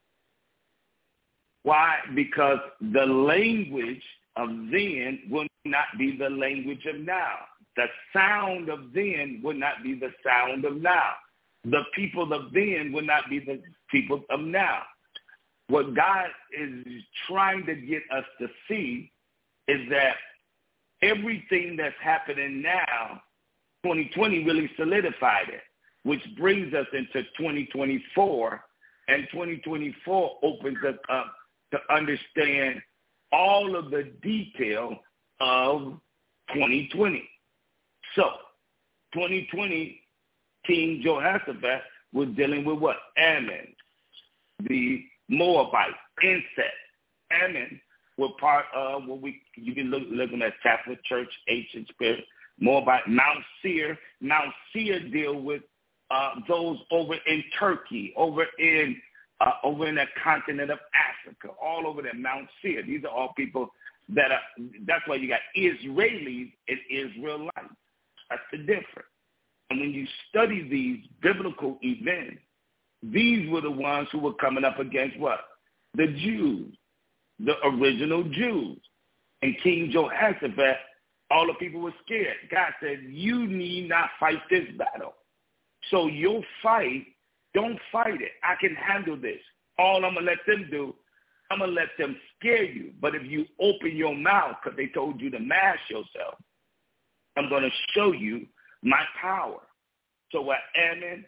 Why? Because the language of then will not be the language of now. The sound of then will not be the sound of now. The people of then will not be the people of now. What God is trying to get us to see is that everything that's happening now, 2020 really solidified it, which brings us into 2024, and 2024 opens us up to understand all of the detail of 2020. So, 2020, King Jehoshaphat was dealing with what? Ammon, the Moabite, incest. Ammon were part of what you can looking at Catholic Church, ancient spirit, Moabite, Mount Seir. Mount Seir deal with those over in Turkey, over in the continent of Africa, all over there, Mount Seir. These are all people that are, that's why you got Israelis and Israelites. That's the difference. And when you study these biblical events, these were the ones who were coming up against what? The Jews, the original Jews. And King Jehoshaphat, all the people were scared. God said, you need not fight this battle. So your fight, don't fight it. I can handle this. All I'm going to let them do, I'm going to let them scare you. But if you open your mouth, because they told you to mask yourself, I'm going to show you my power. So what Ammon,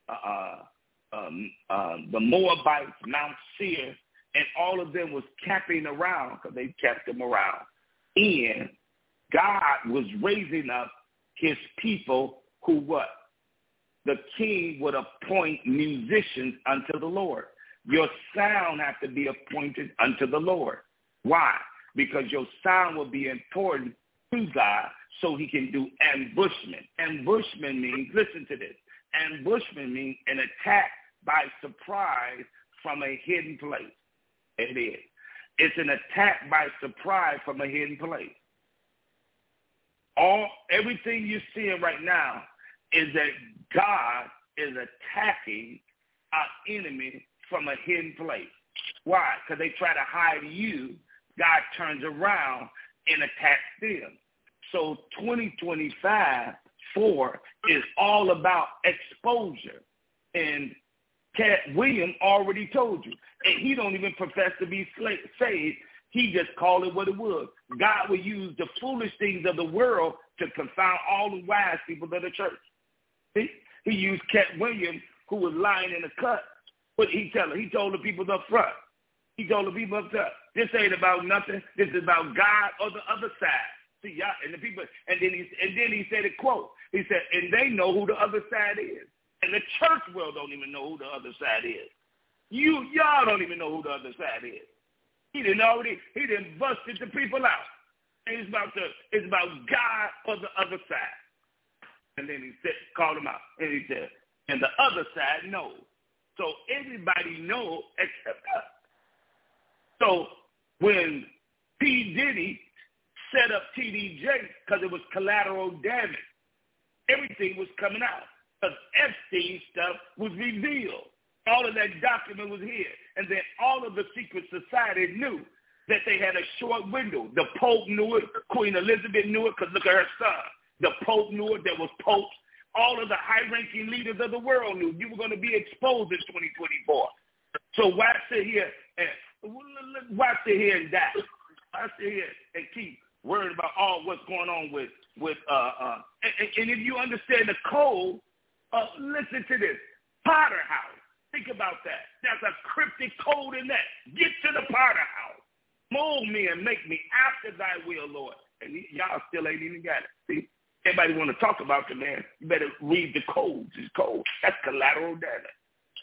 the Moabites, Mount Seir, and all of them was camping around, because they kept them around. And God was raising up his people who what? The king would appoint musicians unto the Lord. Your sound has to be appointed unto the Lord. Why? Because your sound will be important to God so he can do ambushment. Ambushment means, listen to this, ambushment means an attack by surprise from a hidden place. It is. It's an attack by surprise from a hidden place. Everything you're seeing right now is that God is attacking our enemy from a hidden place. Why? Because they try to hide you. God turns around and attacks them. So 2025 is all about exposure. And Cat Williams already told you. And he don't even profess to be saved. He just called it what it was. God will use the foolish things of the world to confound all the wise people of the church. See? He used Cat Williams, who was lying in the cut. What did he tell her? He told the people up front. He told the people up front, this ain't about nothing. This is about God or the other side. See, y'all, and the people, and then he said a quote. He said, and they know who the other side is. And the church world don't even know who the other side is. Y'all don't even know who the other side is. He didn't busted the people out. And it's about God or the other side. And then he called them out. And he said, and the other side knows. So everybody knows except us. So when P. Diddy set up TDJ, because it was collateral damage, everything was coming out. Because Epstein stuff was revealed. All of that document was here. And then all of the secret society knew that they had a short window. The Pope knew it. Queen Elizabeth knew it, because look at her son. The Pope knew it. There was popes. All of the high-ranking leaders of the world knew you were going to be exposed in 2024. So why sit here and die? Why sit here and keep worrying about all what's going on with and if you understand the code, listen to this. Potter House. Think about that. There's a cryptic code in that. Get to the Potter House. Mold me and make me after thy will, Lord. And y'all still ain't even got it. See? Everybody want to talk about the man. You better read the codes. His code. That's collateral damage.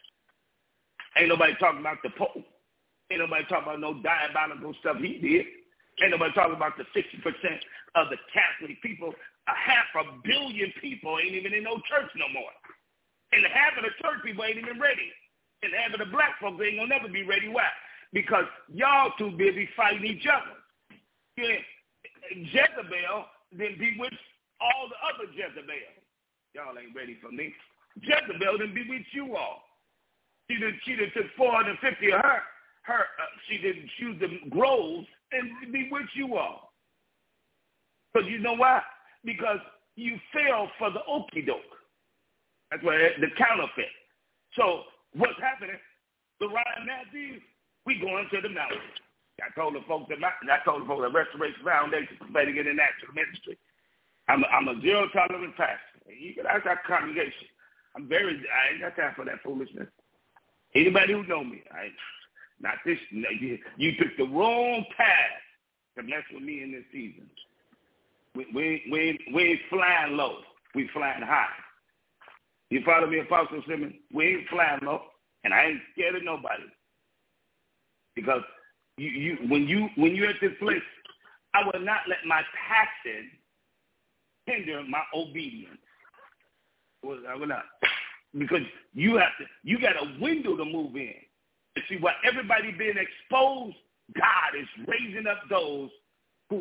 Ain't nobody talking about the Pope. Ain't nobody talking about no diabolical stuff he did. Ain't nobody talking about the 60% of the Catholic people. 500 million people ain't even in no church no more. And half of the church people ain't even ready. And half of the black folks ain't going to never be ready. Why? Because y'all too busy fighting each other. Yeah. Jezebel then bewitched all the other Jezebels. Y'all ain't ready for me. Jezebel then bewitched you all. She done took 450 of her she didn't choose the groves and bewitch you all. Because you know why? Because you fell for the okie doke. That's why the counterfeit. So what's happening? The Ryan Matthews, we going to the mountain. I told the folks at Restoration Foundation, Prophetic International Ministry, I'm a zero tolerance pastor. You can ask our congregation. I ain't got time for that foolishness. Anybody who know me, Not this. You took the wrong path to mess with me in this season. We ain't flying low. We flying high. You follow me, Apostle Simmons? We ain't flying low, and I ain't scared of nobody. Because when you're at this place, I will not let my passion hinder my obedience. I will not. Because you got a window to move in. You see, while everybody being exposed, God is raising up those who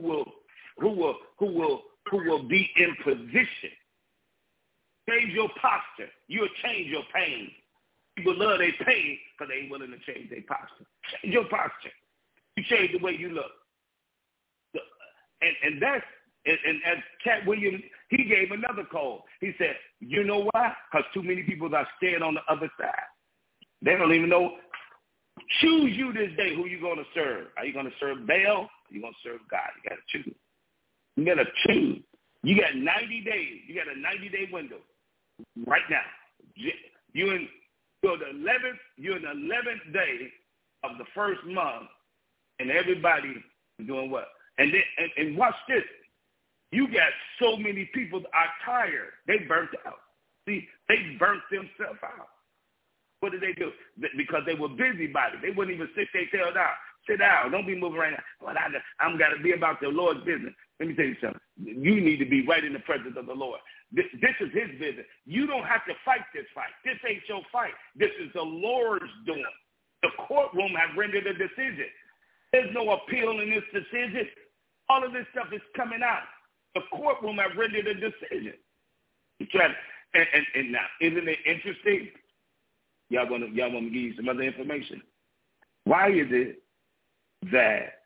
will be in position. Change your posture. You'll change your pain. People love their pain because they ain't willing to change their posture. Change your posture. You change the way you look. And as Cat Williams, he gave another call. He said, you know why? Because too many people are scared on the other side. They don't even know. Choose you this day who you're going to serve. Are you going to serve Baal? Or are you going to serve God? You got to choose. You got to choose. You got 90 days. You got a 90-day window right now. You're in the 11th day of the first month, and everybody is doing what? And watch this. You got so many people that are tired. They burnt out. See, they burnt themselves out. What did they do? Because they were busybodies. They wouldn't even sit their tail down. Sit down. Don't be moving right now. Well, I'm got to be about the Lord's business. Let me tell you something. You need to be right in the presence of the Lord. This is his business. You don't have to fight this fight. This ain't your fight. This is the Lord's doing. The courtroom has rendered a decision. There's no appeal in this decision. All of this stuff is coming out. The courtroom has rendered a decision. And now, isn't it interesting? Y'all want me to give you some other information? Why is it that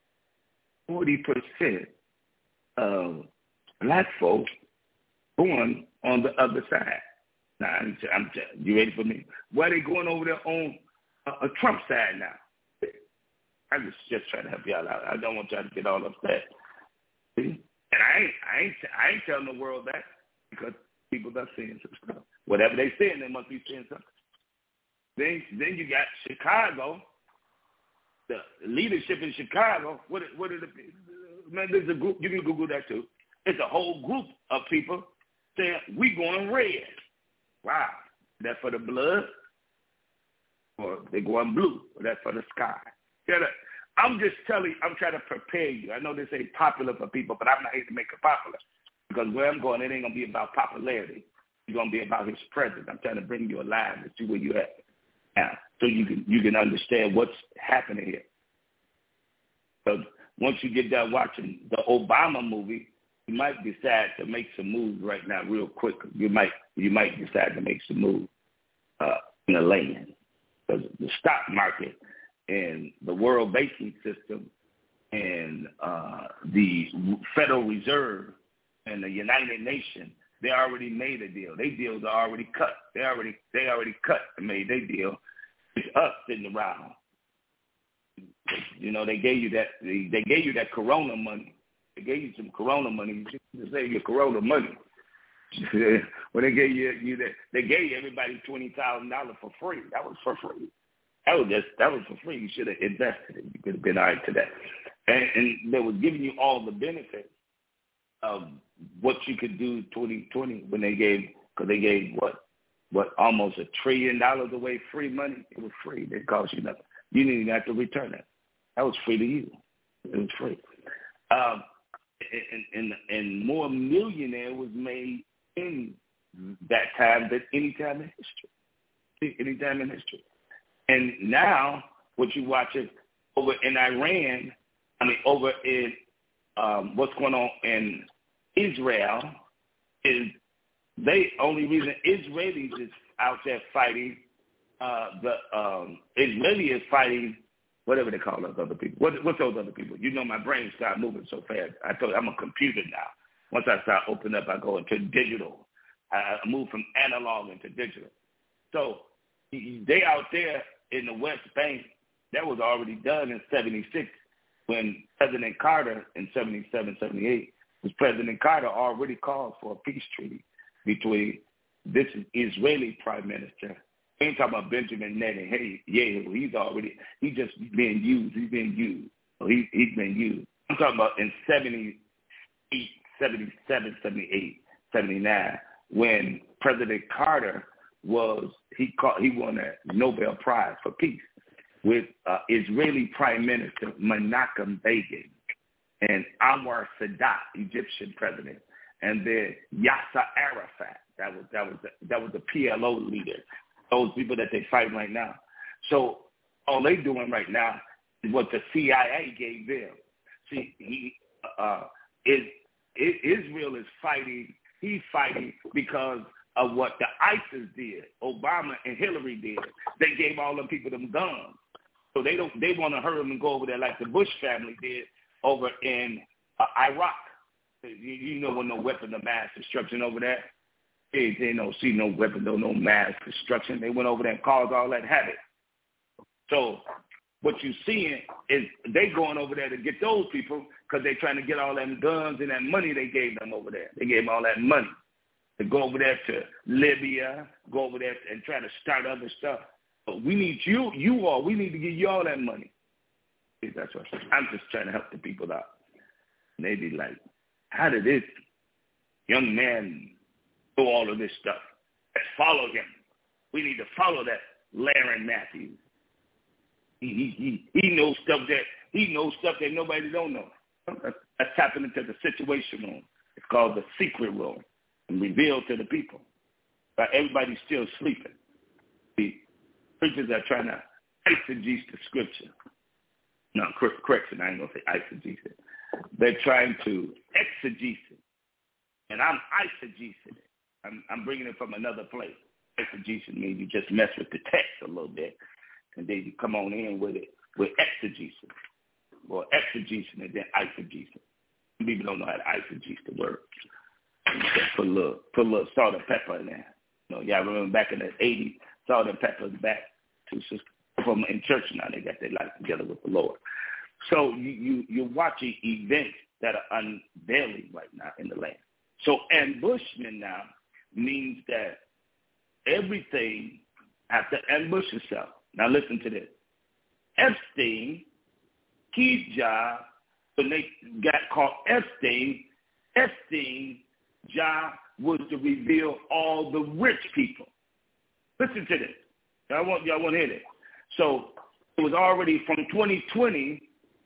40% of black folks going on the other side? Now, you ready for me? Why are they going over there on a Trump side now? I'm just trying to help y'all out. I don't want y'all to get all upset. See? And I ain't telling the world that because people are seeing some stuff. Whatever they saying, they must be seeing something. Then you got Chicago, the leadership in Chicago. What are the man? There's a group. You can Google that too. It's a whole group of people saying we going red. Wow, that for the blood, or they going blue, or that for the sky. I'm just telling you, I'm trying to prepare you. I know this ain't popular for people, but I'm not here to make it popular. Because where I'm going, it ain't going to be about popularity. It's going to be about his presence. I'm trying to bring you alive to see where you're at now, so you can understand what's happening here. So once you get done watching the Obama movie, you might decide to make some moves right now real quick. You might decide to make some moves in the land. Because the stock market and the world banking system and the Federal Reserve and the United Nations, they already made a deal. Their deals are already cut. They already cut and made their deal. It's us sitting around. You know, they gave you that Corona money. They gave you some Corona money. You should save your Corona money. When they gave you that, they gave everybody $20,000 for free. That was for free. That was for free. You should have invested it. You could have been all right to that. And they were giving you all the benefits of what you could do 2020 when they gave what almost $1 trillion away free money. It was free. It didn't cost you nothing. You didn't even have to return it. That was free to you. It was free. And more millionaire was made in that time than any time in history. Any time in history. And now what you watch is over in Iran, over in what's going on in Israel is the only reason Israelis is out there fighting, Israeli is fighting whatever they call those other people. What's those other people? You know, my brain started moving so fast. I told you, I'm a computer now. Once I start opening up, I go into digital. I move from analog into digital. So they out there in the West Bank, that was already done in 76 when President Carter in 77, 78, was President Carter already called for a peace treaty between this Israeli prime minister We ain't talking about Benjamin Netanyahu. He's just being used. He's being used. So he's been used. I'm talking about in 78, 77, 78, 79, when President Carter he won a Nobel Prize for Peace with Israeli Prime Minister Menachem Begin and Anwar Sadat, Egyptian president, and then Yasser Arafat. That was the PLO leader. Those people that they fight right now. So all they doing right now is what the CIA gave them. See, Israel is fighting. He's fighting because of what the ISIS did, Obama and Hillary did. They gave all them people them guns. So they want to hurry them and go over there like the Bush family did over in Iraq. You know, with no weapon of mass destruction over there. They don't see no weapon, no mass destruction. They went over there and caused all that havoc. So what you're seeing is they going over there to get those people because they're trying to get all them guns and that money they gave them over there. They gave them all that money to go over there to Libya, go over there and try to start other stuff. But we need we need to give you all that money. That's what I'm just trying to help the people out. And they be like, how did this young man do all of this stuff? Let's follow him. We need to follow that Larry Matthews. He knows stuff that nobody don't know. That's happening to the situation room. It's called the secret room and revealed to the people. But everybody's still sleeping. The preachers are trying to eisegete the scripture. No, correction, I ain't going to say eisegete it. They're trying to exegete it. And I'm eisegeting it. I'm bringing it from another place. Exegesis means you just mess with the text a little bit, and then you come on in with it with exegesis, or exegesis and then eisegesis. People don't know how to eisegete the word. Put a little salt and pepper in there. You know, y'all remember back in the 80s, salt and pepper is back to from in church now. They got their life together with the Lord. So you're watching events that are unveiling right now in the land. So ambushment now means that everything has to ambush itself. Now listen to this. Epstein, his job, when they got caught Epstein's job was to reveal all the rich people. Listen to this. Y'all want to hear this. So it was already from 2020,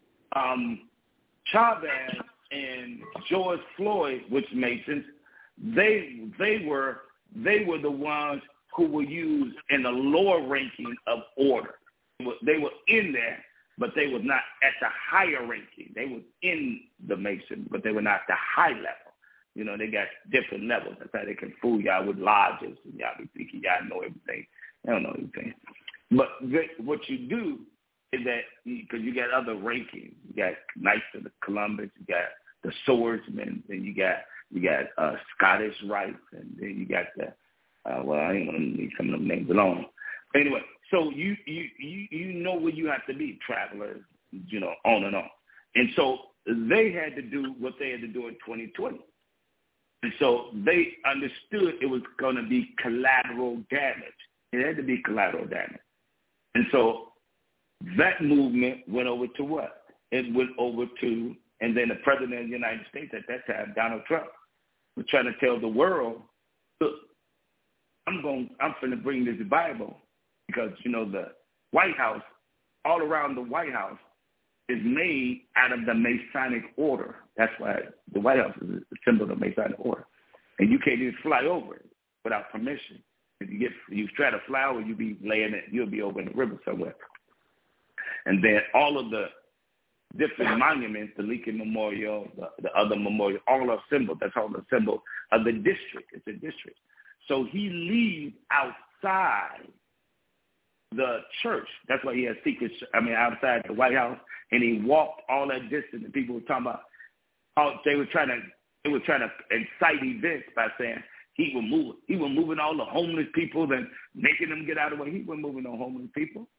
Chavez and George Floyd, which Masons, they were the ones who were used in the lower ranking of order. They were in there, but they were not at the higher ranking. They were in the Mason, but they were not the high level. You know, they got different levels. That's how they can fool y'all with lodges, and y'all be thinking y'all know everything. They don't know everything. But what you do is that, because you got other rankings. You got Knights of the Columbus, you got the Swordsmen, then you got Scottish Rites, and then you got the I ain't gonna leave some of them names alone. Anyway, so you know where you have to be, travelers, you know, on and on. And so they had to do what they had to do in 2020. And so they understood it was going to be collateral damage. It had to be collateral damage. And so that movement went over to what? It went over to, and then the president of the United States at that time, Donald Trump, was trying to tell the world, look, I'm going to bring this Bible, because, you know, the White House, all around the White House is made out of the Masonic order. That's why the White House is a symbol of the Masonic order. And you can't even fly over it without permission. If you try to fly over, you'll be over in the river somewhere. And then all of the different monuments, the Lincoln Memorial, the other memorial, all are symbols. That's all the symbol of the district. It's a district. So he leaves outside the church. That's why he has secrets, outside the White House, and he walked all that distance, and people were talking about how they were trying to incite events by saying he was moving all the homeless people and making them get out of the way. He wasn't moving no homeless people.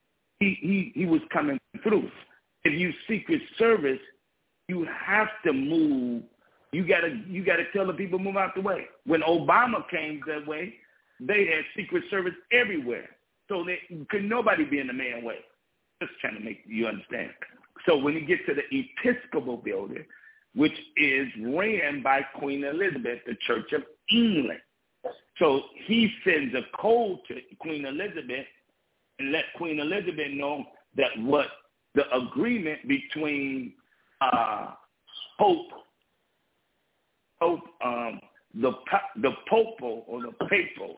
He was coming through. If you Secret Service, you have to move. You gotta tell the people move out the way. When Obama came that way, they had Secret Service everywhere. So could nobody be in the man's way. Just trying to make you understand. So when you get to the Episcopal building, which is ran by Queen Elizabeth, the Church of England. So he sends a code to Queen Elizabeth and let Queen Elizabeth know that what the agreement between the Popal or the Papal,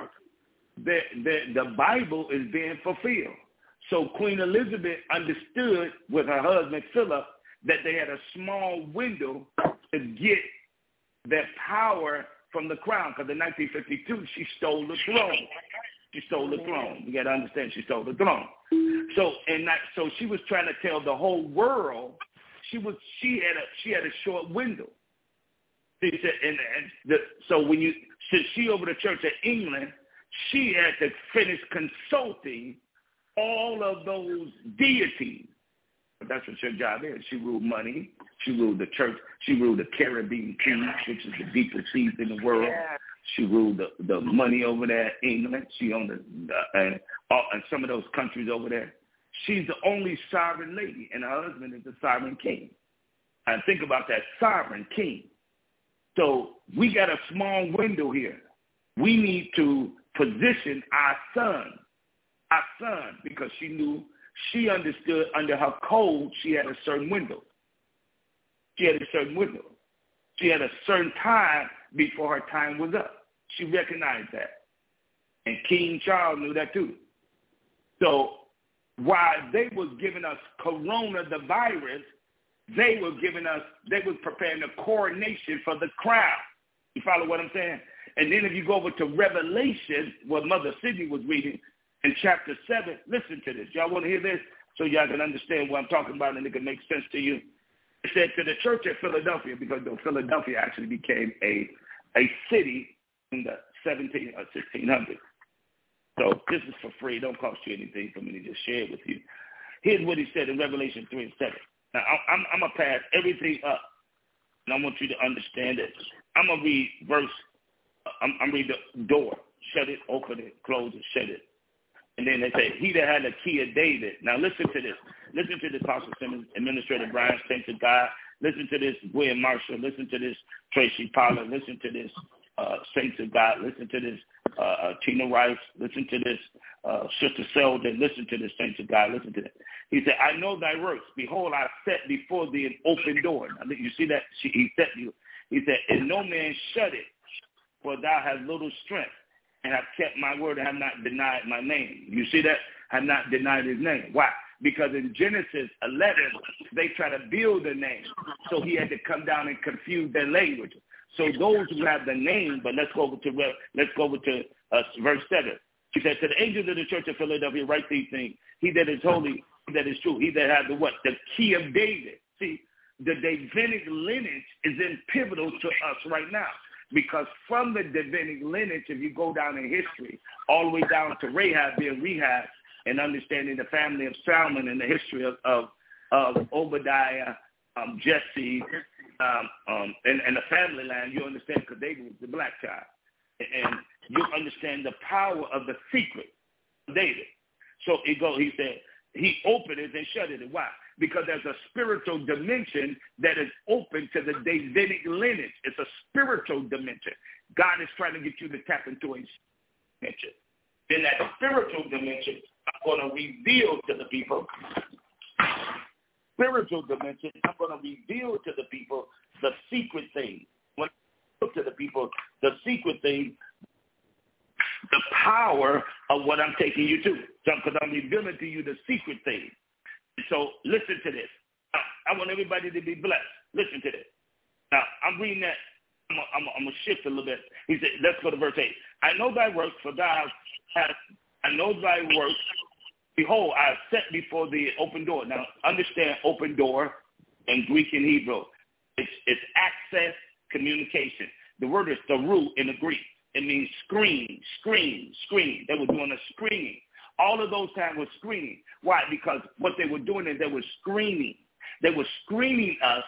the Bible is being fulfilled. So Queen Elizabeth understood with her husband Philip that they had a small window to get their power from the crown, because in 1952 she stole the throne. She stole the throne. You got to understand, she stole the throne. So she was trying to tell the whole world she had a short window. She said, since she over the Church of England, she had to finish consulting all of those deities. But that's what your job is. She ruled money. She ruled the church. She ruled the Caribbean kings, which is the deepest seas in the world. Yeah. She ruled the money over there in England. She owned and some of those countries over there. She's the only sovereign lady, and her husband is the sovereign king. And think about that, sovereign king. So we got a small window here. We need to position our son, because she understood under her code she had a certain window. She had a certain time before her time was up. She recognized that. And King Charles knew that too. So while they was giving us corona, the virus, they was preparing the coronation for the crown. You follow what I'm saying? And then if you go over to Revelation, what Mother Sydney was reading, in chapter 7, listen to this. Y'all want to hear this so y'all can understand what I'm talking about and it can make sense to you? It said to the church at Philadelphia, because Philadelphia actually became a city in the 1600s. So this is for free. Don't cost you anything for me to just share it with you. Here's what he said in Revelation 3:7. Now, I'm going to pass everything up, and I want you to understand it. I'm going to read I'm read the door. Shut it, open it, close it, shut it. And then they say, he that had the key of David. Now listen to this. Listen to the Apostle Simmons, Administrator Brian, Saints of God. Listen to this, William Marshall. Listen to this, Tracy Pollard. Listen to this, Saints of God. Listen to this, Tina Rice. Listen to this, Sister Selden. Listen to this, Saints of God. Listen to this. He said, I know thy works. Behold, I set before thee an open door. Now, you see that? He set you. He said, and no man shut it, for thou hast little strength, and have kept my word and have not denied my name. You see that? Have not denied his name. Why? Because in Genesis 11, they try to build a name. So he had to come down and confuse their language. So those who have the name, but let's go over to verse 7. He said, to the angels of the church of Philadelphia, write these things. He that is holy, he that is true, he that has the key of David. See, the Davidic lineage is pivotal to us right now. Because from the Davidic lineage, if you go down in history, all the way down to Rahab being Rehab, and understanding the family of Salmon and the history of Obadiah, Jesse, and the family line, you understand, because David was the black child. And you understand the power of the secret of David. So he said, he opened it and shut it. Why? Because there's a spiritual dimension that is open to the Davidic lineage. It's a spiritual dimension. God is trying to get you to tap into a dimension. In that spiritual dimension, I'm going to reveal to the people. Spiritual dimension, I'm going to reveal to the people the secret thing. When I look to the people, the secret thing, the power of what I'm taking you to. Because I'm revealing to you the secret thing. So listen to this. I want everybody to be blessed. Listen to this. Now, I'm reading that. I'm going to shift a little bit. He said, let's go to verse 8. I know thy works, for thou hast, I know thy works. Behold, I have set before thee an open door. Now, understand open door in Greek and Hebrew. It's access, communication. The word is taru in the Greek. It means screen. They were doing a screening. All of those times were screening. Why? Because what they were doing is they were screening. They were screening us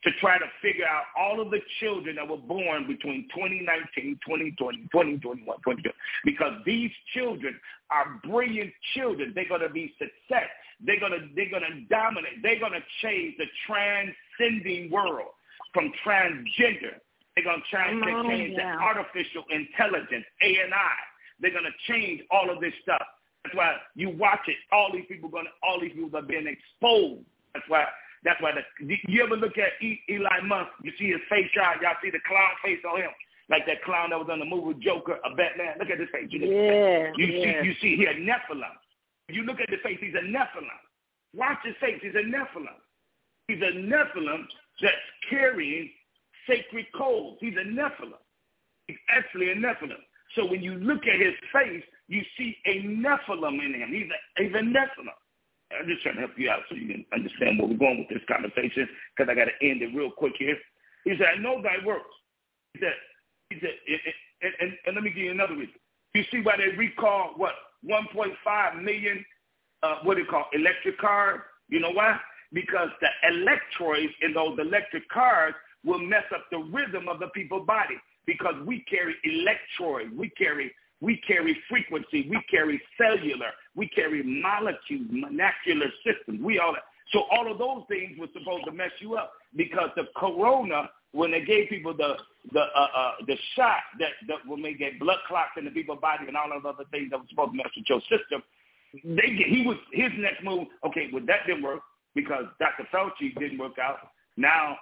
to try to figure out all of the children that were born between 2019, 2020, 2021, 2022, because these children are brilliant children. They're going to be success. They're going to dominate. They're going to change the transcending world from transgender. They're going to change the artificial intelligence, AI. They're going to change all of this stuff. That's why you watch it. All these people are being exposed. That's why you ever look at Elon Musk, you see his face shot, y'all see the clown face on him, like that clown that was on the movie Joker, a Batman. Look at his face. You see he a Nephilim. You look at the face, he's a Nephilim. Watch his face, he's a Nephilim. He's a Nephilim that's carrying sacred codes. He's a Nephilim. He's actually a Nephilim. So when you look at his face, you see a Nephilim in him. He's a Nephilim. I'm just trying to help you out so you can understand where we're going with this conversation, because I got to end it real quick here. He said, I know thy works. He said, and let me give you another reason. You see why they recall, 1.5 million, electric cars? You know why? Because the electrodes in those electric cars will mess up the rhythm of the people's body, because we carry electrodes, we carry frequency, we carry cellular, we carry molecules, molecular systems. So all of those things were supposed to mess you up, because the corona, when they gave people the shot that will make get blood clots in the people's body and all of other things that were supposed to mess with your system, his next move. Okay, well that didn't work because Dr. Fauci didn't work out. Now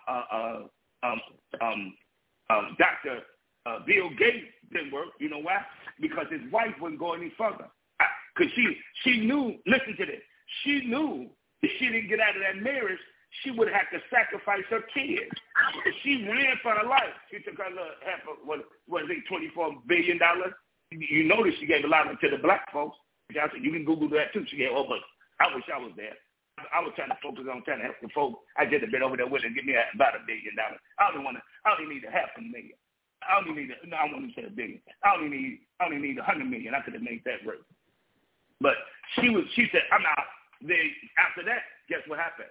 Dr. Bill Gates didn't work. You know why? Because his wife wouldn't go any further. Because she knew, listen to this, she knew if she didn't get out of that marriage, she would have to sacrifice her kids. She ran for her life. She took her little $24 billion. You notice she gave a lot of it to the black folks. I said, you can Google that too. She gave, but I wish I was there. I was trying to focus on trying to help the folks. I just have been over there with her and give me about $1 billion. I don't need $500,000. I only need I wouldn't say $1 billion. I only need $100 million. I could have made that work. But she said, I'm out. Then after that, guess what happened?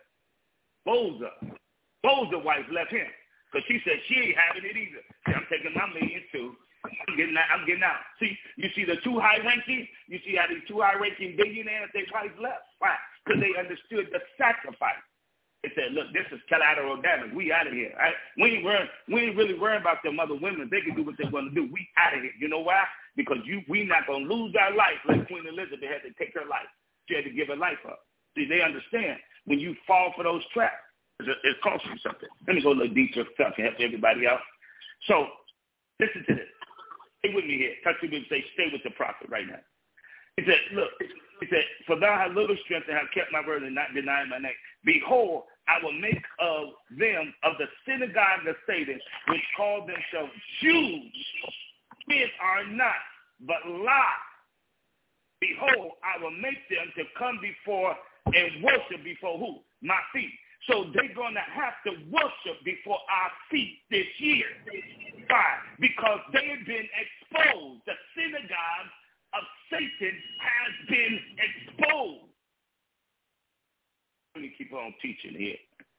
Boza's wife left him because she said she ain't having it either. See, I'm taking my million too. I'm getting out. See, you see the two high-ranking? You see how these two high-ranking billionaires, their wives left? Why? Because they understood the sacrifice. They said, look, this is collateral damage. We out of here. Right? We ain't really worrying about them other women. They can do what they want to do. We out of here. You know why? Because we not going to lose our life like Queen Elizabeth had to take her life. She had to give her life up. See, they understand when you fall for those traps, it costs you something. Let me go a little deeper so I can help everybody out. So listen to this. Stay with me here. Touch me and say, stay with the prophet right now. He said, look, for thou hast little strength and hast kept my word and not denied my name. Behold, I will make of them of the synagogue of Satan, which call themselves Jews, which are not, but lie. Behold, I will make them to come before and worship before who? My feet. So they're going to have to worship before our feet this year. Why? Because they have been exposed. The synagogue of Satan has been exposed. Let me keep on teaching here.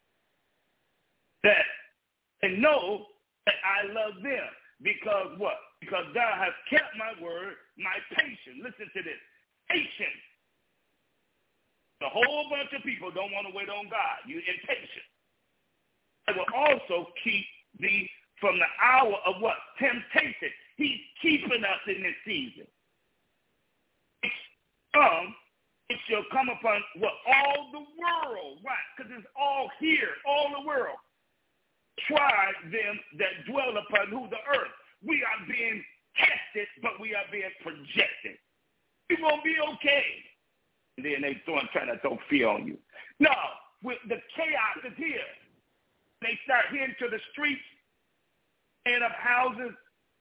That and know that I love them. Because what? Because thou hast kept my word, my patience. Listen to this. Patience. A whole bunch of people don't want to wait on God. You're impatient. I will also keep thee from the hour of what? Temptation. He's keeping us in this season. It shall come upon what? All the world. Right? Because it's all here, all the world. Try them that dwell upon who? The earth. We are being tested, but we are being projected. It won't be okay. And then they trying to throw fear on you. No, with the chaos is here. They start heading to the streets and up houses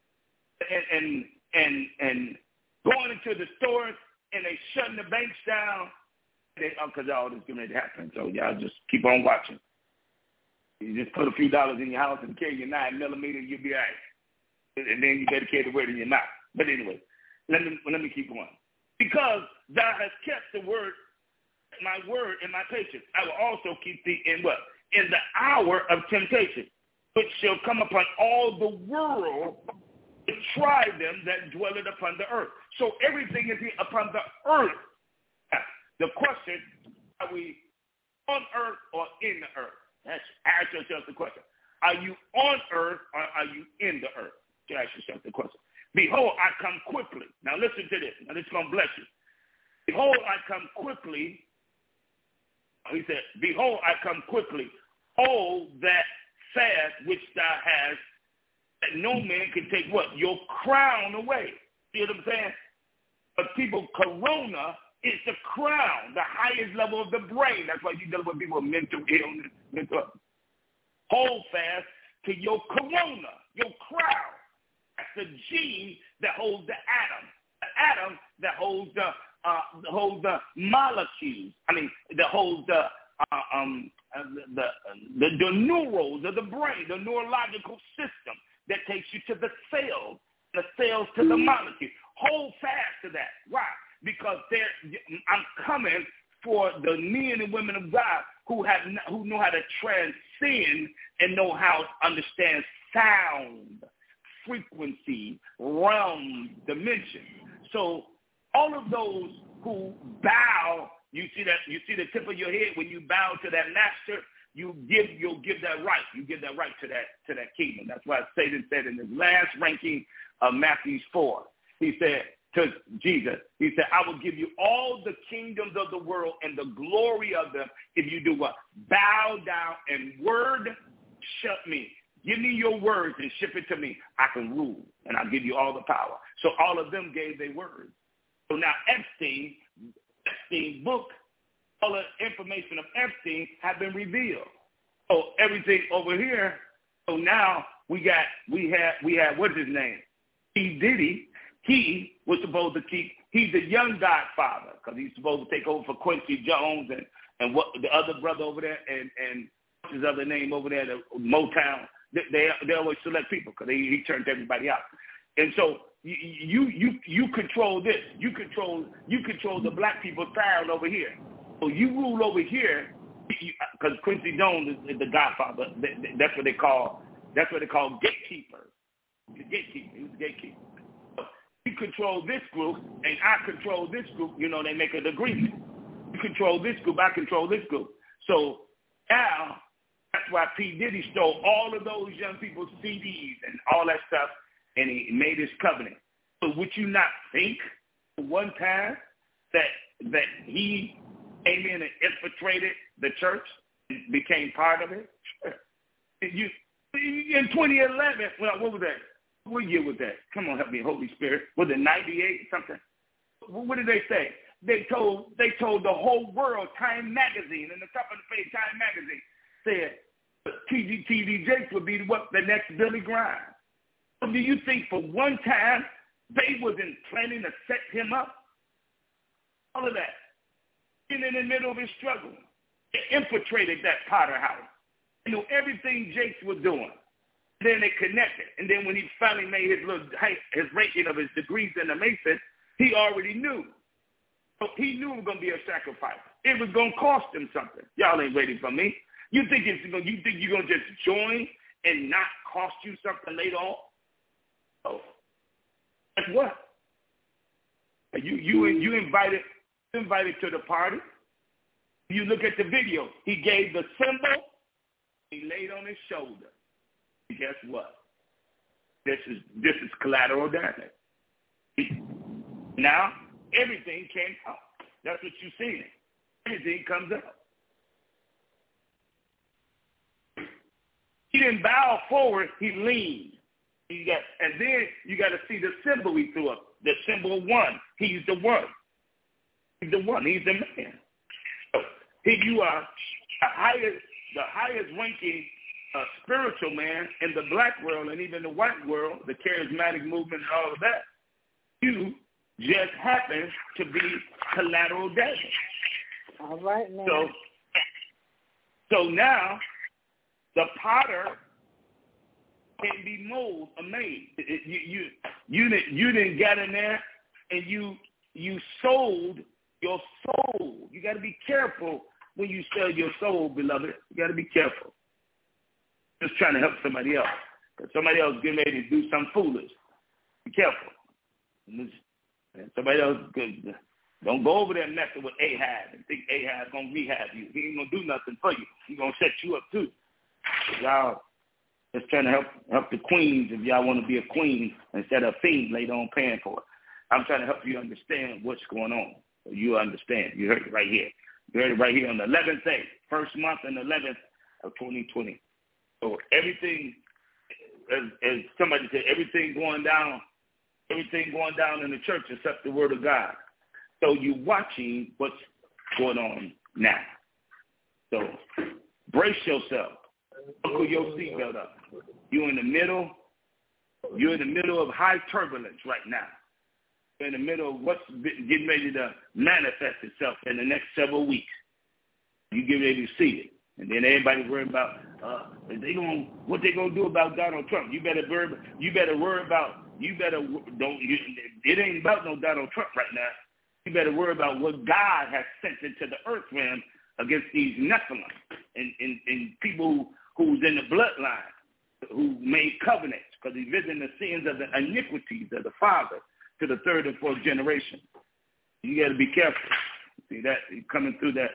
and going into the stores, and they shutting the banks down. Because all this is going to happen. So y'all just keep on watching. You just put a few dollars in your house and carry your 9mm, you'll be all right. And then you better carry the word in your mouth. But anyway, let me keep going. Because thou hast kept the word, my word and my patience, I will also keep thee in what? in the hour of temptation, which shall come upon all the world to try them that dwelleth upon the earth. So everything is upon the earth. The question, are we on earth or in the earth? Ask yourself the question. Are you on earth or are you in the earth? You ask yourself the question. Behold, I come quickly. Now listen to this. Now this is going to bless you. Behold, I come quickly. He said, behold, I come quickly. Oh, that fast which thou hast, that no man can take what? Your crown away. See what I'm saying? But people, corona is the crown, the highest level of the brain. That's why you deal with people with mental illness. Hold fast to your corona, your crown. That's the gene that holds the atom that holds the molecules. I mean, that holds the neurons of the brain, the neurological system that takes you to the cells to the molecule. Hold fast to that. Why? Because I'm coming for the men and women of God who know how to transcend and know how to understand sound, frequency, realm, dimension. So all of those who bow, you see the tip of your head when you bow to that master, you'll give that right. You give that right to that kingdom. That's why Satan said in his last ranking of Matthew 4, he said to Jesus, he said, I will give you all the kingdoms of the world and the glory of them if you do what? Bow down and worship me. Give me your words and ship it to me. I can rule, and I'll give you all the power. So all of them gave their words. So now Epstein's book, all the information of Epstein have been revealed. So everything over here. So now we have what's his name? P. Diddy. He was supposed to keep. He's the young godfather because he's supposed to take over for Quincy Jones and what the other brother over there and what's his other name over there, the Motown. They always select people because he turned everybody out. And so you control this. You control the black people's sound over here. So you rule over here because Quincy Jones is the godfather. That's what they call gatekeepers. He's a gatekeeper. He was a gatekeeper. So you control this group, and I control this group. You know, they make an agreement. You control this group, I control this group. So now that's why P. Diddy stole all of those young people's CDs and all that stuff, and he made his covenant. So would you not think one time that he came in and infiltrated the church and became part of it? Sure. In 2011, what was that? What year was that? Come on, help me, Holy Spirit. Was it 98 or something? What did they say? They told the whole world, Time Magazine, in the top of the page, Time Magazine, said T.D. Jakes would be the next Billy Grimes. So do you think for one time they wasn't planning to set him up? All of that. And in the middle of his struggle, they infiltrated that Potter house. They knew everything Jakes was doing. Then they connected. And then when he finally made his ranking of his degrees in the Mason, he already knew. So he knew it was going to be a sacrifice. It was going to cost him something. Y'all ain't waiting for me. You think you're going to just join and not cost you something later on? Oh, that's what? You invited to the party. You look at the video. He gave the symbol. He laid on his shoulder. And guess what? This is collateral damage. Now everything came out. That's what you're seeing. Everything comes out. He didn't bow forward. He leaned. And then you got to see the symbol he threw up. The symbol one. He's the one. He's the one. He's the man. So here you are, the highest ranking spiritual man in the black world and even the white world, the charismatic movement and all of that. You just happen to be collateral damage. All right, man. So now the potter can be molded or made. You didn't get in there and you sold your soul. You got to be careful when you sell your soul, beloved. You got to be careful. Just trying to help somebody else. Because somebody else getting ready to do something foolish. Be careful. And somebody else, don't go over there messing with Ahab and think Ahab's going to rehab you. He ain't going to do nothing for you. He's going to set you up too. So y'all just trying to help the queens if y'all want to be a queen instead of a fiend later on paying for it. I'm trying to help you understand what's going on. So you understand. You heard it right here. You heard it right here on the 11th day, first month and 11th of 2020. So everything, as somebody said, everything going down in the church except the word of God. So you're watching what's going on now. So brace yourself. Buckle your seatbelt up. You're in the middle of high turbulence right now. You're in the middle of what's getting ready to manifest itself in the next several weeks. You get ready to see it. And then everybody's worried about what they gonna do about Donald Trump. It ain't about no Donald Trump right now. You better worry about what God has sent into the earth realm against these Nephilim and people who's in the bloodline, who made covenants, because he's visiting the sins of the iniquities of the father to the third and fourth generation. You got to be careful. See that coming through that.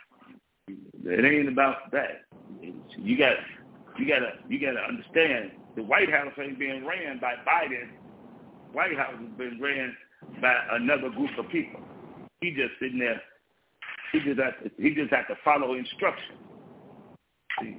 It ain't about that. You got to understand the White House ain't being ran by Biden. White House has been ran by another group of people. He just sitting there. He just has to follow instructions. See,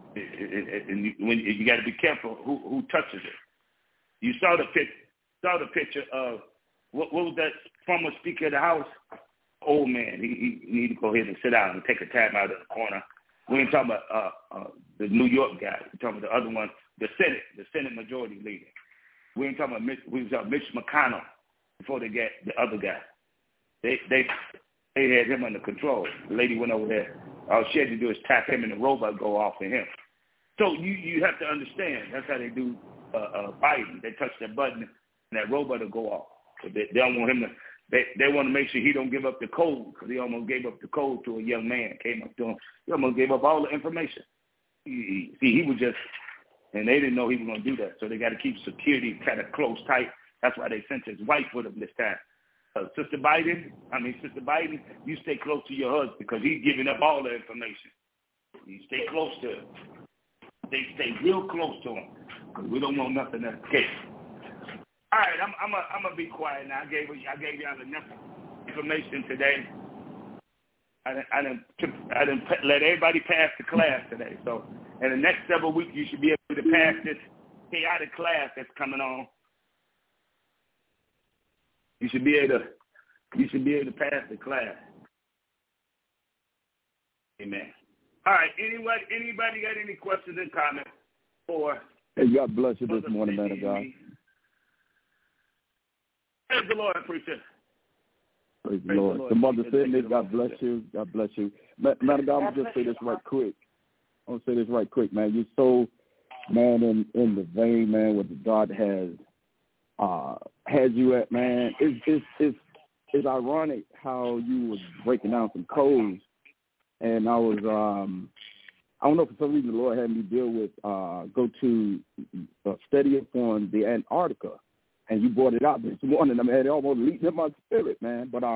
when you got to be careful who touches it. You saw the picture of what was that former Speaker of the House? Old man. He need to go ahead and sit down and take a time out of the corner. We ain't talking about the New York guy. We're talking about the other one, the Senate Majority Leader. We ain't talking about Mitch McConnell before they get the other guy. They had him under control. The lady went over there. All she had to do is tap him and the robot go off for him. So you have to understand that's how they do Biden. They touch that button and that robot will go off. So they don't want him to. They want to make sure he don't give up the code, because he almost gave up the code to a young man. Came up to him. He almost gave up all the information. He was just, and they didn't know he was going to do that. So they got to keep security kind of close, tight. That's why they sent his wife with him this time. Sister Biden, you stay close to your husband because he's giving up all the information. You stay close to him. They stay real close to him because we don't want nothing that's the case. All right, I'm gonna be quiet now. I gave y'all enough information today. I didn't let everybody pass the class today. So in the next several weeks, you should be able to pass this chaotic class that's coming on. You should be able to pass the class. Amen. All right. Anybody got any questions and comments for? Hey, God bless you this morning, man of God. Praise the Lord, preacher. Praise the Lord. The mother said this. God bless you. God bless you. Man of God, I'm gonna just say this right quick. Man. You're so, man, in the vein, man, what God has you at, man. It's ironic how you was breaking down some codes, and I was I don't know, for some reason the Lord had me deal with go to study upon the Antarctica, and you brought it out this morning. I mean, it almost leaped in my spirit, man. But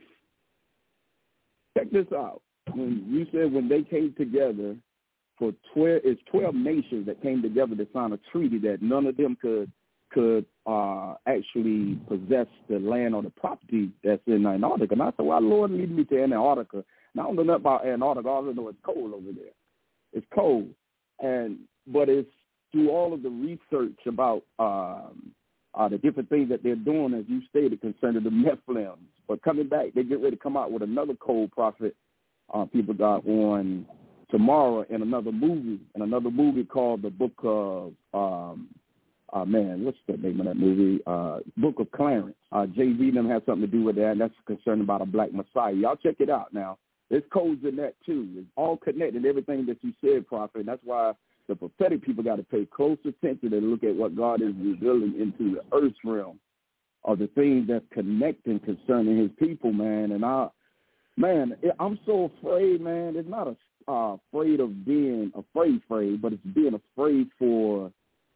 check this out. When you said when they came together for 12 nations that came together to sign a treaty that none of them could actually possess the land or the property that's in Antarctica. And I said, well, Lord, lead me to Antarctica. And I don't know nothing about Antarctica. All I know it's cold over there. It's cold. But it's through all of the research about the different things that they're doing, as you stated, concerning the Nephilim. But coming back, they get ready to come out with another cold prophet, people got on tomorrow in another movie called The Book of what's the name of that movie? Book of Clarence. Jay-Z and them have something to do with that, and that's concerned about a black Messiah. Y'all check it out now. There's codes in that, too. It's all connected, everything that you said, Prophet, and that's why the prophetic people got to pay close attention and look at what God is revealing into the earth realm, or the things that's connecting concerning his people, man. And Man, I'm so afraid, man. It's not afraid of being afraid, but it's being afraid for,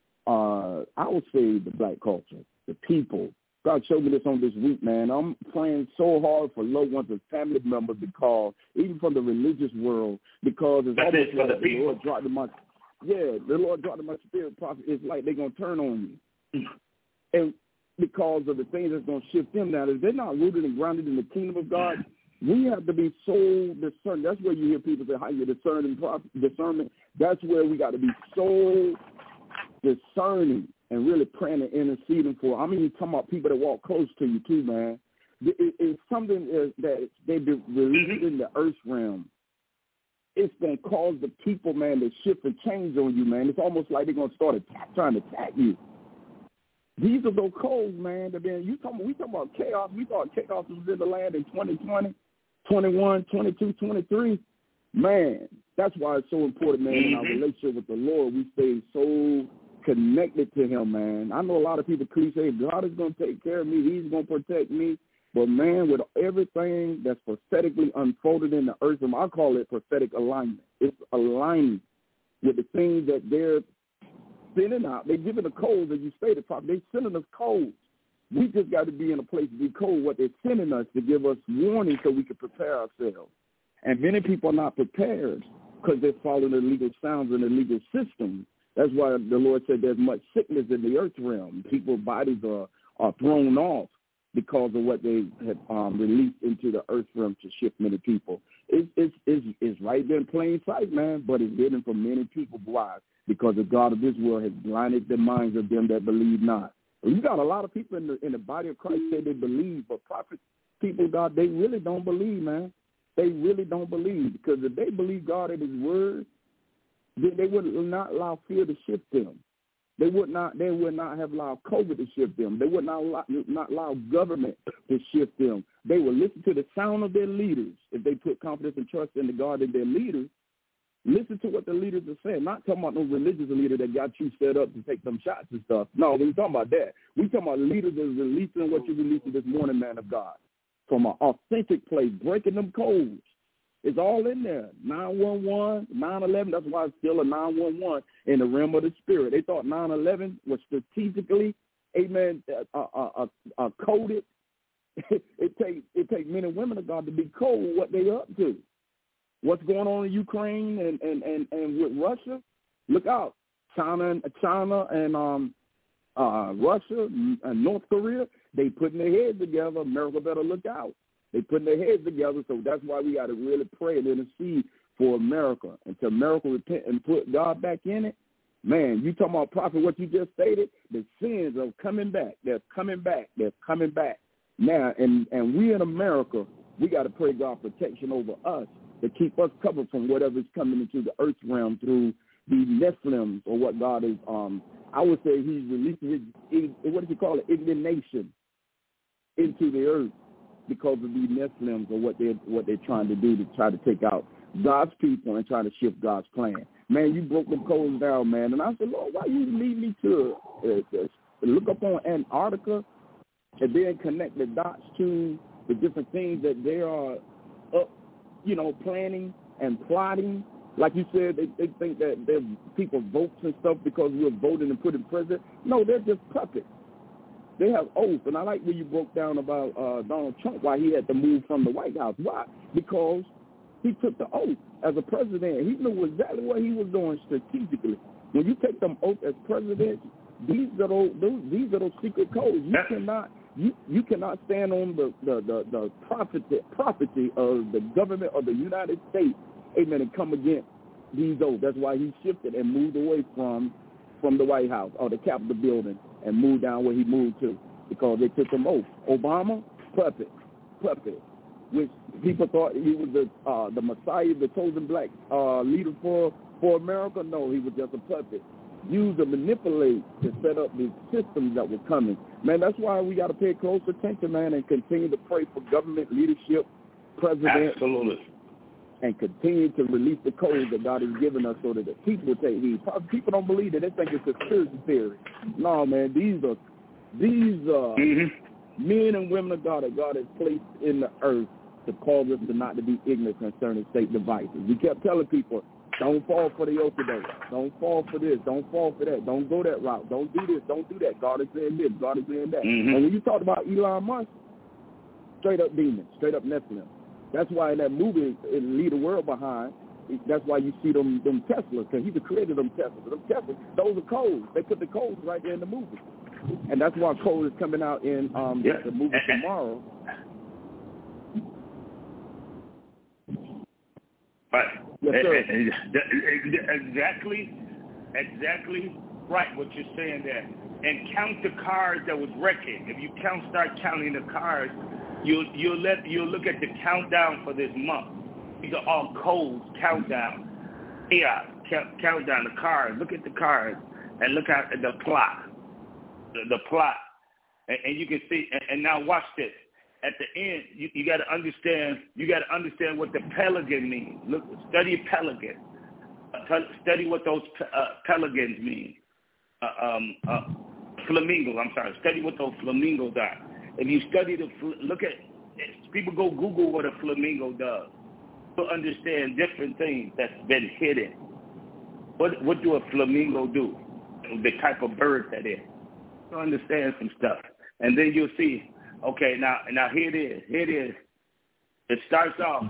I would say, the black culture, the people. God showed me this on this week, man. I'm praying so hard for loved ones and family members because, even from the religious world, because it's almost like the Lord dropped in my, the Lord dropped in my spirit, prophet. It's like they're going to turn on you. And because of the things that's going to shift them now, if they're not rooted and grounded in the kingdom of God, we have to be so discerning. That's where you hear people say, how you discernment. That's where we got to be so discerning and really praying and interceding for. I mean, you're talking about people that walk close to you too, man. It's something that they've been released in the earth realm. It's going to cause the people, man, to shift and change on you, man. It's almost like they're going to start trying to attack you. These are those codes, man. That we talking about chaos. We thought chaos was in the land in 2020, 21, 22, 23. Man, that's why it's so important, man, in our relationship with the Lord. We stay so connected to him, man. I know a lot of people cliche, God is going to take care of me. He's going to protect me. But, man, with everything that's prophetically unfolded in the earth, and I call it prophetic alignment. It's aligning with the things that they're sending out. They're giving the codes, as you stated, Prophet. They're sending us codes. We just got to be in a place to decode what they're sending us to give us warning so we can prepare ourselves. And many people are not prepared because they're following the legal sounds and the legal system. That's why the Lord said there's much sickness in the earth realm. People's bodies are thrown off because of what they have released into the earth realm to shift many people. It's right there in plain sight, man, but it's hidden from many people. Why? Because the God of this world has blinded the minds of them that believe not. And you got a lot of people in the body of Christ say they believe, but prophet people, God, they really don't believe, man. They really don't believe, because if they believe God at his word, then they would not allow fear to shift them. They would not have allowed COVID to shift them. They would not allow government to shift them. They would listen to the sound of their leaders. If they put confidence and trust in the God and their leaders, listen to what the leaders are saying. Not talking about no religious leader that got you set up to take them shots and stuff. No, we talking about that. We talking about leaders that are releasing what you released this morning, man of God, from an authentic place, breaking them codes. It's all in there. 911, 9/11. That's why it's still a 911 in the realm of the spirit. They thought 9/11 was strategically, amen, coded. It takes men and women of God to be cold what they up to. What's going on in Ukraine and with Russia? Look out. China and Russia and North Korea, they putting their heads together. America better look out. They putting their heads together, so that's why we got to really pray and intercede for America. Until America repent and put God back in it, man, you talking about, prophet, what you just stated, the sins are coming back. They're coming back. They're coming back. Now, and we in America, we got to pray God protection over us to keep us covered from whatever's coming into the earth realm through the Nephilims, or what God is, I would say he's releasing his, what does he call it, indignation into the earth, because of these Nephilims, or what they're trying to do to try to take out God's people and try to shift God's plan. Man, you broke them codes down, man. And I said, Lord, why you lead me to look up on Antarctica and then connect the dots to the different things that they are up, planning and plotting. Like you said, they think that they're people votes and stuff because we're voting and putting president. No, they're just puppets. They have oaths, and I like when you broke down about Donald Trump, why he had to move from the White House. Why? Because he took the oath as a president. He knew exactly what he was doing strategically. When you take them oath as president, these are those secret codes. You cannot stand on the prophecy of the government of the United States, amen, and come against these oaths. That's why he shifted and moved away from the White House or the Capitol building and moved down where he moved to, because they took him oath. Obama, puppet, which people thought he was the Messiah, the chosen black leader for America. No, he was just a puppet, used to manipulate to set up the systems that were coming. Man, that's why we got to pay close attention, man, and continue to pray for government leadership, president. Absolutely. And continue to release the codes that God has given us so that the people will take heed. People don't believe it. They think it's a conspiracy theory. No, man, these are men and women of God that God has placed in the earth to cause us to not to be ignorant concerning state devices. We kept telling people, don't fall for the orthodox. Don't fall for this. Don't fall for that. Don't go that route. Don't do this. Don't do that. God is saying this. God is saying that. Mm-hmm. And when you talk about Elon Musk, straight up demon, straight up Nephilim. That's why in that movie, it Lead the World Behind, that's why you see them Teslas, because he's the creator of them Teslas. Them Teslas, those are codes. They put the codes right there in the movie. And that's why code is coming out in the movie tomorrow. Right. Yes, sir. Exactly right what you're saying there. And count the cars that was wrecking. If you start counting the cars, you'll look at the countdown for this month. These are all codes, countdown. Yeah, countdown the cars. Look at the cars and look at the plot. The plot. And you can see, and now watch this. At the end, you got to understand. You got to understand what the pelican means. Look, study pelican. Study what those pelicans mean. Flamingos. I'm sorry. Study what those flamingos are. If you study look at people go Google what a flamingo does. You'll understand different things that's been hidden. What do a flamingo do? The type of bird that is. You'll understand some stuff, and then you'll see. Okay, now here it is. Here it is. It starts off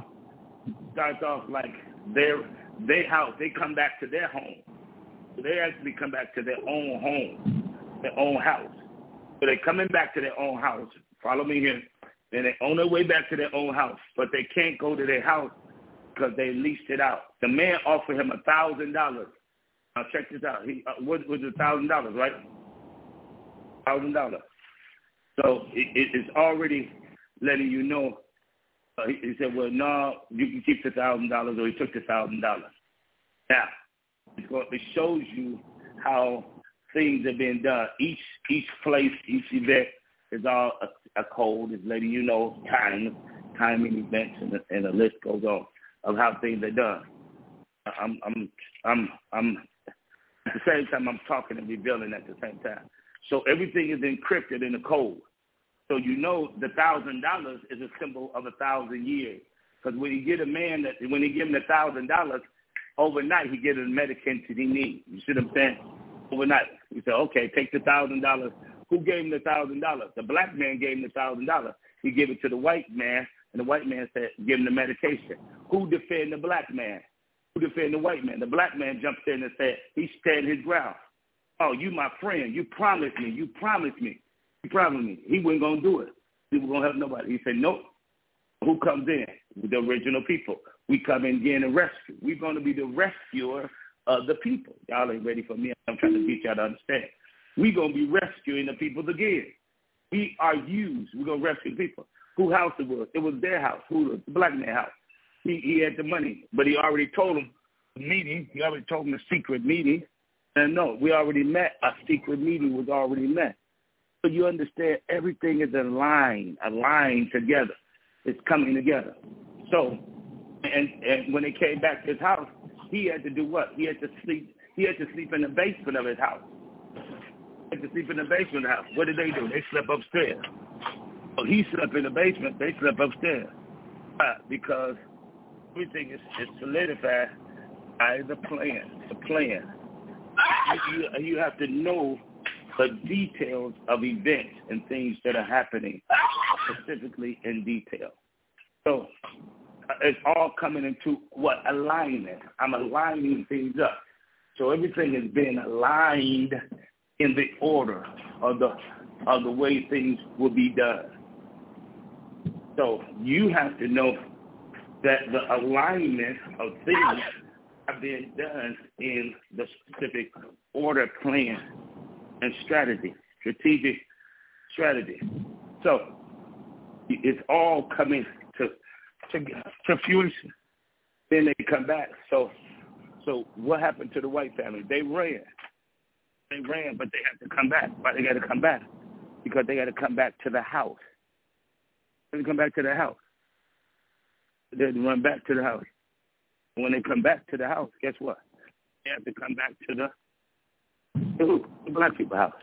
like their house. They come back to their home. So they actually come back to their own home, their own house. So they're coming back to their own house. Follow me here. And they're on their way back to their own house, but they can't go to their house because they leased it out. The man offered him $1,000. Now check this out. He was $1,000, right? $1,000. So it's already letting you know. He said, well, no, you can keep the $1,000, or he took the $1,000. Now, it shows you how things are being done. Each place, each event is all a code. It's letting you know timing events, and the list goes on of how things are done. I'm at the same time I'm talking and revealing at the same time. So everything is encrypted in the code. So you know the $1,000 is a symbol of 1,000 years. Because when you get a man when he give him $1,000, overnight he get the medicines that he needs. You see what I'm saying? Overnight. You say, okay, take the $1,000. Who gave him the $1,000? The black man gave him the $1,000. He gave it to the white man, and the white man said, give him the medication. Who defended the black man? Who defended the white man? The black man jumps in and said, he stand his ground. Oh, you my friend. You promised me. You promised me. You promised me. He wasn't going to do it. He wasn't going to help nobody. He said, nope. Who comes in? The original people. We come in again and rescue. We're going to be the rescuer of the people. Y'all ain't ready for me. I'm trying to get y'all to understand. We're going to be rescuing the people again. We are used. We're going to rescue people. Whose house it was? It was their house. The black man's house. He had the money, but he already told them the meeting. He already told them the secret meeting. And no, we already met. A secret meeting was already met. So you understand everything is aligned together. It's coming together. So, and when they came back to his house, he had to do what? He had to sleep. He had to sleep in the basement of his house. He had to sleep in the basement of the house. What did they do? They slept upstairs. So he slept in the basement. They slept upstairs. Because everything is solidified by the plan. The plan. You have to know the details of events and things that are happening specifically in detail. So it's all coming into what? Alignment. I'm aligning things up. So everything is being aligned in the order of the way things will be done. So you have to know that the alignment of things are being done in the specific order, plan, and strategic strategy. So it's all coming to fruition. Then they come back. So what happened to the white family? They ran, but they had to come back. Why they got to come back? Because they got to come back to the house. They come back to the house. They had to run back to the house. When they come back to the house, guess what? They have to come back to the black people's house.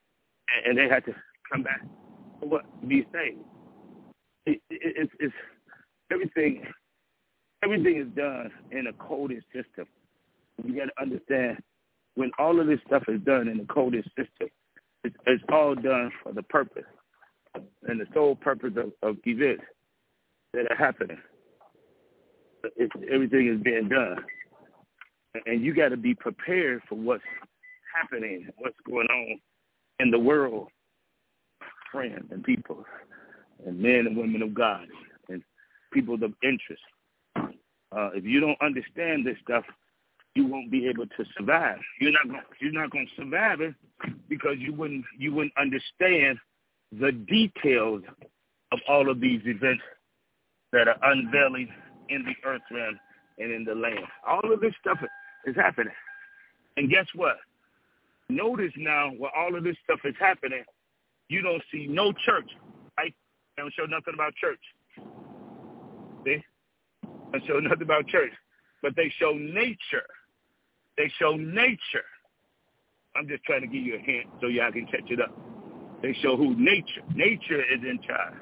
And they had to come back to what? Be saved. It's everything is done in a coded system. You got to understand, when all of this stuff is done in the coded system, it's all done for the purpose and the sole purpose of events that are happening. Everything is being done. And you got to be prepared for what's happening, what's going on in the world, friends and people, and men and women of God, and people of interest. If you don't understand this stuff, you won't be able to survive. You're not going to survive it because you wouldn't understand the details of all of these events that are unveiling in the earth realm and in the land. All of this stuff is happening. And guess what? Notice now where all of this stuff is happening, you don't see no church. Right? They don't show nothing about church. See? They don't show nothing about church. But they show nature. They show nature. I'm just trying to give you a hint so y'all can catch it up. They show who nature. Nature is in charge.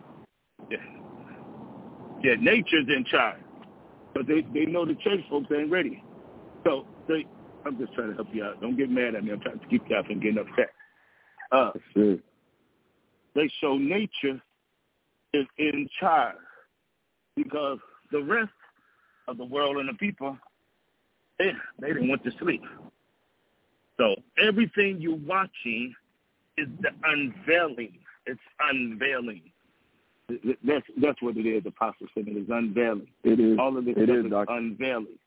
Yeah, nature's in charge. But they know the church folks ain't ready. So I'm just trying to help you out. Don't get mad at me. I'm trying to keep y'all from getting upset. They show nature is in charge because the rest of the world and the people, they didn't want to sleep. So everything you're watching is the unveiling. It's unveiling. That's what it is, Apostle said. It is unveiling. It is. All of this stuff is unveiling.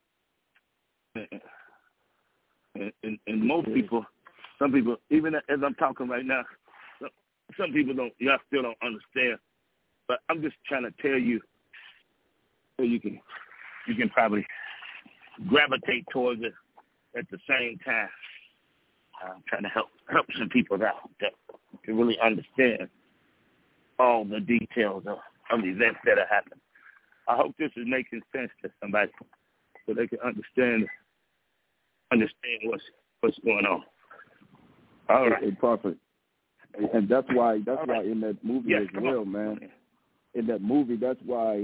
And most people, some people, even as I'm talking right now, some people y'all still don't understand. But I'm just trying to tell you so you can probably gravitate towards it at the same time. I'm trying to help some people out that can really understand all the details of events that are happening. I hope this is making sense to somebody so they can understand what's going on. All right. Perfect. And that's why in that movie as well, man. In that movie, that's why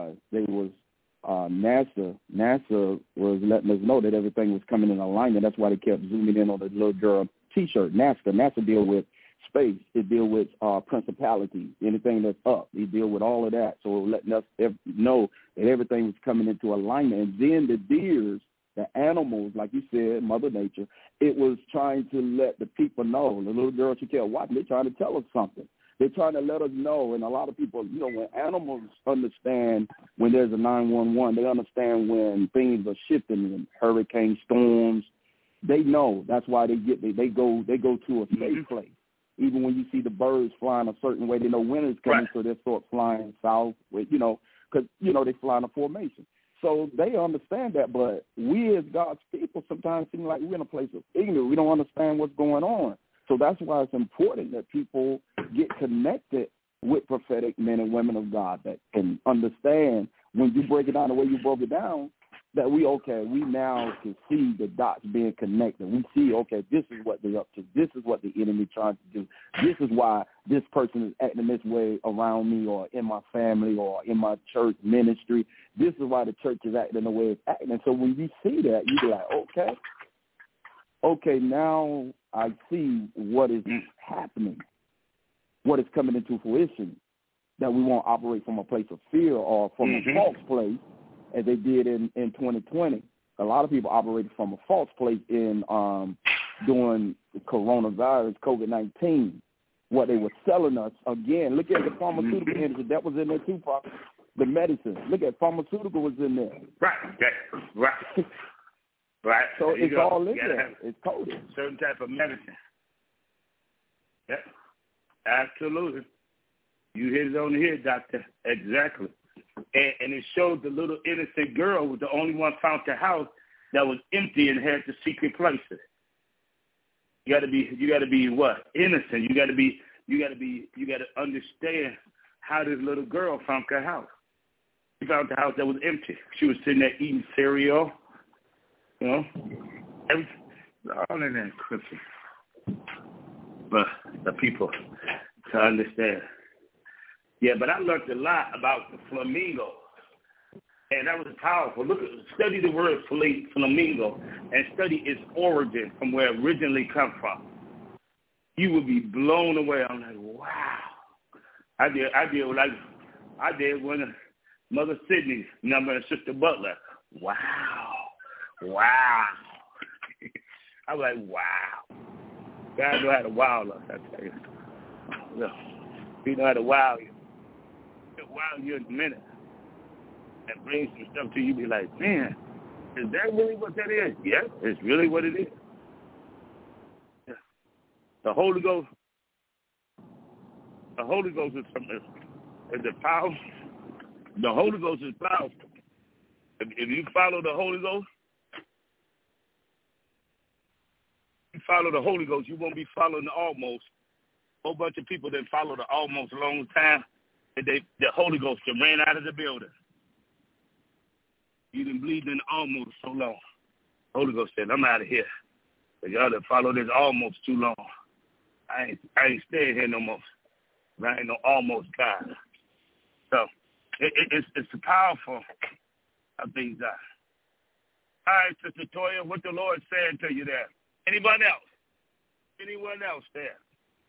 NASA was letting us know that everything was coming in alignment. That's why they kept zooming in on the little girl T-shirt. NASA deal with space. It deal with principality, anything that's up. It deal with all of that. So letting us know that everything was coming into alignment. And then the deers, the animals, like you said, Mother Nature, it was trying to let the people know. The little girl she kept watching, they're trying to tell us something. They're trying to let us know. And a lot of people, when animals understand when there's a 911, they understand when things are shifting, when hurricane storms. They know. That's why they go to a safe place. Even when you see the birds flying a certain way, they know winter's coming, right. So they start flying south, because, they fly in a formation. So they understand that, but we as God's people sometimes seem like we're in a place of ignorance. We don't understand what's going on. So that's why it's important that people get connected with prophetic men and women of God that can understand when you break it down the way you broke it down, that we now can see the dots being connected. We see, this is what they're up to. This is what the enemy trying to do. This is why this person is acting this way around me or in my family or in my church ministry. This is why the church is acting the way it's acting. And so when you see that, you be like, okay, now I see what is happening, what is coming into fruition, that we won't operate from a place of fear or from a false place, as they did in 2020. A lot of people operated from a false place in during the coronavirus, COVID-19, what they were selling us. Again, look at the pharmaceutical industry. That was in there too, Prophet. The medicine. Look at pharmaceutical was in there. Right. So it's all in there. It's coded. Certain type of medicine. Yep. Absolutely. You hit it on the head, doctor. Exactly. And it showed the little innocent girl was the only one found the house that was empty and had the secret places. You gotta be what? Innocent. You gotta understand how this little girl found her house. She found the house that was empty. She was sitting there eating cereal, everything, all in that encryption. But the people to understand. Yeah, but I learned a lot about the flamingo. And that was powerful. Study the word flamingo and study its origin from where it originally come from. You will be blown away. I'm like, wow. I did when Mother Sidney's number and Sister Butler. Wow. I was like, wow. God know how to wow us, I tell you. Look, he know how to wow you. He'll wow you in a minute. And bring some stuff to you, be like, man, is that really what that is? Yes, it's really what it is. Yeah. The Holy Ghost is something. Is it powerful? The Holy Ghost is powerful. If you follow the Holy Ghost, you won't be following the almost. A whole bunch of people that follow the almost a long time, and the Holy Ghost just ran out of the building. You didn't bleed in almost so long. Holy Ghost said, I'm out of here. But y'all that follow this almost too long. I ain't staying here no more. I ain't no almost God. So it's powerful how things are. All right, Sister Toya, what the Lord said to you there? Anyone else? Anyone else there?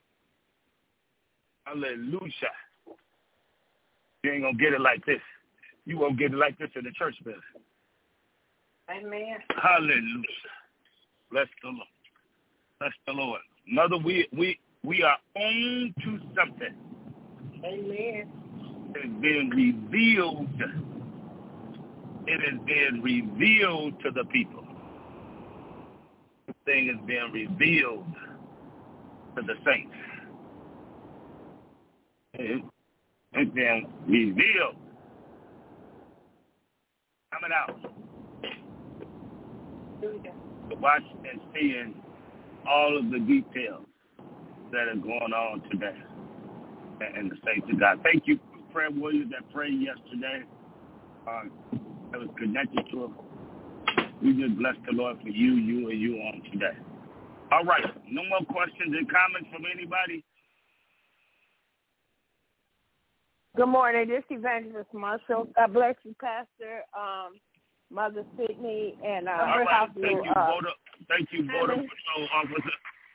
Hallelujah. You ain't going to get it like this. You won't get it like this in the church building. Amen. Hallelujah. Bless the Lord. Bless the Lord. Mother, we are on to something. Amen. It's been revealed. It has been revealed to the people. This thing is being revealed to the saints. It's been revealed. Coming out to watch and seeing all of the details that are going on today and the saints of God. Thank you, prayer warriors that prayed yesterday. That was connected to us. We just bless the Lord for you on today. All right. No more questions and comments from anybody? Good morning. This is Evangelist Marshall. God bless you, Pastor, Mother Sidney, and all right. Thank you, Border Patrol Officer.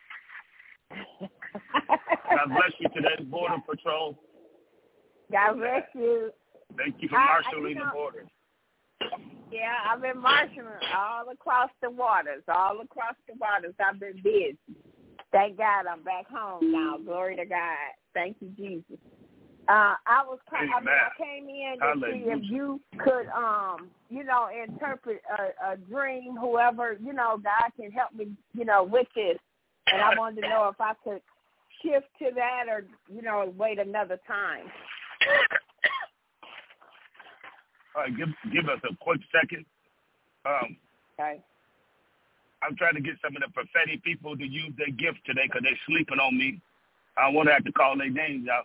God bless you today, Border Patrol. God bless you. Thank you for marshaling the border. Yeah, I've been marshaling all across the waters. I've been busy. Thank God I'm back home now. Glory to God. Thank you, Jesus. I came in to see if you could, interpret a dream, whoever, God can help me, with this. And I wanted to know if I could shift to that or, wait another time. All right, give us a quick second. Okay. I'm trying to get some of the prophetic people to use their gift today because they're sleeping on me. I don't want to have to call their names out.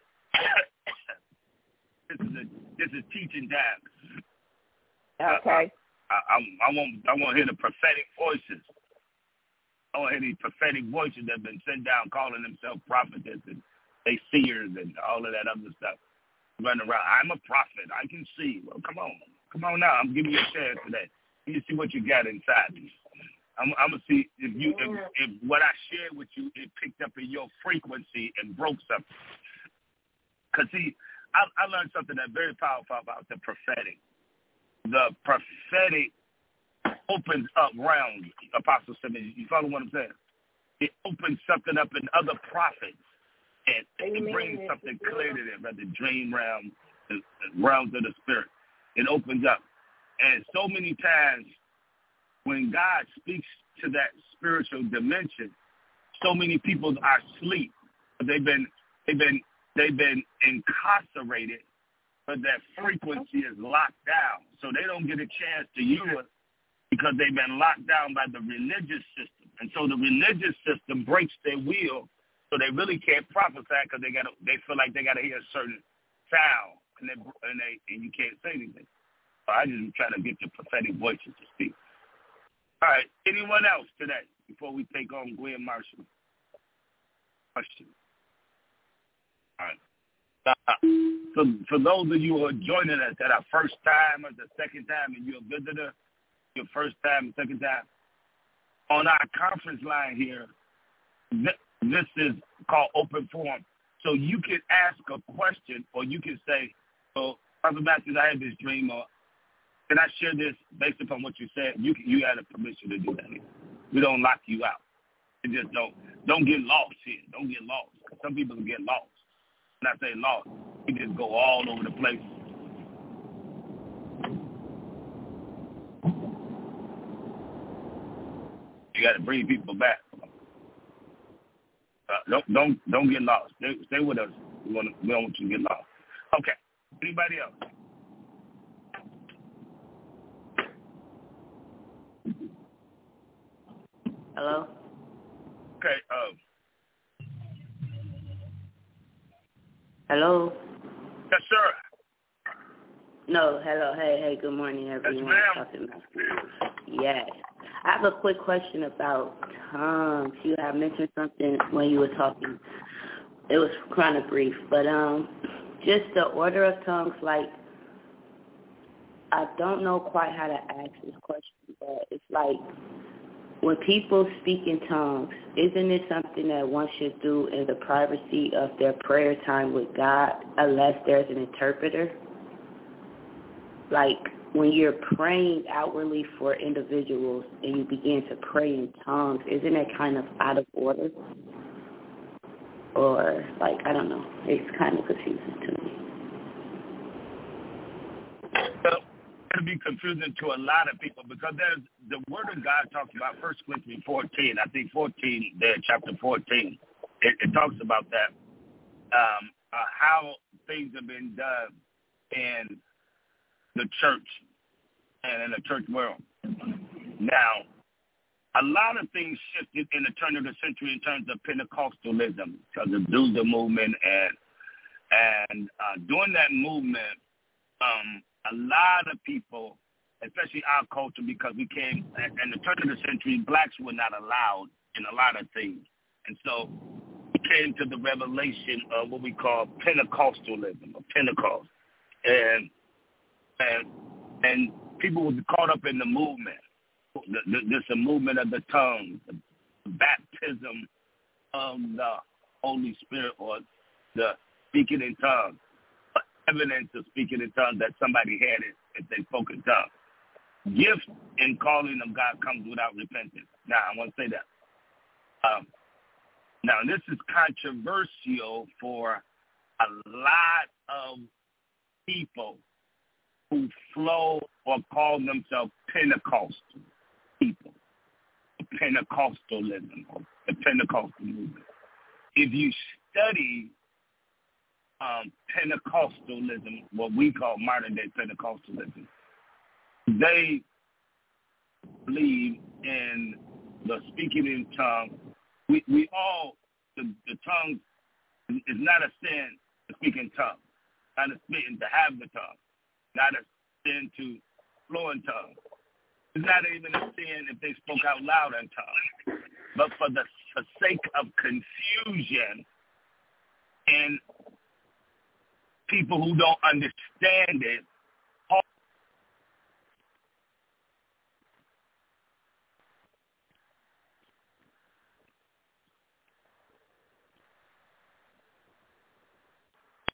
This is teaching time. Okay. I want to hear the prophetic voices. I want to hear these prophetic voices that have been sent down calling themselves prophets and they seers and all of that other stuff. Running around. I'm a prophet. I can see. Well, come on now. I'm giving you a chance today. Let me see what you got inside me. I'm gonna see if what I shared with you it picked up in your frequency and broke something. Cause see, I learned something that's very powerful about the prophetic. The prophetic opens up realms. Apostle Simmons, you follow what I'm saying? It opens something up in other prophets. And it brings something clear to them, the dream realm, the realms of the spirit. It opens up. And so many times when God speaks to that spiritual dimension, so many people are asleep. They've been incarcerated, but that frequency is locked down. So they don't get a chance to use it because they've been locked down by the religious system. And so the religious system breaks their will. So they really can't prophesy because they feel like they got to hear a certain sound, and you can't say anything. So I just try to get the prophetic voices to speak. All right, anyone else today before we take on Gwen Marshall? Question. All right. For those of you who are joining us at our first time or the second time, and you're a visitor, your first time, second time, on our conference line here, this is called Open Forum. So you can ask a question, or you can say, "So, Prophet Matthews, I had this dream," or "Can I share this based upon what you said?" You had a permission to do that here. We don't lock you out. You just don't get lost here. Don't get lost. Some people get lost. When I say lost, we just go all over the place. You got to bring people back. Don't get lost. Stay with us. We don't want you to get lost. Okay. Anybody else? Hello? Okay. Hello? Yes, sir. No, hello. Hey, good morning, everyone. Yes, ma'am. Yes. I have a quick question about tongues. You have mentioned something when you were talking. It was kind of brief, but just the order of tongues, like, I don't know quite how to ask this question, but it's like, when people speak in tongues, isn't it something that one should do in the privacy of their prayer time with God unless there's an interpreter? Like, when you're praying outwardly for individuals and you begin to pray in tongues, isn't it kind of out of order? Or, like, I don't know. It's kind of confusing to me. Well, it'll be confusing to a lot of people because there's the Word of God talks about 1 Corinthians 14. I think 14 there, chapter 14. It talks about that, how things have been done in the church and in the church world. Now, a lot of things shifted in the turn of the century in terms of Pentecostalism, because of the movement, and during that movement, a lot of people, especially our culture, because we came in the turn of the century, blacks were not allowed in a lot of things, and so we came to the revelation of what we call Pentecostalism, or Pentecost, and people were caught up in the movement. This a movement of the tongue, the baptism of the Holy Spirit, or the speaking in tongues, evidence of speaking in tongues that somebody had it if they spoke in tongues. Gift and calling of God comes without repentance. Now, I want to say that. Now, this is controversial for a lot of people who flow or call themselves Pentecostal people, Pentecostalism, the Pentecostal movement. If you study Pentecostalism, what we call modern-day Pentecostalism, they believe in the speaking in tongues. We all, the tongue is not a sin to speak in tongues, not a sin to have the tongue, not a sin to flow in tongues. It's not even a sin if they spoke out loud in tongues. But for the sake of confusion and people who don't understand it,